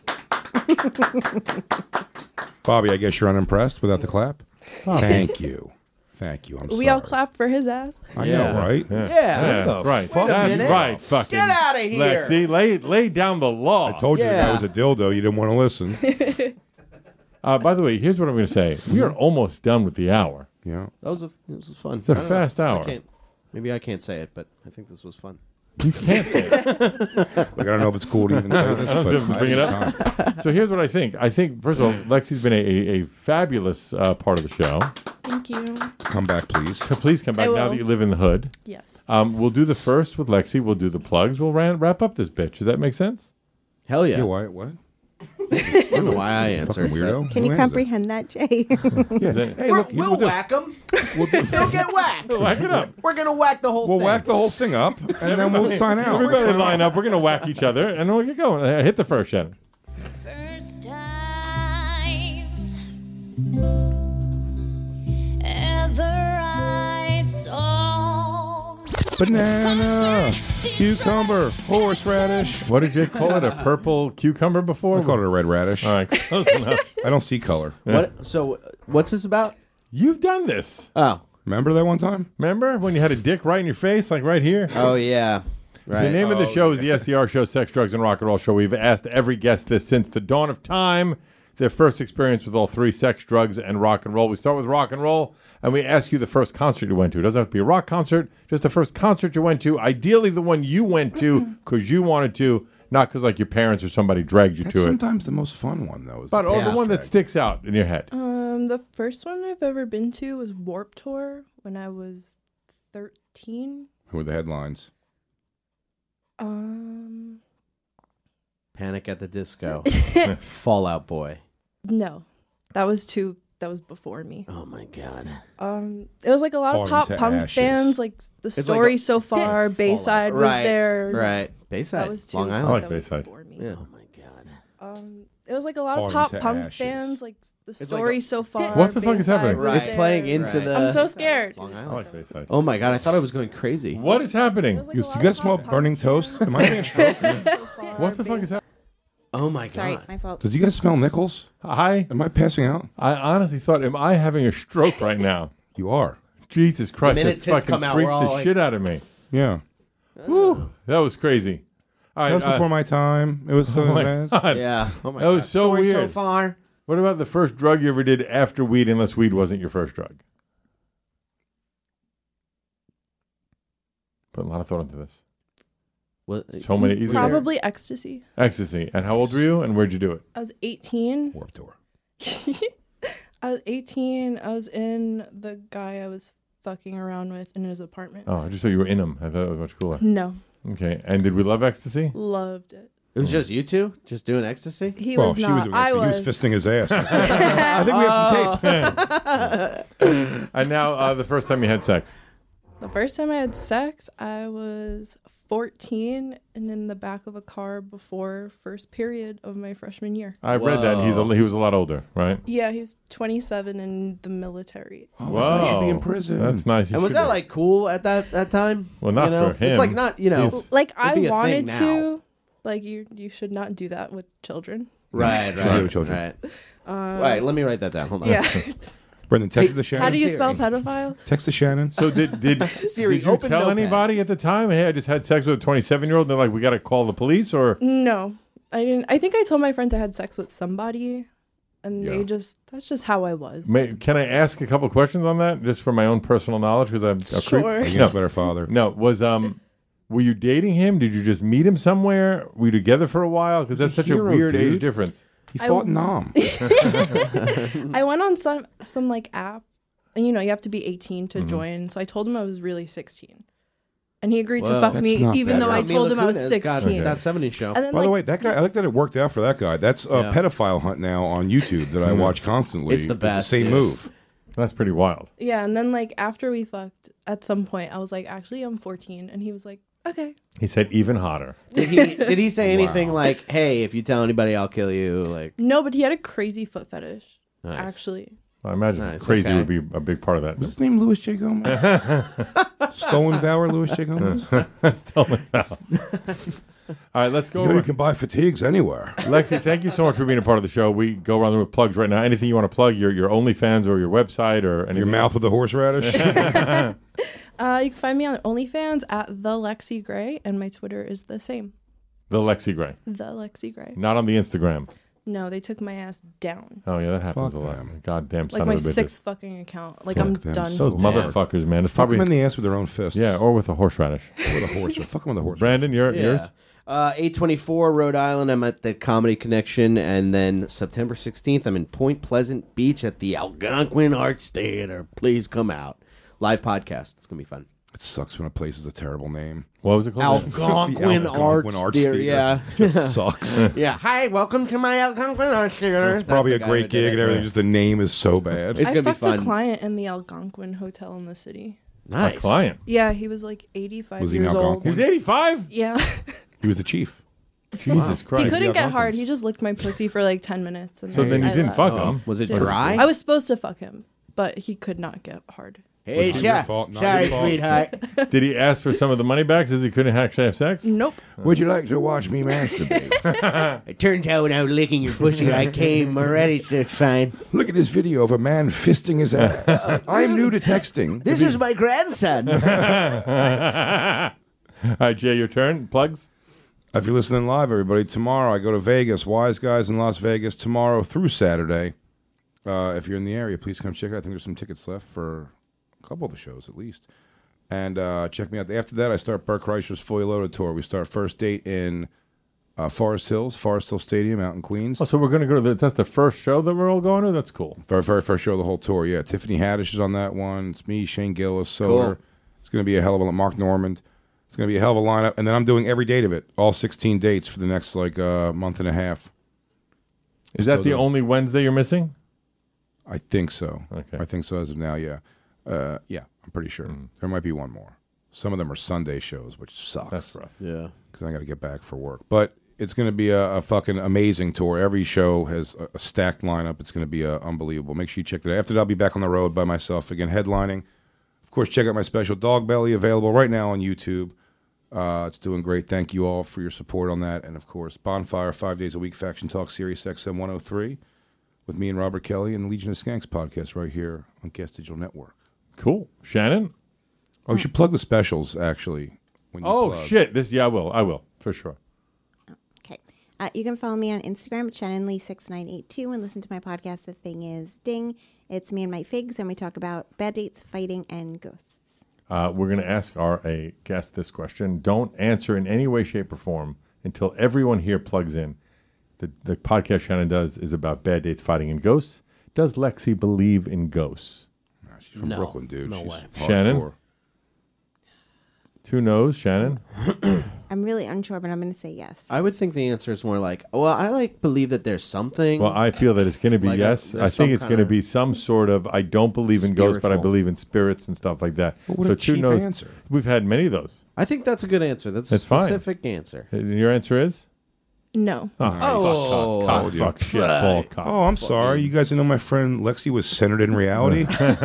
Speaker 5: Bobby, I guess you're unimpressed without the clap? Thank you. Thank you. I'm
Speaker 8: We
Speaker 5: sorry.
Speaker 8: all clap for his ass.
Speaker 5: I
Speaker 2: Yeah.
Speaker 5: know, right?
Speaker 4: Yeah,
Speaker 2: Yeah.
Speaker 4: that's right.
Speaker 2: fuck?
Speaker 4: That's
Speaker 2: Minute.
Speaker 4: right. Fucking
Speaker 2: Get outta here.
Speaker 4: Lexi, lay lay down the law.
Speaker 5: I told you
Speaker 2: Yeah.
Speaker 5: that was a dildo. You didn't want to listen.
Speaker 4: Uh, by the way, here's what I'm going to say. We are almost done with the hour.
Speaker 5: Yeah.
Speaker 2: That was a this was fun.
Speaker 4: It's a
Speaker 2: I don't know.
Speaker 4: fast hour.
Speaker 2: I can't, maybe I can't say it, but I think this was fun.
Speaker 4: You can't say it.
Speaker 5: Like, I don't know if it's cool to even say this,
Speaker 4: I was
Speaker 5: but
Speaker 4: gonna bring it
Speaker 5: I-
Speaker 4: up. So here's what I think. I think, first of all, Lexi's been a, a, a fabulous uh, part of the show.
Speaker 8: Thank you.
Speaker 5: Come back, please.
Speaker 4: Please come back
Speaker 8: I
Speaker 4: now
Speaker 8: will.
Speaker 4: that you live in the hood.
Speaker 8: Yes.
Speaker 4: Um, we'll do the first with Lexi. We'll do the plugs. We'll ran, wrap up this bitch. Does that make sense?
Speaker 2: Hell yeah.
Speaker 5: Yeah, why? What?
Speaker 2: I don't know why I answered.
Speaker 5: Fucking weirdo.
Speaker 6: Can
Speaker 5: Who
Speaker 6: you
Speaker 5: answered?
Speaker 6: comprehend that, Jay?
Speaker 5: Yeah.
Speaker 4: That-
Speaker 5: Hey,
Speaker 2: We're,
Speaker 5: look, here's
Speaker 2: we'll
Speaker 5: what we'll do.
Speaker 2: whack him. He'll get whacked.
Speaker 4: Whack it up.
Speaker 2: We're gonna whack the whole
Speaker 5: We'll
Speaker 2: thing.
Speaker 5: whack the whole thing up, and then we'll sign out.
Speaker 4: Everybody line up. We're going to whack each other, and then we'll get going. Uh, Hit the first, Shannon.
Speaker 7: First time
Speaker 5: Banana, cucumber, horseradish.
Speaker 4: What did you call it? A purple cucumber before?
Speaker 5: I called it a red radish.
Speaker 4: All right, close enough.
Speaker 5: I don't see color.
Speaker 2: What? So, what's this about?
Speaker 4: You've done this.
Speaker 2: Oh,
Speaker 5: Remember that one time?
Speaker 4: Remember when you had a dick right in your face, like right here?
Speaker 2: oh yeah, right.
Speaker 4: The name of the
Speaker 5: Oh,
Speaker 4: show is the S D R Show, Sex, Drugs, and Rock and Roll Show. We've asked every guest this since the dawn of time, their first experience with all three, sex, drugs, and rock and roll. We start with rock and roll, and we ask you the first concert you went to. It doesn't have to be a rock concert, just the first concert you went to, ideally the one you went to because you wanted to, not because like your parents or somebody dragged you
Speaker 5: That's
Speaker 4: to it.
Speaker 5: sometimes the most fun one, though. Is
Speaker 4: But
Speaker 5: the
Speaker 4: or
Speaker 2: Yeah.
Speaker 4: the one that
Speaker 5: drag.
Speaker 4: sticks out in your head.
Speaker 8: Um, the first one I've ever been to was Warped Tour when I was thirteen.
Speaker 5: Who are the headlines?
Speaker 8: Um,
Speaker 2: Panic at the Disco, Fallout Boy.
Speaker 8: no, that was too. That was before me.
Speaker 2: Oh my god.
Speaker 8: Um, it was like a lot of
Speaker 5: Autumn
Speaker 8: pop
Speaker 5: to
Speaker 8: punk
Speaker 5: Ashes.
Speaker 8: bands, like the
Speaker 2: like
Speaker 8: story
Speaker 2: a-
Speaker 8: so far. Bayside was
Speaker 2: Right,
Speaker 8: there.
Speaker 2: Right,
Speaker 8: That
Speaker 2: Bayside,
Speaker 8: was too.
Speaker 2: Long
Speaker 4: I
Speaker 2: Island.
Speaker 4: like
Speaker 8: that was
Speaker 4: Bayside.
Speaker 8: before me.
Speaker 2: Yeah. Oh my god.
Speaker 8: Um, it was like a lot of
Speaker 5: Autumn
Speaker 8: pop
Speaker 5: to
Speaker 8: punk
Speaker 5: Ashes.
Speaker 8: bands, like the
Speaker 2: like
Speaker 8: story
Speaker 2: a-
Speaker 8: so far.
Speaker 4: What the fuck is
Speaker 8: Bayside
Speaker 4: happening?
Speaker 8: was
Speaker 2: It's
Speaker 8: there.
Speaker 2: playing into Right. the.
Speaker 8: I'm so scared.
Speaker 2: Long
Speaker 4: I
Speaker 2: Island.
Speaker 4: like Bayside.
Speaker 2: Oh my god! I thought I was going crazy.
Speaker 4: What is happening?
Speaker 8: It was like
Speaker 5: You,
Speaker 8: a
Speaker 5: you
Speaker 8: lot
Speaker 5: guys
Speaker 8: of
Speaker 5: smell
Speaker 8: pop
Speaker 5: burning
Speaker 8: punk
Speaker 5: toast?
Speaker 8: bands.
Speaker 5: Am I having a stroke?
Speaker 8: So far,
Speaker 4: What the fuck is
Speaker 8: Bayside-
Speaker 4: that?
Speaker 2: Oh my god!
Speaker 6: Sorry, my fault.
Speaker 5: Does you guys smell nickels?
Speaker 4: I
Speaker 5: Am I passing out?
Speaker 4: I honestly thought, am I having a stroke right now?
Speaker 5: You are.
Speaker 4: Jesus Christ,
Speaker 2: minute
Speaker 4: that
Speaker 2: tits
Speaker 4: fucking
Speaker 2: come out,
Speaker 4: freaked
Speaker 2: we're all
Speaker 4: the
Speaker 2: like-
Speaker 4: shit out of me.
Speaker 5: Yeah.
Speaker 4: Whew, that was crazy. All right,
Speaker 5: That was
Speaker 4: uh,
Speaker 5: before my time. It was
Speaker 4: oh
Speaker 5: something
Speaker 4: my
Speaker 5: bad.
Speaker 4: God.
Speaker 2: Yeah. Oh my
Speaker 4: That
Speaker 2: god.
Speaker 4: was so
Speaker 2: Story so
Speaker 4: weird.
Speaker 2: far.
Speaker 4: What about the first drug you ever did after weed, unless weed wasn't your first drug? Put a lot of thought into this.
Speaker 2: What,
Speaker 4: So many. Either
Speaker 8: Probably ecstasy.
Speaker 4: ecstasy. And how old were you? And where'd you do it?
Speaker 8: I was eighteen.
Speaker 5: Warped Tour.
Speaker 8: I was eighteen. I was in the guy I was fucking around with in his apartment.
Speaker 4: Oh, I just thought you were in them. I thought it was much cooler.
Speaker 8: No,
Speaker 4: Okay. And did we love ecstasy?
Speaker 8: loved it.
Speaker 2: It was just you two, just doing ecstasy.
Speaker 8: He
Speaker 5: Well,
Speaker 8: was
Speaker 5: she
Speaker 8: not.
Speaker 5: was doing
Speaker 8: I
Speaker 5: it. so
Speaker 8: was.
Speaker 5: He was fisting his ass. I think we have some tape.
Speaker 4: And now uh, the first time you had sex.
Speaker 8: The first time I had sex, I was fourteen and in the back of a car before first period of my freshman year.
Speaker 4: I read that. And he's a,
Speaker 2: Whoa.
Speaker 4: he was a lot older, right?
Speaker 8: Yeah, he was twenty-seven in the military.
Speaker 4: Whoa.
Speaker 5: He should be in prison.
Speaker 4: That's nice. He
Speaker 2: And was
Speaker 4: should
Speaker 2: that
Speaker 4: be.
Speaker 2: like cool at that that time?
Speaker 4: Well, not
Speaker 2: You know?
Speaker 4: for him.
Speaker 2: It's like not you know.
Speaker 4: He's-
Speaker 8: Like
Speaker 2: It'd
Speaker 8: I
Speaker 2: be a thing
Speaker 8: wanted
Speaker 2: now.
Speaker 8: to. Like you, you should not do that with children.
Speaker 2: Right,
Speaker 5: Should do
Speaker 2: right,
Speaker 5: with children.
Speaker 2: right. right. Let me write that down. Hold on.
Speaker 8: Yeah.
Speaker 5: Brendan, text
Speaker 2: Hey,
Speaker 5: the Shannon.
Speaker 8: How do you
Speaker 2: Siri.
Speaker 8: spell pedophile?
Speaker 5: Text the Shannon.
Speaker 4: So did did,
Speaker 2: Siri,
Speaker 4: did you
Speaker 2: open
Speaker 4: tell
Speaker 2: Notepad.
Speaker 4: anybody at the time? Hey, I just had sex with a twenty-seven year old. They're like, we got to call the police, or
Speaker 8: No, I didn't. I think I told my friends I had sex with somebody, and
Speaker 5: Yeah.
Speaker 8: they just that's just how I was.
Speaker 4: May, can I ask a couple questions on that, just for my own personal knowledge? Because I'm a creep.
Speaker 8: Sure.
Speaker 5: Against better father.
Speaker 4: No, was um, were you dating him? Did you just meet him somewhere? Were you together for a while? Because that's
Speaker 5: He's a
Speaker 4: such a
Speaker 5: hero,
Speaker 4: weird age
Speaker 5: dude.
Speaker 4: difference.
Speaker 5: He
Speaker 8: I-
Speaker 5: fought Nam.
Speaker 8: I went on some some like app, and you know you have to be eighteen
Speaker 5: Mm-hmm.
Speaker 8: to join. So I told him I was really sixteen, and he agreed
Speaker 2: Whoa.
Speaker 8: to fuck
Speaker 5: That's
Speaker 8: me
Speaker 5: not
Speaker 8: even
Speaker 5: bad.
Speaker 8: though I
Speaker 2: That's how
Speaker 8: told him
Speaker 2: Mila
Speaker 8: I was
Speaker 2: Kunis got
Speaker 8: sixteen.
Speaker 2: That seventies show.
Speaker 8: And then
Speaker 5: By
Speaker 8: like
Speaker 5: the way, that guy, I like that it worked out for that guy. That's a
Speaker 2: Yeah.
Speaker 5: pedophile hunt now on YouTube that I watch constantly.
Speaker 2: It's the best,
Speaker 5: same
Speaker 2: dude.
Speaker 5: move.
Speaker 4: That's pretty wild.
Speaker 8: yeah, and then like after we fucked, at some point I was like, actually I'm fourteen, and he was like, okay.
Speaker 4: He said even hotter.
Speaker 2: Did he did he say anything
Speaker 5: Wow.
Speaker 2: like, "Hey, if you tell anybody, I'll kill you"? Like,
Speaker 8: No, but he had a crazy foot fetish.
Speaker 2: Nice.
Speaker 8: Actually,
Speaker 4: I imagine
Speaker 2: Nice,
Speaker 4: crazy
Speaker 2: okay.
Speaker 4: would be a big part of that.
Speaker 5: Was his name Louis J. Gomez? Stolen Vower Louis J. Gomez?
Speaker 4: Tell me about. All right, let's go.
Speaker 5: You know
Speaker 4: over-
Speaker 5: you can buy fatigues anywhere.
Speaker 4: Lexi, thank you so much for being a part of the show. We go around with plugs right now. Anything you want to plug, your your OnlyFans or your website or anything?
Speaker 5: Your mouth with the horseradish?
Speaker 8: uh, you can find me on OnlyFans at the Lexi Gray, and my Twitter is the same,
Speaker 4: The Lexi Gray.
Speaker 8: the Lexi Gray.
Speaker 4: Not on the Instagram.
Speaker 8: No, they took my ass down.
Speaker 4: Oh, yeah, that happens
Speaker 5: Fuck
Speaker 4: a lot.
Speaker 5: them.
Speaker 4: Goddamn son
Speaker 8: Like
Speaker 4: of
Speaker 8: my
Speaker 4: a bitch.
Speaker 8: sixth fucking account. Like
Speaker 5: Fuck
Speaker 8: I'm
Speaker 5: them
Speaker 8: done.
Speaker 5: so
Speaker 4: Those
Speaker 5: Damn.
Speaker 4: motherfuckers, man. It's
Speaker 5: Fuck
Speaker 4: probably
Speaker 5: them in the ass with their own fists.
Speaker 4: yeah, or with a horseradish.
Speaker 5: with a horse. Fuck them with a horse.
Speaker 4: Brandon, your
Speaker 2: yeah.
Speaker 4: yours.
Speaker 2: Uh, eight twenty-four Rhode Island. I'm at the Comedy Connection, and then September sixteenth, I'm in Point Pleasant Beach at the Algonquin Arts Theater. Please come out. Live podcast. It's gonna be fun.
Speaker 5: It sucks when a place is a terrible name.
Speaker 4: What was it called?
Speaker 2: Algonquin,
Speaker 5: The
Speaker 2: Arts, Theater. Yeah,
Speaker 5: Just sucks.
Speaker 2: yeah. Hi, welcome to my Algonquin Arts Theater.
Speaker 5: It's probably a
Speaker 2: That's the guy
Speaker 5: great
Speaker 2: who did
Speaker 5: gig
Speaker 2: it.
Speaker 5: and everything. Just the name is so bad.
Speaker 2: It's
Speaker 8: I
Speaker 2: gonna be
Speaker 8: fucked
Speaker 2: fun.
Speaker 8: a client in the Algonquin Hotel in the city.
Speaker 2: Nice
Speaker 4: A client.
Speaker 8: Yeah, he was like eighty-five
Speaker 5: Was he in
Speaker 8: years old.
Speaker 4: He was eighty-five.
Speaker 8: Yeah.
Speaker 5: He was the chief.
Speaker 4: Jesus Christ.
Speaker 8: He couldn't
Speaker 4: Yeah,
Speaker 8: get hard.
Speaker 4: Algonquins.
Speaker 8: He just licked my pussy for like ten minutes. And
Speaker 4: So then you
Speaker 8: I
Speaker 4: didn't
Speaker 8: left.
Speaker 4: fuck
Speaker 2: Oh,
Speaker 4: him.
Speaker 2: was it
Speaker 8: Yeah.
Speaker 2: dry?
Speaker 8: I was supposed to fuck him, but he could not get hard.
Speaker 2: Hey,
Speaker 5: Was it your
Speaker 2: sorry,
Speaker 5: fault? Not
Speaker 2: sorry,
Speaker 5: your fault.
Speaker 2: sweetheart.
Speaker 4: Did he ask for some of the money back since he couldn't actually have sex?
Speaker 8: Nope.
Speaker 5: Would you like to watch me masturbate?
Speaker 2: It turns out when I was licking your pussy, I came already, so it's fine.
Speaker 5: Look at this video of a man fisting his ass. I'm new to texting.
Speaker 2: This is my grandson.
Speaker 4: All right, Jay, your turn. Plugs?
Speaker 5: If you're listening live, everybody, tomorrow I go to Vegas, Wise Guys in Las Vegas, tomorrow through Saturday. Uh, if you're in the area, please come check it out. I think there's some tickets left for a couple of the shows at least. And uh, check me out. After that, I start Bert Kreischer's Fully Loaded Tour. We start first date in uh, Forest Hills, Forest Hill Stadium out in Queens.
Speaker 4: Oh, so we're going to go to the, that's the first show that we're all going to? That's cool.
Speaker 5: Very, very first show of the whole tour, yeah. Tiffany Haddish is on that one. It's me, Shane Gillis, Soder.
Speaker 2: Cool.
Speaker 5: It's going to be a hell of a Mark Normand. It's going to be a hell of a lineup. And then I'm doing every date of it, all sixteen dates for the next like uh, month and a half.
Speaker 4: Is that
Speaker 5: Still
Speaker 4: the
Speaker 5: doing-
Speaker 4: only Wednesday you're missing?
Speaker 5: I think so.
Speaker 4: Okay.
Speaker 5: I think so as of now, yeah. Uh, yeah, I'm pretty sure.
Speaker 4: Mm.
Speaker 5: There might be one more. Some of them are Sunday shows, which sucks.
Speaker 4: That's rough.
Speaker 2: Yeah.
Speaker 5: Because I got to get back for work. But it's going to be a, a fucking amazing tour. Every show has a, a stacked lineup. It's going to be uh, unbelievable. Make sure you check that out. After that, I'll be back on the road by myself again, headlining. Of course, check out my special Dog Belly, available right now on YouTube. Uh, it's doing great. Thank you all for your support on that. And, of course, Bonfire, five days a week, Faction Talk, Sirius X M one oh three, with me and Robert Kelly and the Legion of Skanks podcast right here on Gas Digital Network.
Speaker 4: Cool. Shannon?
Speaker 5: Oh, you should plug the specials, actually. When you
Speaker 4: Oh,
Speaker 5: plug.
Speaker 4: shit. This, yeah, I will. I will, for sure.
Speaker 6: Okay. Uh, you can follow me on Instagram at Shannon Lee six nine eight two and listen to my podcast, The Thing Is Ding. It's me and my figs, and we talk about bad dates, fighting, and ghosts.
Speaker 4: Uh, we're going to ask our a guest this question. Don't answer in any way, shape, or form until everyone here plugs in. The, the podcast Shannon does is about bad dates, fighting, and ghosts. Does Lexi believe in ghosts?
Speaker 5: Nah, she's from
Speaker 2: No,
Speaker 5: Brooklyn, dude.
Speaker 2: no
Speaker 5: She's
Speaker 2: way.
Speaker 5: hardcore.
Speaker 4: Shannon? Two no's. Shannon?
Speaker 6: I'm really unsure, but I'm going to say yes.
Speaker 2: I would think the answer is more like, well, I like believe that there's something.
Speaker 4: Well, I feel that it's going to be
Speaker 2: Like a-
Speaker 4: yes.
Speaker 2: there's
Speaker 4: I
Speaker 2: some
Speaker 4: think it's going to
Speaker 2: kinda
Speaker 4: be some sort of, I don't believe in ghosts, but I
Speaker 2: spiritual.
Speaker 4: believe in spirits and stuff like that.
Speaker 5: But what
Speaker 4: so
Speaker 5: a
Speaker 4: two
Speaker 5: cheap
Speaker 4: no's.
Speaker 5: answer.
Speaker 4: We've had many of those.
Speaker 2: I think that's a good answer. That's
Speaker 4: That's
Speaker 2: a
Speaker 4: fine.
Speaker 2: specific answer.
Speaker 4: And your answer is?
Speaker 8: No.
Speaker 4: Oh,
Speaker 2: Oh.
Speaker 4: fuck, cock,
Speaker 5: Told you.
Speaker 4: fuck, shit, ball, cock.
Speaker 5: Oh, I'm sorry. You guys didn't know my friend Lexi was centered in reality?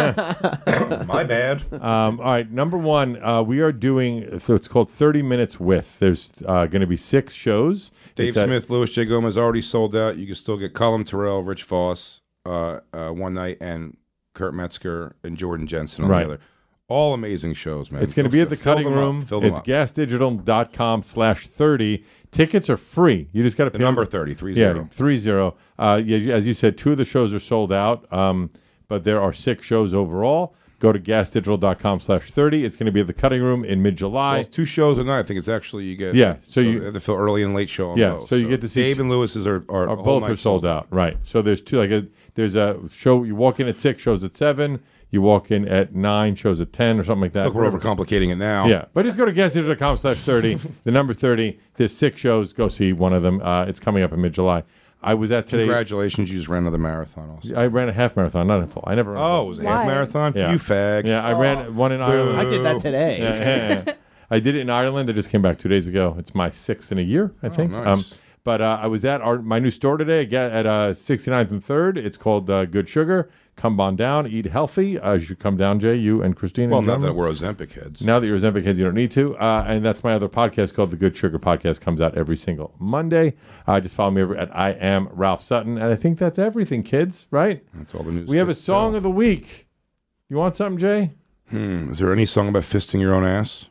Speaker 5: My bad.
Speaker 4: Um, all right, number one, uh, we are doing, so it's called thirty Minutes With. There's uh, going to be six shows.
Speaker 5: Dave
Speaker 4: It's at-
Speaker 5: Smith, Louis J. Gomez already sold out. You can still get Colin Terrell, Rich Voss uh, uh, one night, and Kurt Metzger and Jordan Jensen on
Speaker 4: Right.
Speaker 5: the other. All amazing shows, man.
Speaker 4: It's going to
Speaker 5: Fill-
Speaker 4: be at the
Speaker 5: fill
Speaker 4: Cutting
Speaker 5: them up.
Speaker 4: Room.
Speaker 5: Fill them
Speaker 4: It's
Speaker 5: up.
Speaker 4: gasdigital.com slash 30. Tickets are free. You just got to
Speaker 5: The
Speaker 4: pay.
Speaker 5: number thirty, three
Speaker 4: Yeah,
Speaker 5: zero.
Speaker 4: three zero. Uh, yeah, as you said, two of the shows are sold out, um, but there are six shows overall. Go to gasdigital.com slash 30. It's going to be at the Cutting Room in mid-July.
Speaker 5: Well, it's two shows a night. I think it's actually you get.
Speaker 4: Yeah, so
Speaker 5: so,
Speaker 4: you-
Speaker 5: you have to fill early and late show on
Speaker 4: Yeah,
Speaker 5: both.
Speaker 4: so you get to see
Speaker 5: Dave
Speaker 4: two-
Speaker 5: and Lewis's are, are,
Speaker 4: Or
Speaker 5: a whole
Speaker 4: both
Speaker 5: night
Speaker 4: are sold out, right? So there's two. Like a, there's a show. You walk in at six, shows at seven. You walk in at nine, shows at ten, or something like that.
Speaker 5: Look, we're overcomplicating it now.
Speaker 4: Yeah, but just go to gasdigital.com slash 30. The number thirty. There's six shows. Go see one of them. Uh, it's coming up in mid-July. I was at today.
Speaker 5: Congratulations, you just ran another marathon also.
Speaker 4: I ran a half marathon, not a full. I never ran a
Speaker 5: Oh,
Speaker 4: full.
Speaker 5: it was a
Speaker 8: Why?
Speaker 5: half marathon?
Speaker 4: Yeah.
Speaker 5: You fag.
Speaker 4: Yeah, I ran one in Ireland.
Speaker 2: I did that today.
Speaker 4: Yeah, yeah, yeah. I did it in Ireland. I just came back two days ago. It's my sixth in a year, I think.
Speaker 5: nice.
Speaker 4: Um, but uh, I was at our my new store today again at uh, sixty-ninth and third. It's called uh, Good Sugar. Come on down, eat healthy. Uh, you should come down, Jay, you and Christine.
Speaker 5: Well,
Speaker 4: and
Speaker 5: not
Speaker 4: Jeremy.
Speaker 5: that we're Ozempic heads.
Speaker 4: Now that you're Ozempic kids, you don't need to. Uh, and that's my other podcast called The Good Sugar Podcast. Comes out every single Monday. Uh, just follow me over at I am Ralph Sutton. And I think that's everything, kids, right?
Speaker 5: That's all the news.
Speaker 4: We have a
Speaker 5: fits
Speaker 4: song
Speaker 5: out.
Speaker 4: of the week. You want something, Jay?
Speaker 5: Hmm. Is there any song about fisting your own ass?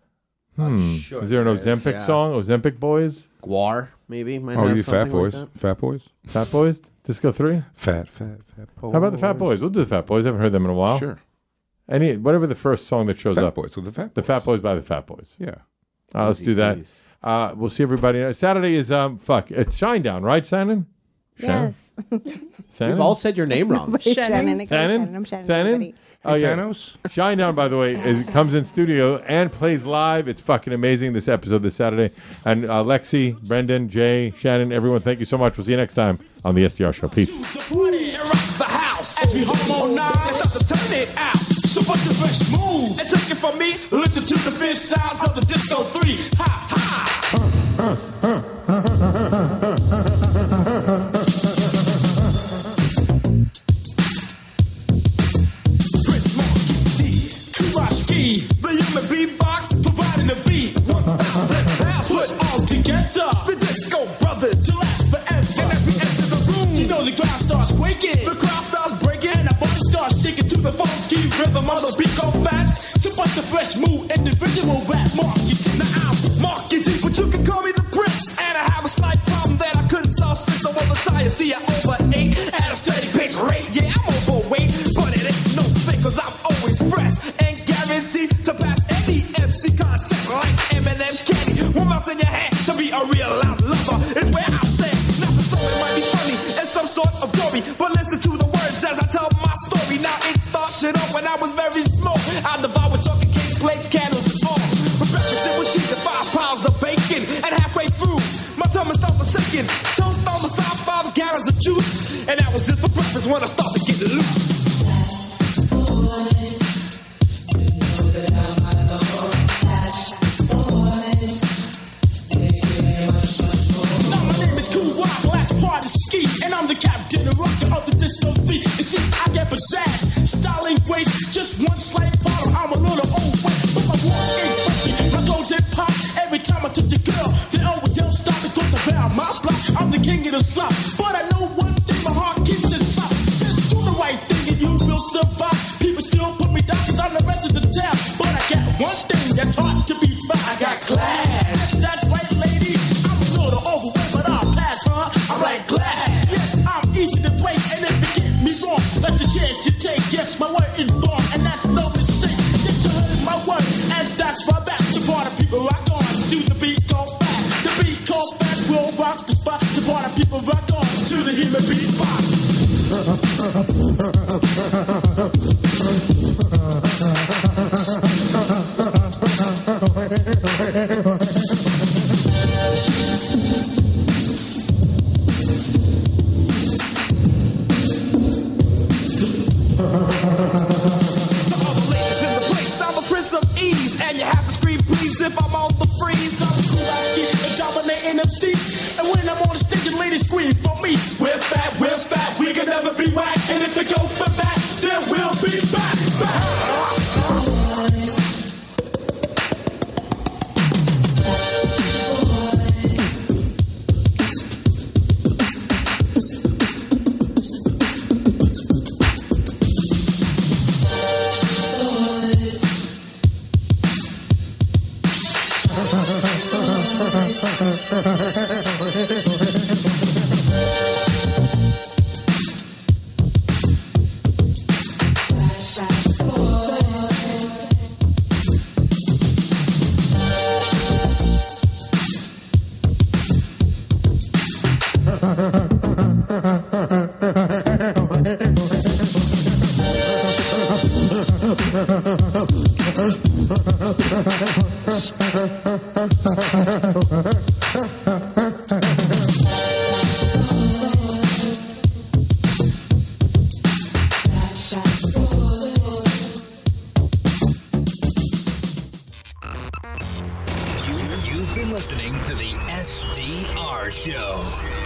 Speaker 4: Hmm.
Speaker 2: Sure
Speaker 4: Is there an
Speaker 2: there is,
Speaker 4: Ozempic
Speaker 2: yeah.
Speaker 4: song? Ozempic Boys?
Speaker 2: Guar, maybe. Might
Speaker 5: Oh,
Speaker 2: have
Speaker 5: you Fat
Speaker 2: something
Speaker 5: Boys?
Speaker 2: Like that.
Speaker 5: Fat Boys?
Speaker 4: Fat Boys? Disco three?
Speaker 5: Fat, fat, fat boys.
Speaker 4: How about the Fat Boys? We'll do the Fat Boys. I haven't heard them in a while.
Speaker 5: Sure.
Speaker 4: Any Whatever the first song that shows
Speaker 5: Fat
Speaker 4: up.
Speaker 5: Boys with the Fat
Speaker 4: The
Speaker 5: Boys.
Speaker 4: Fat Boys by the Fat Boys.
Speaker 5: Yeah.
Speaker 4: Uh, let's
Speaker 2: Easy
Speaker 4: do that.
Speaker 2: peasy.
Speaker 4: Uh, we'll see everybody. Saturday is, um, fuck, it's Shinedown, right, Shannon? Shannon?
Speaker 6: Yes.
Speaker 4: Shannon?
Speaker 2: We've all said your name wrong.
Speaker 6: Shannon. I call
Speaker 4: Thanon?
Speaker 6: Shannon. I'm Shannon.
Speaker 4: Thanon?
Speaker 6: everybody.
Speaker 4: Oh, yeah.
Speaker 5: Thanos?
Speaker 4: Shinedown, by the way, is, comes in studio and plays live. It's fucking amazing, this episode this Saturday. And uh, Lexi, Brendan, Jay, Shannon, everyone, thank you so much. We'll see you next time on the S D R Show. Peace.
Speaker 11: The party and rock the house. As we harmonize, start to turn it out. So what's the best move? And take it from me. Listen to the big sounds of the disco three. Ha ha. Prince Mark, D in the beat. One thousand pounds put all together. The Disco Brothers to last forever. And as we enter the room, you know the crowd starts quaking. The crowd starts breaking, and the body starts shaking to the funky rhythm of the beat go fast. So but the fresh mood, individual rap marketing. Now I'm marketing, but you can call me the Prince. And I have a slight problem that I couldn't solve since I was tired. See, I overate at a steady pace rate. Yeah, I'm overweight, but it ain't no thing, cause I'm always fresh and guaranteed to pass any M C contest like Eminem's candy. One mouth in your hand to be a real loud lover is where I stand. Not the song, it might be funny and some sort of glory, but listen to the words as I tell my story. Now it started off when I was very small. I devoured chocolate cakes, plates, candles, and all. For breakfast it was cheese and five pounds of bacon, and halfway through my tummy started shaking. Toast on the side, five gallons of juice, and that was just for breakfast when I started getting loose. Party ski, and I'm the captain, the rocker of the Disco three. You see, I get pizzazz, style and grace, just one slight part. I'm a little old way, but my walk ain't funky. My clothes ain't pop. Every time I touch a girl, they always yell stop because around my block, I'm the king of the slop. But I know one thing, my heart keeps it soft. Just do the right thing and you will survive. People still put me down because I'm the rest of the town. But I got one thing that's hard to beat by. I got class. Yes, that's right, lady. I'm a little overweight, but I'll pass, huh? I'm like glad. Yes, I'm easy to play, and if you get me wrong, that's a chance you take. Yes, my word is born, and that's no mistake. Get you heard my word, and that's why back to part of people rock on. Do the beat go fast, the beat go fast, we'll rock the spot. To part of people rock on, to the human beat box. If I'm on the freeze, I'm cool, I keep it dominating M C. And when I'm on the stage, the ladies scream for me. We're fat, we're fat, we can never be whack. And if they go for that, then we'll be back,
Speaker 3: You've been listening to the S D R Show.